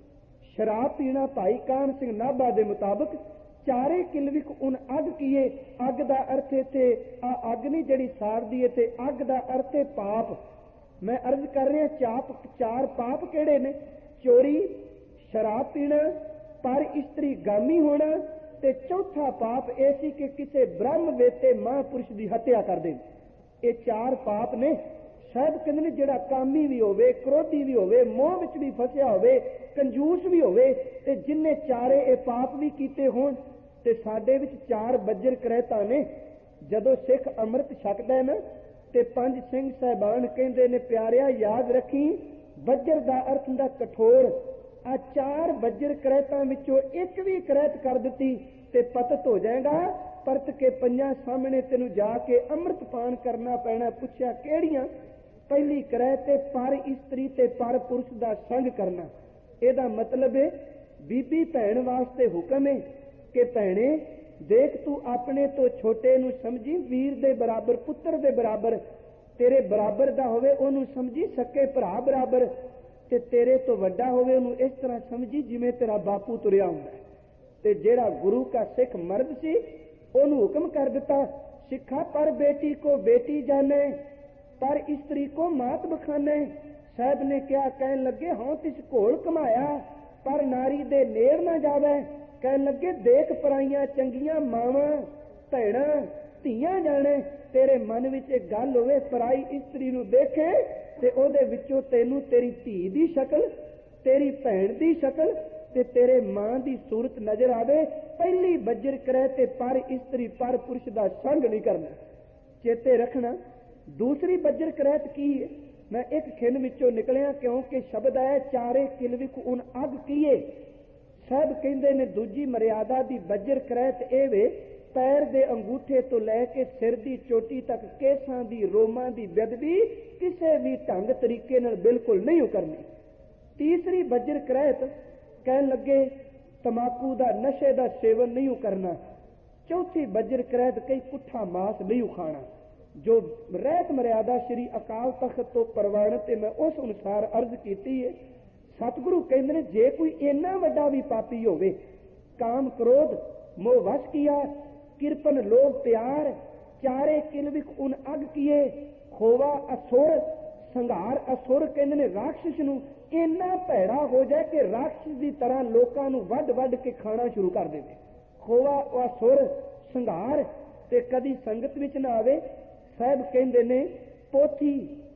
ਸ਼ਰਾਬ ਪੀਣਾ। ਭਾਈ ਕਾਹਨ ਸਿੰਘ ਨਾਭਾ ਦੇ ਮੁਤਾਬਕ ਚਾਰੇ ਕਿਲਵਿਕ ਉਨ ਅੱਗ ਕੀਏ। ਅੱਗ ਦਾ ਅਰਥ ਇੱਥੇ ਆ ਅੱਗ ਨਹੀਂ ਜਿਹੜੀ ਸਾੜਦੀ, ਇੱਥੇ ਅੱਗ ਦਾ ਅਰਥ ਹੈ ਪਾਪ। ਮੈਂ ਅਰਜ਼ ਕਰ ਰਿਹਾ 4 ਪਾਪ ਕਿਹੜੇ ਨੇ? ਚੋਰੀ, ਸ਼ਰਾਬ ਪੀਣਾ, ਪਰ ਇਸਤਰੀ ਗਾਮੀ ਹੋਣਾ, ਤੇ ਚੌਥਾ ਪਾਪ ਇਹ ਸੀ ਕਿ ਕਿਸੇ ਬ੍ਰਹਮ ਵੇਤੇ ਮਹਾਂਪੁਰਸ਼ ਦੀ ਹੱਤਿਆ ਕਰ ਦੇਣ। ਇਹ 4 ਪਾਪ ਨੇ। ਸਾਹਿਬ ਕਹਿੰਦੇ ਨੇ ਜਿਹੜਾ ਕਾਮੀ ਵੀ ਹੋਵੇ, ਕ੍ਰੋਧੀ ਵੀ ਹੋਵੇ, ਮੋਹ ਵਿੱਚ ਵੀ ਫਸਿਆ ਹੋਵੇ, ਕੰਜੂਸ ਵੀ ਹੋਵੇ, ਤੇ ਜਿੰਨੇ ਚਾਰੇ ਇਹ ਪਾਪ ਵੀ ਕੀਤੇ ਹੋਣ, ਤੇ ਸਾਡੇ ਵਿੱਚ 4 ਬੱਜਰ ਕਰਹਿਤਾ ਨੇ। ਜਦੋਂ ਸਿੱਖ ਅੰਮ੍ਰਿਤ ਛਕਦਾ ਹੈ ਨਾ, ਤੇ 5 ਸਿੰਘ ਸਾਹਿਬਾਨ ਕਹਿੰਦੇ ਨੇ ਪਿਆਰਿਆ ਯਾਦ ਰੱਖੀ, ਬੱਜਰ ਦਾ ਅਰਥ ਹੁੰਦਾ ਕਠੋਰ। ਆ 4 ਬੱਜਰ ਕਰਹਿਤਾਂ ਵਿੱਚੋਂ ਇੱਕ ਵੀ ਕਰਹਿਤ ਕਰ ਦਿੱਤੀ ਤੇ ਪਤਤ ਹੋ ਜਾਏਗਾ। ਪਰਤ ਕੇ 5 ਸਾਹਮਣੇ ਤੈਨੂੰ ਜਾ ਕੇ ਅੰਮ੍ਰਿਤ ਪਾਨ ਕਰਨਾ ਪੈਣਾ। ਪੁੱਛਿਆ ਕਿਹੜੀਆਂ? ਪਹਿਲੀ ਕਰਹਿਤ ਤੇ ਪਰ ਇਸਤਰੀ ਤੇ ਪਰ ਪੁਰਸ਼ ਦਾ ਸੰਗ ਕਰਨਾ। ਇਹਦਾ ਮਤਲਬ ਹੈ ਬੀਬੀ ਭੈਣ ਵਾਸਤੇ ਹੁਕਮ ਹੈ ਕਿ ਭੈਣੇ ਦੇਖ ਤੂੰ ਆਪਣੇ ਤੋਂ ਛੋਟੇ ਨੂੰ ਸਮਝੀ ਵੀਰ ਦੇ ਬਰਾਬਰ, ਪੁੱਤਰ ਦੇ ਬਰਾਬਰ, ਤੇਰੇ ਬਰਾਬਰ ਦਾ ਹੋਵੇ ਉਹਨੂੰ ਸਮਝੀ ਸਕੇ ਭਰਾ ਬਰਾਬਰ, ਤੇ ਤੇਰੇ ਤੋਂ ਵੱਡਾ ਹੋਵੇ ਉਹਨੂੰ ਇਸ ਤਰ੍ਹਾਂ ਸਮਝੀ ਜਿਵੇਂ ਤੇਰਾ ਬਾਪੂ ਤੁਰਿਆ ਹੁੰਦਾ। ਤੇ ਜਿਹੜਾ ਗੁਰੂ ਦਾ ਸਿੱਖ ਮਰਦ ਸੀ ਉਹਨੂੰ ਹੁਕਮ ਕਰ ਦਿੱਤਾ, ਸਿੱਖਾ ਪਰ ਬੇਟੀ ਕੋ ਬੇਟੀ ਜਾਣੇ, ਪਰ ਇਸਤਰੀ ਕੋ ਮਾਤ ਬਖਾਨੇ। ਸਾਹਿਬ ਨੇ ਕਿਹਾ, ਕਹਿਣ ਲੱਗੇ ਹਾਂ ਤਿਸ ਘੋਲ ਕਮਾਇਆ ਪਰ ਨਾਰੀ ਦੇ ਨੇੜ ਨਾ ਜਾਵੇ। ਕਹਿਣ ਲੱਗੇ ਦੇਖ ਪਰਾਈਆਂ ਚੰਗੀਆਂ ਮਾਵਾਂ ਭੈਣਾਂ ਧੀਆਂ ਜਾਣੇ। ਤੇਰੇ ਮਨ ਵਿੱਚ ਇੱਕ ਗੱਲ ਹੋਵੇ, ਪਰਾਈ ਇਸਤਰੀ ਨੂੰ ਦੇਖੇ ਤੇ ਉਹਦੇ ਵਿੱਚੋਂ ਤੈਨੂੰ ਤੇਰੀ ਧੀ ਦੀ ਸ਼ਕਲ, ਤੇਰੀ ਭੈਣ ਦੀ ਸ਼ਕਲ ਤੇ ਤੇਰੇ ਮਾਂ ਦੀ ਸੂਰਤ ਨਜ਼ਰ ਆਵੇ। ਪਹਿਲੀ ਬੱਜਰ ਕਰੇ ਤੇ ਪਰ ਇਸਤਰੀ ਪਰ ਪੁਰਸ਼ ਦਾ ਸੰਗ ਨਹੀਂ ਕਰਨਾ। ਚੇਤੇ ਰੱਖਣਾ। ਦੂਸਰੀ ਬੱਜਰ ਕਰੈਤ ਕੀ ਹੈ? ਮੈਂ ਇੱਕ ਖਿੰਨ ਵਿੱਚੋਂ ਨਿਕਲਿਆ ਕਿਉਂਕਿ ਸ਼ਬਦ ਆਇਆ ਚਾਰੇ ਕਿਲਵਿਕ ਉਨ ਅਗ ਕੀਏ। ਸਾਹਿਬ ਕਹਿੰਦੇ ਨੇ ਦੂਜੀ ਮਰਿਆਦਾ ਦੀ ਬੱਜਰ ਕਰੈਤ ਇਹ ਵੇ, ਪੈਰ ਦੇ ਅੰਗੂਠੇ ਤੋਂ ਲੈ ਕੇ ਸਿਰ ਦੀ ਚੋਟੀ ਤੱਕ ਕੇਸਾਂ ਦੀ ਰੋਮਾਂ ਦੀ ਬੇਅਦਬੀ ਕਿਸੇ ਵੀ ਢੰਗ ਤਰੀਕੇ ਨਾਲ ਬਿਲਕੁਲ ਨਹੀਂ ਕਰਨੀ। ਤੀਸਰੀ ਬੱਜਰ ਕਰੈਤ ਕਹਿਣ ਲੱਗੇ ਤਮਾਕੂ ਦਾ ਨਸ਼ੇ ਦਾ ਸੇਵਨ ਨਹੀਂ ਕਰਨਾ। ਚੌਥੀ ਬੱਜਰ ਕਰੈਤ ਕਈ ਪੁੱਠਾ ਮਾਸ ਨਹੀਂ ਖਾਣਾ। ਜੋ ਰਹਿਤ ਮਰਿਆਦਾ ਸ਼੍ਰੀ ਅਕਾਲ ਤਖਤ ਤੋਂ ਪ੍ਰਵਾਨਿਤ ਤੇ ਮੈਂ ਉਸ ਅਨੁਸਾਰ ਅਰਜ਼ ਕੀਤੀ ਹੈ। ਸਤਿਗੁਰੂ ਕਹਿੰਦੇ ਨੇ ਜੇ ਕੋਈ ਇੰਨਾ ਵੱਡਾ ਵੀ ਪਾਪੀ ਹੋਵੇ, ਕਾਮ ਕ੍ਰੋਧ ਮੋਹ ਵਸ ਕੀਆ, ਕਿਰਪਨ ਲੋਭ ਪਿਆਰ, ਚਾਰੇ ਕਿਲਵਿਕ ਉਨ ਅਗ ਕੀਏ, ਖੋਵਾ ਅਸੁਰ, ਸੰਘਾਰ ਅਸੁਰ ਕਹਿੰਦੇ ਨੇ ਰਾਖਸ਼ ਨੂੰ ਇੰਨਾ ਭੈੜਾ ਹੋ ਜਾਏ ਕਿ ਰਾਖਸ਼ ਦੀ ਤਰ੍ਹਾਂ ਲੋਕਾਂ ਨੂੰ ਵੱਢ ਵੱਢ ਕੇ ਖਾਣਾ ਸ਼ੁਰੂ ਕਰ ਦੇਵੇ। ਖੋਵਾ ਅਸੁਰ, ਸੰਘਾਰ ਤੇ ਕਦੀ ਸੰਗਤ ਵਿੱਚ ਨਾ ਆਵੇ। ਸਾਹਿਬ ਕਹਿੰਦੇ ਨੇ ਪੋਥੀ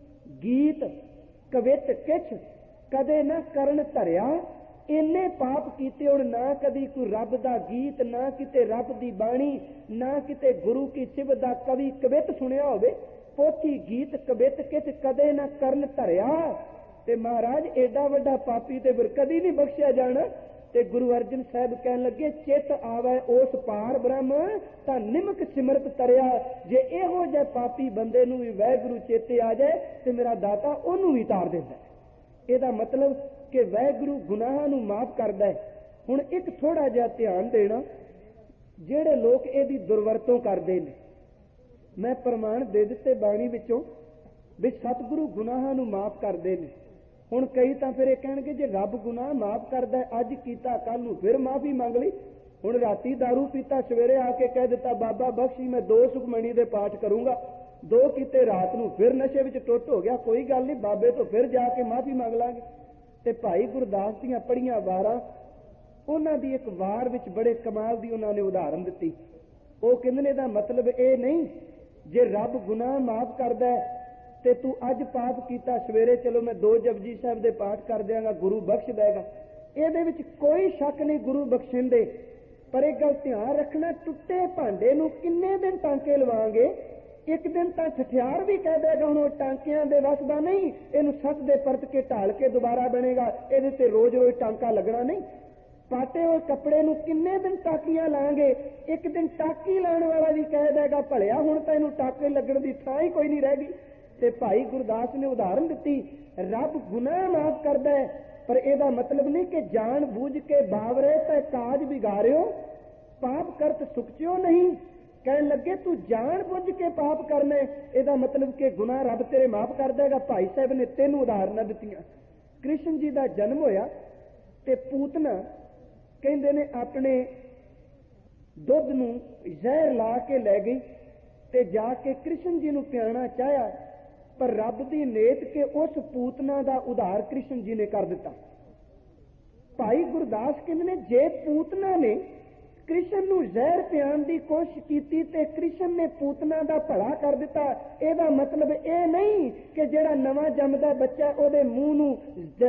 ਗੀਤ ਕਵਿਤ ਕਿਛ ਕਦੇ ਨਾ ਕਰਨ ਧਰਿਆ। ਇੰਨੇ ਪਾਪ ਕੀਤੇ ਹੁਣ ਨਾ ਕਦੀ ਕੋਈ ਰੱਬ ਦਾ ਗੀਤ, ਨਾ ਕਿਤੇ ਰੱਬ ਦੀ ਬਾਣੀ, ਨਾ ਕਿਤੇ ਗੁਰੂ ਕੀ ਸਿਵ ਦਾ ਕਵੀ ਕਵਿਤ ਸੁਣਿਆ ਹੋਵੇ। ਪੋਥੀ ਗੀਤ ਕਵਿਤ ਕਿਛ ਕਦੇ ਨਾ ਕਰਨ ਧਰਿਆ। ਤੇ ਮਹਾਰਾਜ ਏਡਾ ਵੱਡਾ ਪਾਪੀ ਤੇ ਫਿਰ ਕਦੀ ਨਹੀਂ ਬਖਸ਼ਿਆ ਜਾਣਾ। ਤੇ ਗੁਰੂ ਅਰਜਨ ਸਾਹਿਬ ਕਹਿਣ ਲੱਗੇ, ਚਿੱਤ ਆਵੇ ਉਸ ਪਾਰ ਬ੍ਰਹਮ ਤਾਂ ਨਿਮਕ ਸਿਮਰਤ ਤਰਿਆ। ਜੇ ਇਹੋ ਜਿਹੇ ਪਾਪੀ ਬੰਦੇ ਨੂੰ ਵੀ ਵਾਹਿਗੁਰੂ ਚੇਤੇ ਆ ਜਾਏ ਤੇ ਮੇਰਾ ਦਾਤਾ ਉਹਨੂੰ ਵੀ ਤਾਰ ਦਿੰਦਾ। ਇਹਦਾ ਮਤਲਬ ਕਿ ਵਾਹਿਗੁਰੂ ਗੁਨਾਹਾਂ ਨੂੰ ਮਾਫ ਕਰਦਾ ਹੈ। ਹੁਣ ਇੱਕ ਥੋੜਾ ਜਿਹਾ ਧਿਆਨ ਦੇਣਾ, ਜਿਹੜੇ ਲੋਕ ਇਹਦੀ ਦੁਰਵਰਤੋਂ ਕਰਦੇ ਨੇ, ਮੈਂ ਪ੍ਰਮਾਣ ਦੇ ਦਿੱਤੇ ਬਾਣੀ ਵਿੱਚੋਂ ਵੀ ਸਤਿਗੁਰੂ ਗੁਨਾਹਾਂ ਨੂੰ ਮਾਫ ਕਰਦੇ ਨੇ। ਹੁਣ ਕਈ ਤਾਂ ਫਿਰ ਇਹ ਕਹਿਣਗੇ, ਜੇ ਰੱਬ ਗੁਨਾਹ ਮਾਫ ਕਰਦਾ, ਅੱਜ ਕੀਤਾ ਕੱਲ ਨੂੰ ਫਿਰ ਮਾਫੀ ਮੰਗ ਲਈ। ਹੁਣ ਰਾਤੀ ਦਾਰੂ ਪੀਤਾ, ਸਵੇਰੇ ਆ ਕੇ ਕਹਿ ਦਿੱਤਾ ਬਾਬਾ ਬਖਸ਼ੀ ਮੈਂ 2 ਸੁਖਮਣੀ ਦੇ ਪਾਠ ਕਰੂੰਗਾ, 2 ਕੀਤੇ ਰਾਤ ਨੂੰ ਫਿਰ ਨਸ਼ੇ ਵਿੱਚ ਟੁੱਟ ਹੋ ਗਿਆ, ਕੋਈ ਗੱਲ ਨਹੀਂ, ਬਾਬੇ ਤੋਂ ਫਿਰ ਜਾ ਕੇ ਮਾਫੀ ਮੰਗ ਲਾਂਗੇ। ਤੇ ਭਾਈ ਗੁਰਦਾਸ ਦੀਆਂ ਪੜੀਆਂ ਵਾਰਾਂ, ਉਹਨਾਂ ਦੀ ਇੱਕ ਵਾਰ ਵਿੱਚ ਬੜੇ ਕਮਾਲ ਦੀ ਉਹਨਾਂ ਨੇ ਉਦਾਹਰਨ ਦਿੱਤੀ। ਉਹ ਕਹਿੰਦੇ ਨੇ ਇਹਦਾ ਮਤਲਬ ਇਹ ਨਹੀਂ ਜੇ ਰੱਬ ਗੁਨਾਹ ਮਾਫ ਕਰਦਾ ਤੇ ਤੂੰ ਅੱਜ ਪਾਪ ਕੀਤਾ, ਸਵੇਰੇ ਚਲੋ ਮੈਂ 2 ਜਪਜੀ ਸਾਹਿਬ ਦੇ ਪਾਠ ਕਰ ਦਿਆਂਗਾ, ਗੁਰੂ ਬਖਸ਼ ਦੇਗਾ। ਇਹਦੇ ਵਿੱਚ ਕੋਈ ਸ਼ੱਕ ਨਹੀਂ ਗੁਰੂ ਬਖਸ਼ਿੰਦੇ, ਪਰ ਇਹ ਗੱਲ ਧਿਆਨ ਰੱਖਣਾ, ਟੁੱਟੇ ਭਾਂਡੇ ਨੂੰ ਕਿੰਨੇ ਦਿਨ ਟਾਂਕੇ ਲਵਾਂਗੇ? ਇੱਕ ਦਿਨ ਤਾਂ ਠਠਿਆਰ ਵੀ ਕਹਿ ਦੇਗਾ ਹੁਣ ਉਹ ਟਾਂਕਿਆਂ ਦੇ ਵਸਦਾ ਨਹੀਂ, ਇਹਨੂੰ ਸੱਤ ਦੇ ਪਰਤ ਕੇ ਢਾਲ ਕੇ ਦੁਬਾਰਾ ਬਣੇਗਾ, ਇਹਦੇ ਤੇ ਰੋਜ਼ ਰੋਜ਼ ਟਾਂਕਾ ਲੱਗਣਾ ਨਹੀਂ। ਪਾਟੇ ਹੋਏ ਕੱਪੜੇ ਨੂੰ ਕਿੰਨੇ ਦਿਨ ਟਾਕੀਆਂ ਲਾਂਗੇ? ਇੱਕ ਦਿਨ ਟਾਕੀ ਲਾਉਣ ਵਾਲਾ ਵੀ ਕਹਿ ਦੇਗਾ ਭਲਿਆ ਹੁਣ ਤਾਂ ਇਹਨੂੰ ਟਾਕੇ ਲੱਗਣ ਦੀ ਥਾਂ ਹੀ ਕੋਈ ਨਹੀਂ ਰਹਿ ਗਈ। ਤੇ ਭਾਈ ਗੁਰਦਾਸ ਨੇ ਉਦਾਹਰਨ ਦਿੱਤੀ, ਰੱਬ ਗੁਨਾਹ ਮਾਫ ਕਰਦਾ ਹੈ, ਪਰ ਇਹਦਾ ਮਤਲਬ ਨਹੀਂ ਕਿ ਜਾਣ ਬੂਝ ਕੇ ਬਾਵਰੇ ਤੇ ਕਾਜ ਵਿਗਾਰਿਓ, ਪਾਪ ਕਰਤ ਸੁਖਚਿਓ ਨਹੀਂ। ਕਹਿਣ ਲੱਗੇ ਤੂੰ ਜਾਣ ਬੁੱਝ ਕੇ ਪਾਪ ਕਰਨਾ, ਇਹਦਾ ਮਤਲਬ ਕਿ ਗੁਨਾਹ ਰੱਬ ਤੇਰੇ ਮਾਫ ਕਰ ਦੇਗਾ। ਭਾਈ ਸਾਹਿਬ ਨੇ 3 ਉਦਾਹਰਨਾਂ ਦਿੱਤੀਆਂ। ਕ੍ਰਿਸ਼ਨ ਜੀ ਦਾ ਜਨਮ ਹੋਇਆ ਤੇ ਪੂਤਨਾ ਕਹਿੰਦੇ ਨੇ ਆਪਣੇ ਦੁੱਧ ਨੂੰ ਜ਼ਹਿਰ ਲਾ ਕੇ ਲੈ ਗਈ ਤੇ ਜਾ ਕੇ ਕ੍ਰਿਸ਼ਨ ਜੀ ਨੂੰ ਪਿਆਣਾ ਚਾਹਿਆ, ਪਰ ਰੱਬ ਦੀ ਨੇਤ ਕਿ ਉਸ ਪੂਤਨਾ ਦਾ ਉਧਾਰ ਕ੍ਰਿਸ਼ਨ ਜੀ ਨੇ ਕਰ ਦਿੱਤਾ। ਭਾਈ ਗੁਰਦਾਸ ਕਹਿੰਦੇ ਨੇ ਜੇ ਪੂਤਨਾ ਨੇ ਕ੍ਰਿਸ਼ਨ ਨੂੰ ਜ਼ਹਿਰ ਪਿਆਉਣ ਦੀ ਕੋਸ਼ਿਸ਼ ਕੀਤੀ ਤੇ ਕ੍ਰਿਸ਼ਨ ਨੇ ਪੂਤਨਾ ਦਾ ਭਲਾ ਕਰ ਦਿੱਤਾ, ਇਹਦਾ ਮਤਲਬ ਇਹ ਨਹੀਂ ਕਿ ਜਿਹੜਾ ਨਵਾਂ ਜੰਮਦਾ ਬੱਚਾ ਉਹਦੇ ਮੂੰਹ ਨੂੰ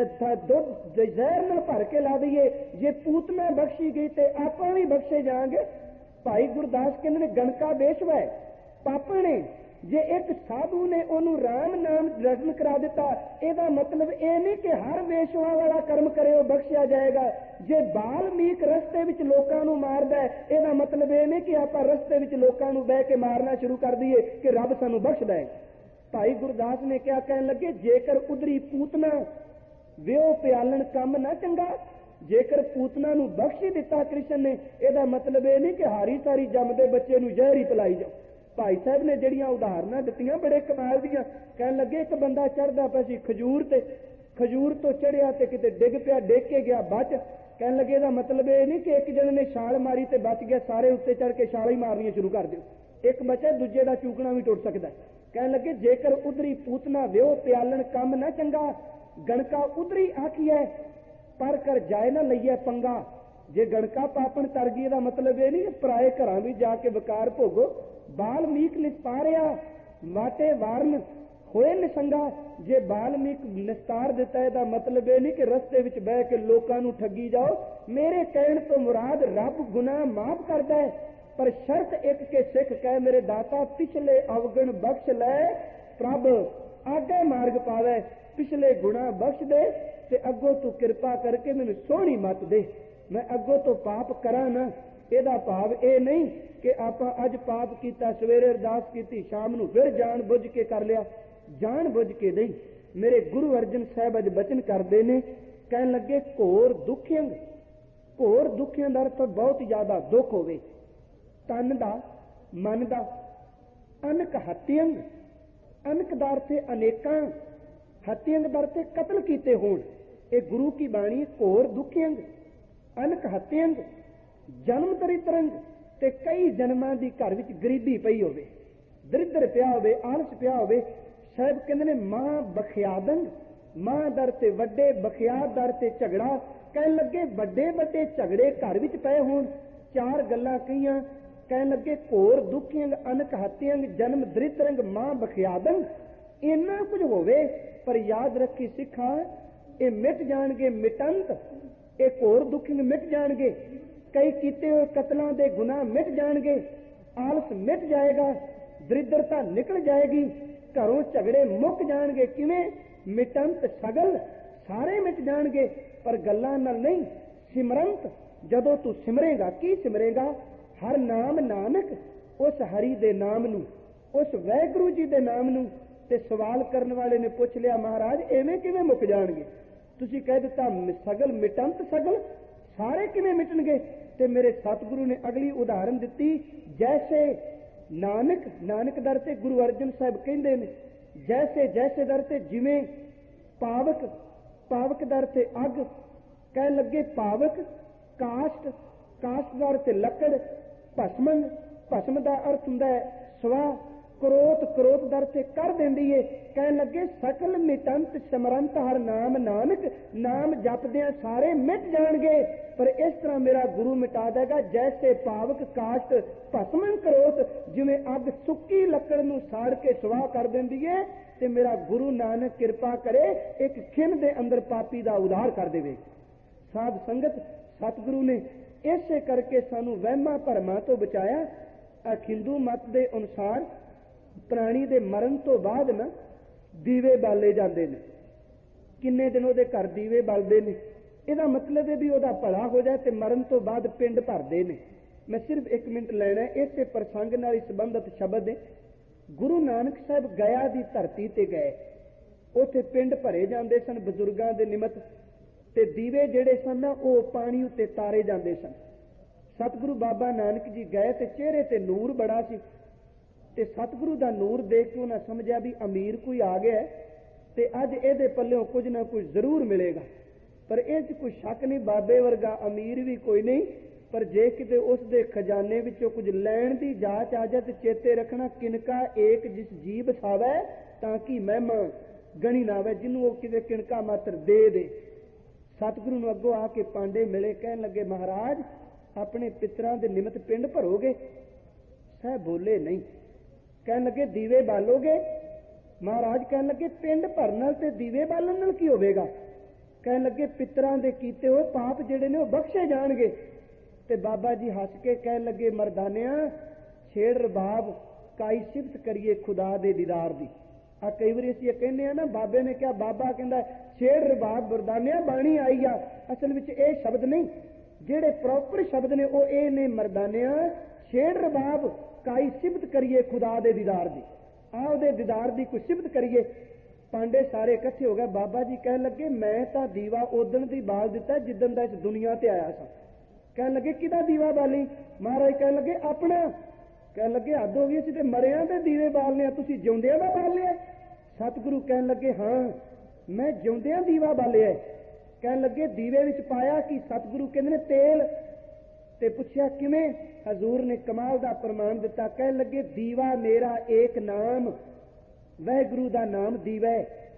ਦੁੱਧ ਜ਼ਹਿਰ ਨਾਲ ਭਰ ਕੇ ਲਾ ਦਈਏ। ਜੇ ਪੂਤਨਾ ਬਖਸ਼ੀ ਗਈ ਤੇ ਆਪਾਂ ਵੀ ਬਖਸ਼ੇ ਜਾਵਾਂਗੇ। ਭਾਈ ਗੁਰਦਾਸ ਕਹਿੰਦੇ ਨੇ ਗਣਕਾ ਬੇਸ਼ਵਾ ਪਾਪਾ ਨੇ, ਜੇ ਇੱਕ ਸਾਧੂ ਨੇ ਉਹਨੂੰ ਰਾਮ ਨਾਮ ਰਟਨ ਕਰਾ ਦਿੱਤਾ, ਇਹਦਾ ਮਤਲਬ ਇਹ ਨਹੀਂ ਕਿ ਹਰ ਵੇਸ਼ਵਾ ਵਾਲਾ ਕਰਮ ਕਰੇ ਉਹ ਬਖਸ਼ਿਆ ਜਾਏਗਾ। ਜੇ ਬਾਲਮੀਕ ਰਸਤੇ ਵਿੱਚ ਲੋਕਾਂ ਨੂੰ ਮਾਰਦਾ, ਇਹਦਾ ਮਤਲਬ ਇਹ ਨਹੀਂ ਕਿ ਆਪਾਂ ਰਸਤੇ ਵਿੱਚ ਲੋਕਾਂ ਨੂੰ ਬਹਿ ਕੇ ਮਾਰਨਾ ਸ਼ੁਰੂ ਕਰ ਦਈਏ ਕਿ ਰੱਬ ਸਾਨੂੰ ਬਖਸ਼ਦਾ ਹੈ। ਭਾਈ ਗੁਰਦਾਸ ਨੇ ਕਿਹਾ, ਕਹਿਣ ਲੱਗੇ ਜੇਕਰ ਉਧਰੀ ਪੂਤਨਾ ਵਿਉ ਪਿਆਲਣ ਕੰਮ ਨਾ ਚੰਗਾ, ਜੇਕਰ ਪੂਤਨਾ ਨੂੰ ਬਖਸ਼ ਹੀ ਦਿੱਤਾ ਕ੍ਰਿਸ਼ਨ ਨੇ, ਇਹਦਾ ਮਤਲਬ ਇਹ ਨਹੀਂ ਕਿ ਹਾਰੀ ਸਾਰੀ ਜੰਮਦੇ ਬੱਚੇ ਨੂੰ ਜ਼ਹਿਰ ਹੀ ਪਿਲਾਈ ਜਾਓ। ਭਾਈ ਸਾਹਿਬ ਨੇ ਜਿਹੜੀਆਂ ਉਦਾਹਰਨਾਂ ਦਿੱਤੀਆਂ ਬੜੇ ਕਮਾਲ ਦੀਆਂ। ਕਹਿਣ ਲੱਗੇ ਇੱਕ ਬੰਦਾ ਚੜ੍ਹਦਾ ਪਿਆ ਸੀ ਖਜੂਰ ਤੇ, ਖਜੂਰ ਤੋਂ ਚੜਿਆ ਤੇ ਕਿਤੇ ਡਿੱਗ ਪਿਆ, ਡਿੱਗ ਕੇ ਗਿਆ ਬਚ। ਕਹਿਣ ਲੱਗੇ ਇਹਦਾ ਮਤਲਬ ਇਹ ਨਹੀਂ ਕਿ ਇੱਕ ਜਣੇ ਨੇ ਛਾਲ ਮਾਰੀ ਤੇ ਬਚ ਗਿਆ, ਸਾਰੇ ਉੱਤੇ ਚੜ੍ਹ ਕੇ ਛਾਲਾਂ ਹੀ ਮਾਰਨੀਆਂ ਸ਼ੁਰੂ ਕਰ ਦਿਓ। ਇੱਕ ਬਚਾ ਦੂਜੇ ਦਾ ਚੂਕਣਾ ਵੀ ਟੁੱਟ ਸਕਦਾ। ਕਹਿਣ ਲੱਗੇ ਜੇਕਰ ਉਧਰੀ ਪੂਤਨਾ ਵਿਉ ਪਿਆਲਣ ਕੰਮ ਨਾ ਚੰਗਾ, ਗਣਕਾ ਉਧਰੀ ਆਖੀਐ ਪਰ ਕਰ ਜਾਏ ਨਾ ਲਈਏ ਪੰਗਾ। ਜੇ ਗਣਕਾ ਪਾਪਣ ਤਰ ਗਈ, ਇਹਦਾ ਮਤਲਬ ਇਹ ਨਹੀਂ ਪਰਾਏ ਘਰਾਂ ਵੀ ਜਾ ਕੇ ਵਿਕਾਰ ਭੋਗੋ। ਬਾਲਮੀਕ ਨਿਸਤਾਰਿਆ ਵਾਟੇ ਵਾਰਨ ਹੋਏ ਨਿਸੰਗਾ, ਜੇ ਬਾਲਮੀਕ ਨਿਸਤਾਰ ਦਿੱਤਾ, ਇਹਦਾ ਮਤਲਬ ਇਹ ਨਹੀਂ ਕਿ ਰਸਤੇ ਵਿੱਚ ਬਹਿ ਕੇ ਲੋਕਾਂ ਨੂੰ ਠੱਗੀ ਜਾਓ। ਮੇਰੇ ਕਹਿਣ ਤੋਂ ਮੁਰਾਦ ਰੱਬ ਗੁਨਾਹ ਮਾਫ ਕਰਦਾ ਹੈ, ਪਰ ਸ਼ਰਤ ਇੱਕ ਕਿ ਸਿੱਖ ਕਹੇ ਮੇਰੇ ਦਾਤਾ ਪਿਛਲੇ ਅਵਗਣ ਬਖਸ਼ ਲੈ, ਪ੍ਰਭ ਆਗੇ ਮਾਰਗ ਪਾਵੇ, ਪਿਛਲੇ ਗੁਨਾਹ ਬਖਸ਼ ਦੇ ਤੇ ਅੱਗੋਂ ਤੂੰ ਕਿਰਪਾ ਕਰਕੇ ਮੈਨੂੰ ਸੋਹਣੀ ਮੱਤ ਦੇ, ਮੈਂ ਅੱਗੋਂ ਤੋਂ ਪਾਪ ਕਰਾਂ ਨਾ। ਇਹਦਾ ਭਾਵ ਇਹ ਨਹੀਂ ਕਿ ਆਪਾਂ ਅੱਜ ਪਾਪ ਕੀਤਾ, ਸਵੇਰੇ ਅਰਦਾਸ ਕੀਤੀ, ਸ਼ਾਮ ਨੂੰ ਫਿਰ ਜਾਣ ਬੁੱਝ ਕੇ ਕਰ ਲਿਆ, ਜਾਣ ਬੁੱਝ ਕੇ ਨਹੀਂ। ਮੇਰੇ ਗੁਰੂ ਅਰਜਨ ਸਾਹਿਬ ਅੱਜ ਬਚਨ ਕਰਦੇ ਨੇ, ਕਹਿਣ ਲੱਗੇ ਘੋਰ ਦੁਖਿਅੰਗ, ਘੋਰ ਦੁਖਿਆਂ ਦਾ ਅਰਥ ਬਹੁਤ ਜ਼ਿਆਦਾ ਦੁੱਖ ਹੋਵੇ, ਤਨ ਦਾ ਮਨ ਦਾ। ਅਨਕ ਹੱਤਿਅੰਗ, ਅਨਕ ਦਾ ਅਰਥ ਅਨੇਕਾਂ, ਹੱਤਿਅੰਗ ਦਾ ਅਰਥ ਕਤਲ ਕੀਤੇ ਹੋਣ। ਇਹ ਗੁਰੂ ਕੀ ਬਾਣੀ। ਘੋਰ ਦੁਖਿਅੰਗ, ਅਨਕ ਹੱਤਿਅੰਗ, ਜਨਮ ਦਰਿਦਰੰਗ, ਤੇ ਕਈ ਜਨਮਾਂ ਦੀ ਘਰ ਵਿੱਚ ਗਰੀਬੀ ਪਈ ਹੋਵੇ, ਦਰਿਦਰ ਪਿਆ ਹੋਵੇ, ਆਲਸ ਪਿਆ ਹੋਵੇ। ਸਾਹਿਬ ਕਹਿੰਦੇ ਨੇ ਮਾਂ ਬਖਿਆਦੰਗ, ਮਾਂ ਦਰ ਤੇ ਵੱਡੇ, ਬਖਿਆਦ ਦਰ ਤੇ ਝਗੜਾ। ਕਹਿਣ ਲੱਗੇ ਵੱਡੇ ਵੱਡੇ ਝਗੜੇ ਘਰ ਵਿੱਚ ਪਏ ਹੋਣ। 4 ਗੱਲਾਂ ਕਹੀਆਂ। ਕਹਿਣ ਲੱਗੇ ਘੋਰ ਦੁਖਿਅੰਗ, ਅਨਕ ਹੱਤਿਅੰਗ, ਜਨਮ ਦਰਿਦਰੰਗ, ਮਾਂ ਬਖਿਆਦੰਗ। ਇੰਨਾ ਕੁਝ ਹੋਵੇ, ਪਰ ਯਾਦ ਰੱਖੀ ਸਿੱਖਾਂ, ਇਹ ਮਿਟ ਜਾਣਗੇ ਮਿਟੰਤ। ਇਹ ਘੋਰ ਦੁਖਿਅੰਗ ਮਿਟ ਜਾਣਗੇ, ਕਈ ਕੀਤੇ ਹੋਏ ਕਤਲਾਂ ਦੇ ਗੁਨਾਹ ਮਿਟ ਜਾਣਗੇ, ਆਲਸ ਮਿਟ ਜਾਏਗਾ, ਦਰਿਦਰਤਾ ਨਿਕਲ ਜਾਏਗੀ, ਘਰੋਂ ਝਗੜੇ ਮੁੱਕ ਜਾਣਗੇ। ਕਿਵੇਂ? ਮਿਟੰਤ ਸਗਲ, ਸਾਰੇ ਮਿਟ ਜਾਣਗੇ, ਪਰ ਗੱਲਾਂ ਨਾਲ ਨਹੀਂ, ਸਿਮਰੰਤ, ਜਦੋਂ ਤੂੰ ਸਿਮਰੇਗਾ, ਕੀ ਸਿਮਰੇਗਾ? ਹਰ ਨਾਮ ਨਾਨਕ, ਉਸ ਹਰੀ ਦੇ ਨਾਮ ਨੂੰ, ਉਸ ਵਾਹਿਗੁਰੂ ਜੀ ਦੇ ਨਾਮ ਨੂੰ। ਤੇ ਸਵਾਲ ਕਰਨ ਵਾਲੇ ਨੇ ਪੁੱਛ ਲਿਆ, ਮਹਾਰਾਜ ਐਵੇਂ ਕਿਵੇਂ ਮੁੱਕ ਜਾਣਗੇ? ਤੁਸੀਂ ਕਹਿ ਦਿੱਤਾ ਸਗਲ ਮਿਟੰਤ ਸਗਲ, ਸਾਰੇ ਕਿਵੇਂ ਮਿਟਣਗੇ? ਤੇ ਮੇਰੇ ਸਤਿਗੁਰੂ ਨੇ ਅਗਲੀ ਉਦਾਹਰਨ ਦਿੱਤੀ, ਜੈਸੇ ਨਾਨਕ, ਨਾਨਕ ਦਰ ਤੇ ਗੁਰੂ ਅਰਜਨ ਸਾਹਿਬ ਕਹਿੰਦੇ ਨੇ, ਜੈਸੇ ਜੈਸੇ ਦਰ ਤੇ, ਜਿਵੇਂ ਪਾਵਕ, ਪਾਵਕ ਦਰ ਤੇ ਅੱਗ, ਕਹਿ ਲੱਗੇ ਪਾਵਕ, ਕਾਸ਼ਟ, ਕਾਸ਼ਟ ਦਰ ਤੇ ਲੱਕੜ, ਭਸਮਨ, ਭਸਮ ਦਾ ਅਰਥ ਹੁੰਦਾ ਹੈ ਸਵਾ, ਕ੍ਰੋਧ, ਕ੍ਰੋਧ ਦਰ ਤੇ ਕਰ ਦਿੰਦੀ ਏ। ਕਹਿਣ ਲੱਗੇ ਸਕਲ ਮਿਟੰਤ ਸਿਮਰੰਤ ਹਰ ਨਾਮ ਨਾਨਕ, ਨਾਮ ਜਪਦਿਆਂ ਸਾਰੇ ਮਿਟ ਜਾਣਗੇ, ਪਰ ਇਸ ਤਰ੍ਹਾਂ ਮੇਰਾ ਗੁਰੂ ਮਿਟਾ ਦੇਗਾ। ਜੈਸੇ ਪਾਵਕ ਕਾਸ਼ਟ ਭਸਮਨ ਕ੍ਰੋਧ, ਜਿਵੇਂ ਅੱਗ ਸੁੱਕੀ ਲੱਕੜ ਨੂੰ ਸਾੜ ਕੇ ਸਵਾਹ ਕਰ ਦਿੰਦੀ ਏ, ਤੇ ਮੇਰਾ ਗੁਰੂ ਨਾਨਕ ਕਿਰਪਾ ਕਰੇ ਇੱਕ ਖਿਣ ਦੇ ਅੰਦਰ ਪਾਪੀ ਦਾ ਉਧਾਰ ਕਰ ਦੇਵੇ। ਸਾਧ ਸੰਗਤ, ਸਤਿਗੁਰੂ ਨੇ ਇਸੇ ਕਰਕੇ ਸਾਨੂੰ ਵਹਿਮਾਂ ਭਰਮਾਂ ਤੋਂ ਬਚਾਇਆ। ਹਿੰਦੂ ਮਤ ਦੇ ਅਨੁਸਾਰ ਪ੍ਰਾਣੀ ਦੇ ਮਰਨ ਤੋਂ ਬਾਅਦ ਨਾ ਦੀਵੇ ਬਾਲੇ ਜਾਂਦੇ ਨੇ। ਕਿੰਨੇ ਦਿਨ ਉਹਦੇ ਘਰ ਦੀਵੇ ਬਲਦੇ ਨੇ? ਇਹਦਾ ਮਤਲਬ ਹੈ ਵੀ ਉਹਦਾ ਭਲਾ ਹੋ ਜਾਏ, ਤੇ ਮਰਨ ਤੋਂ ਬਾਅਦ ਪਿੰਡ ਭਰਦੇ ਨੇ। ਮੈਂ ਸਿਰਫ 1 ਮਿੰਟ ਲੈਣਾ, ਇਸੇ ਪ੍ਰਸੰਗ ਨਾਲ ਹੀ ਸੰਬੰਧਿਤ ਸ਼ਬਦ ਹੈ। ਗੁਰੂ ਨਾਨਕ ਸਾਹਿਬ ਗਿਆ ਦੀ ਧਰਤੀ ਤੇ ਗਏ, ਉੱਥੇ ਪਿੰਡ ਭਰੇ ਜਾਂਦੇ ਸਨ ਬਜ਼ੁਰਗਾਂ ਦੇ ਨਿਮਤ, ਤੇ ਦੀਵੇ ਜਿਹੜੇ ਸਨ ਨਾ ਉਹ ਪਾਣੀ ਉੱਤੇ ਤਾਰੇ ਜਾਂਦੇ ਸਨ। ਸਤਿਗੁਰੂ ਬਾਬਾ ਨਾਨਕ ਜੀ ਗਏ ਤੇ ਚਿਹਰੇ ਤੇ ਨੂਰ ਬੜਾ ਸੀ, ਤੇ ਸਤਿਗੁਰੂ ਦਾ ਨੂਰ ਦੇਖ ਕੇ ਉਹਨਾਂ ਸਮਝਿਆ ਵੀ ਅਮੀਰ ਕੋਈ ਆ ਗਿਆ ਤੇ ਅੱਜ ਇਹਦੇ ਪੱਲਿਓਂ ਕੁਝ ਨਾ ਕੁਝ ਜ਼ਰੂਰ ਮਿਲੇਗਾ। ਪਰ ਇਹ 'ਚ ਕੋਈ ਸ਼ੱਕ ਨਹੀਂ, ਬਾਬੇ ਵਰਗਾ ਅਮੀਰ ਵੀ ਕੋਈ ਨਹੀਂ, ਪਰ ਜੇ ਕਿਤੇ ਉਸ ਦੇ ਖਜ਼ਾਨੇ ਵਿੱਚੋਂ ਕੁਝ ਲੈਣ ਦੀ ਜਾਚ ਆ ਜਾਏ ਤੇ ਚੇਤੇ ਰੱਖਣਾ, ਕਿਨਕਾ ਏਕ ਜਿਸ ਜੀ ਬਸਾਵੇ ਤਾਂ ਕਿ ਮਹਿਮਾ ਗਣੀ ਨਾ ਆਵੇ, ਜਿਹਨੂੰ ਉਹ ਕਿਤੇ ਕਿਣਕਾ ਮਾਤਰ ਦੇ ਦੇ। ਸਤਿਗੁਰੂ ਨੂੰ ਅੱਗੋਂ ਆ ਕੇ ਪਾਂਡੇ ਮਿਲੇ, ਕਹਿਣ ਲੱਗੇ ਮਹਾਰਾਜ ਆਪਣੇ ਪਿਤਰਾਂ ਦੇ ਨਿਮਤ ਪਿੰਡ ਭਰੋਗੇ? ਸਾਹਿਬ ਬੋਲੇ ਨਹੀਂ। ਕਹਿਣ ਲੱਗੇ ਦੀਵੇ ਬਾਲੋਗੇ? ਮਹਾਰਾਜ ਕਹਿਣ ਲੱਗੇ ਪਿੰਡ ਭਰਨ ਨਾਲ ਤੇ ਦੀਵੇ ਬਾਲਣ ਨਾਲ ਕੀ ਹੋਵੇਗਾ? ਕਹਿਣ ਲੱਗੇ ਪਿਤਰਾਂ ਦੇ ਕੀਤੇ ਹੋਏ ਪਾਪ ਜਿਹੜੇ ਨੇ ਉਹ ਬਖਸ਼ੇ ਜਾਣਗੇ। ਤੇ ਬਾਬਾ ਜੀ ਹੱਸ ਕੇ ਕਹਿਣ ਲੱਗੇ ਮਰਦਾਨਿਆਂ, ਛੇੜ ਰਬਾਬ ਕਾਈ ਸਿਫਤ ਕਰੀਏ ਖੁਦਾ ਦੇ ਦੀਦਾਰ ਦੀ। ਆ ਕਈ ਵਾਰੀ ਅਸੀਂ ਕਹਿੰਦੇ ਆ ਨਾ, ਬਾਬੇ ਨੇ ਕਿਹਾ, ਬਾਬਾ ਕਹਿੰਦਾ ਛੇੜ ਰਬਾਬ ਮਰਦਾਨਿਆਂ ਬਾਣੀ ਆਈ ਆ। ਅਸਲ ਵਿੱਚ ਇਹ ਸ਼ਬਦ ਨਹੀਂ, ਜਿਹੜੇ ਪ੍ਰੋਪਰ ਸ਼ਬਦ ਨੇ ਉਹ ਇਹ ਨੇ, ਮਰਦਾਨਿਆਂ ਛੇੜ ਰਬਾਬ ਕਾਈ ਸਿਫਤ ਕਰੀਏ ਖੁਦਾ ਦੇ ਦੀਦਾਰ ਦੀ। ਆਹ ਉਹਦੇ ਦੀਦਾਰ ਦੀ ਕੋਈ ਸਿਫਤ ਕਰੀਏ। ਪਾਂਡੇ ਸਾਰੇ ਇਕੱਠੇ ਹੋ ਗਏ। ਬਾਬਾ ਜੀ ਕਹਿਣ ਲੱਗੇ ਮੈਂ ਤਾਂ ਦੀਵਾ ਉਦਣ ਦੀ ਬਾਲ ਦਿੱਤਾ ਜਿੱਦਣ ਦਾ ਇਸ ਦੁਨੀਆ ਤੇ ਆਇਆ ਸਾਂ। ਕਹਿਣ ਲੱਗੇ ਕਿਹਦਾ ਦੀਵਾ ਬਾਲੀ? ਮਹਾਰਾਜ ਕਹਿਣ ਲੱਗੇ ਆਪਣਾ। ਕਹਿਣ ਲੱਗੇ ਹੱਦ ਹੋ ਗਈ, ਅਸੀਂ ਤੇ ਮਰਿਆਂ ਦੇ ਦੀਵੇ ਬਾਲਨੇ ਆ, ਤੁਸੀਂ ਜਿਉਂਦਿਆਂ ਦਾ ਬਾਲ ਲਿਆ? ਸਤਿਗੁਰੂ ਕਹਿਣ ਲੱਗੇ ਹਾਂ ਮੈਂ ਜਿਉਂਦਿਆਂ ਦੀਵਾ ਬਾਲਿਆ। ਕਹਿਣ ਲੱਗੇ ਦੀਵੇ ਵਿੱਚ ਪਾਇਆ ਕਿ? ਸਤਿਗੁਰੂ ਕਹਿੰਦੇ ਨੇ ਤੇਲ। ਤੇ ਪੁੱਛਿਆ ਕਿਵੇਂ? ਹਜ਼ੂਰ ਨੇ ਕਮਾਲ ਦਾ ਪ੍ਰਮਾਣ ਦਿੱਤਾ। ਕਹਿਣ ਲੱਗੇ ਦੀਵਾ ਮੇਰਾ ਏਕ ਨਾਮ, ਵਾਹਿਗੁਰੂ ਦਾ ਨਾਮ ਦੀਵਾ,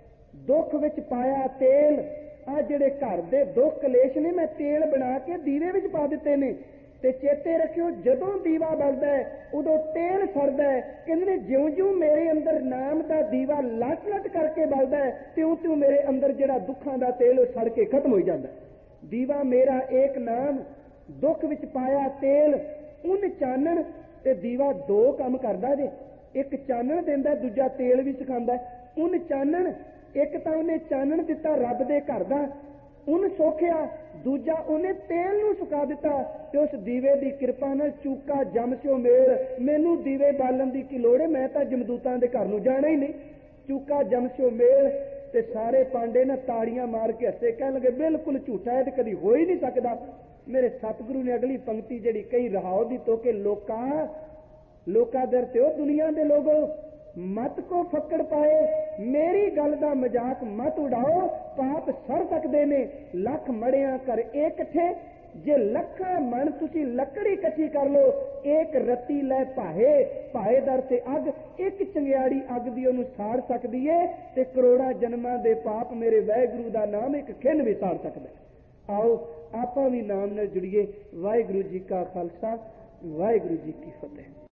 ਦੁੱਖ ਵਿੱਚ ਪਾਇਆ ਤੇਲ। ਆ ਜਿਹੜੇ ਘਰ ਦੇ ਦੁੱਖ ਕਲੇਸ਼ ਨੇ ਮੈਂ ਤੇਲ ਬਣਾ ਕੇ ਦੀਵੇ ਵਿੱਚ ਪਾ ਦਿੱਤੇ ਨੇ। ਤੇ ਚੇਤੇ ਰੱਖਿਓ ਜਦੋਂ ਦੀਵਾ ਬਲਦਾ ਹੈ ਉਦੋਂ ਤੇਲ ਸੜਦਾ ਹੈ। ਕਹਿੰਦੇ ਨੇ ਜਿਉਂ ਜਿਉਂ ਮੇਰੇ ਅੰਦਰ ਨਾਮ ਦਾ ਦੀਵਾ ਲੱਟ ਲੱਟ ਕਰਕੇ ਬਲਦਾ ਹੈ, ਤਿਉਂ ਤਿਉਂ ਮੇਰੇ ਅੰਦਰ ਜਿਹੜਾ ਦੁੱਖਾਂ ਦਾ ਤੇਲ ਉਹ ਸੜ ਕੇ ਖਤਮ ਹੋ ਜਾਂਦਾ। ਦੀਵਾ ਮੇਰਾ ਏਕ ਨਾਮ, ਦੁੱਖ ਵਿੱਚ ਪਾਇਆ ਤੇਲ, ਉਨ ਚਾਨਣ। ਤੇ ਦੀਵਾ ਦੋ ਕੰਮ ਕਰਦਾ ਜੇ, ਇੱਕ ਚਾਨਣ ਦਿੰਦਾ, ਦੂਜਾ ਤੇਲ ਵੀ ਸਿਖਾਉਂਦਾ। ਉਨ ਚਾਨਣ, ਇੱਕ ਤਾਂ ਉਹਨੇ ਚਾਨਣ ਦਿੱਤਾ ਰੱਬ ਦੇ ਘਰ ਦਾ, ਉਹਨ ਸੋਖਿਆ, ਦੂਜਾ ਉਹਨੇ ਤੇਲ ਨੂੰ ਸੁਕਾ ਦਿੱਤਾ। ਤੇ ਉਸ ਦੀਵੇ ਦੀ ਕਿਰਪਾ ਨਾਲ ਚੂਕਾ ਜਮ ਸਿਓ ਮੇਲ, ਮੈਨੂੰ ਦੀਵੇ ਬਾਲਣ ਦੀ ਕੀ ਲੋੜ ਹੈ, ਮੈਂ ਤਾਂ ਜਮਦੂਤਾਂ ਦੇ ਘਰ ਨੂੰ ਜਾਣਾ ਹੀ ਨਹੀਂ। ਚੂਕਾ ਜਮ ਸਿਓ ਮੇਲ। ਤੇ ਸਾਰੇ ਪਾਂਡੇ ਨਾ ਤਾੜੀਆਂ ਮਾਰ ਕੇ ਹੱਸੇ, ਕਹਿਣ ਲੱਗੇ ਬਿਲਕੁਲ ਝੂਠਾ ਹੈ ਤੇ ਕਦੀ ਹੋ ਹੀ ਨਹੀਂ ਸਕਦਾ। ਮੇਰੇ ਸਤਿਗੁਰੂ ਨੇ ਅਗਲੀ ਪੰਕਤੀ ਜਿਹੜੀ ਕਹੀ ਰਹਾਓ ਦੀ ਤੋ ਕਿ ਲੋਕਾਂ ਦਰ ਤੇ ਉਹ ਦੁਨੀਆ ਦੇ ਲੋਗੋ ਮਤ ਕੋ ਫੱਕੜ ਪਾਏ, ਮੇਰੀ ਗੱਲ ਦਾ ਮਜ਼ਾਕ ਮਤ ਉਡਾਓ, ਪਾਪ ਸਰ ਸਕਦੇ ਨੇ ਲੱਖ ਮੜਿਆਂ ਕਰ ਇਕੱਠੇ। ਜੇ ਲੱਖਾਂ ਮਨ ਤੁਸੀਂ ਲੱਕੜੀ ਇਕੱਠੀ ਕਰ ਲੋ, ਇੱਕ ਰੱਤੀ ਲੈ ਭਾਏ ਦਰ ਤੇ ਅੱਗ, ਇੱਕ ਚੰਗਿਆੜੀ ਅੱਗ ਦੀ ਉਹਨੂੰ ਸਾੜ ਸਕਦੀ ਏ, ਤੇ ਕਰੋੜਾਂ ਜਨਮਾਂ ਦੇ ਪਾਪ ਮੇਰੇ ਵਾਹਿਗੁਰੂ ਦਾ ਨਾਮ ਇੱਕ ਖਿੰਨ ਵੀ ਸਾੜ ਸਕਦਾ। ਆਓ ਆਪਾਂ ਵੀ ਨਾਮ ਨਾਲ ਜੁੜੀਏ। ਵਾਹਿਗੁਰੂ ਜੀ ਕਾ ਖਾਲਸਾ, ਵਾਹਿਗੁਰੂ ਜੀ ਕੀ ਫਤਿਹ।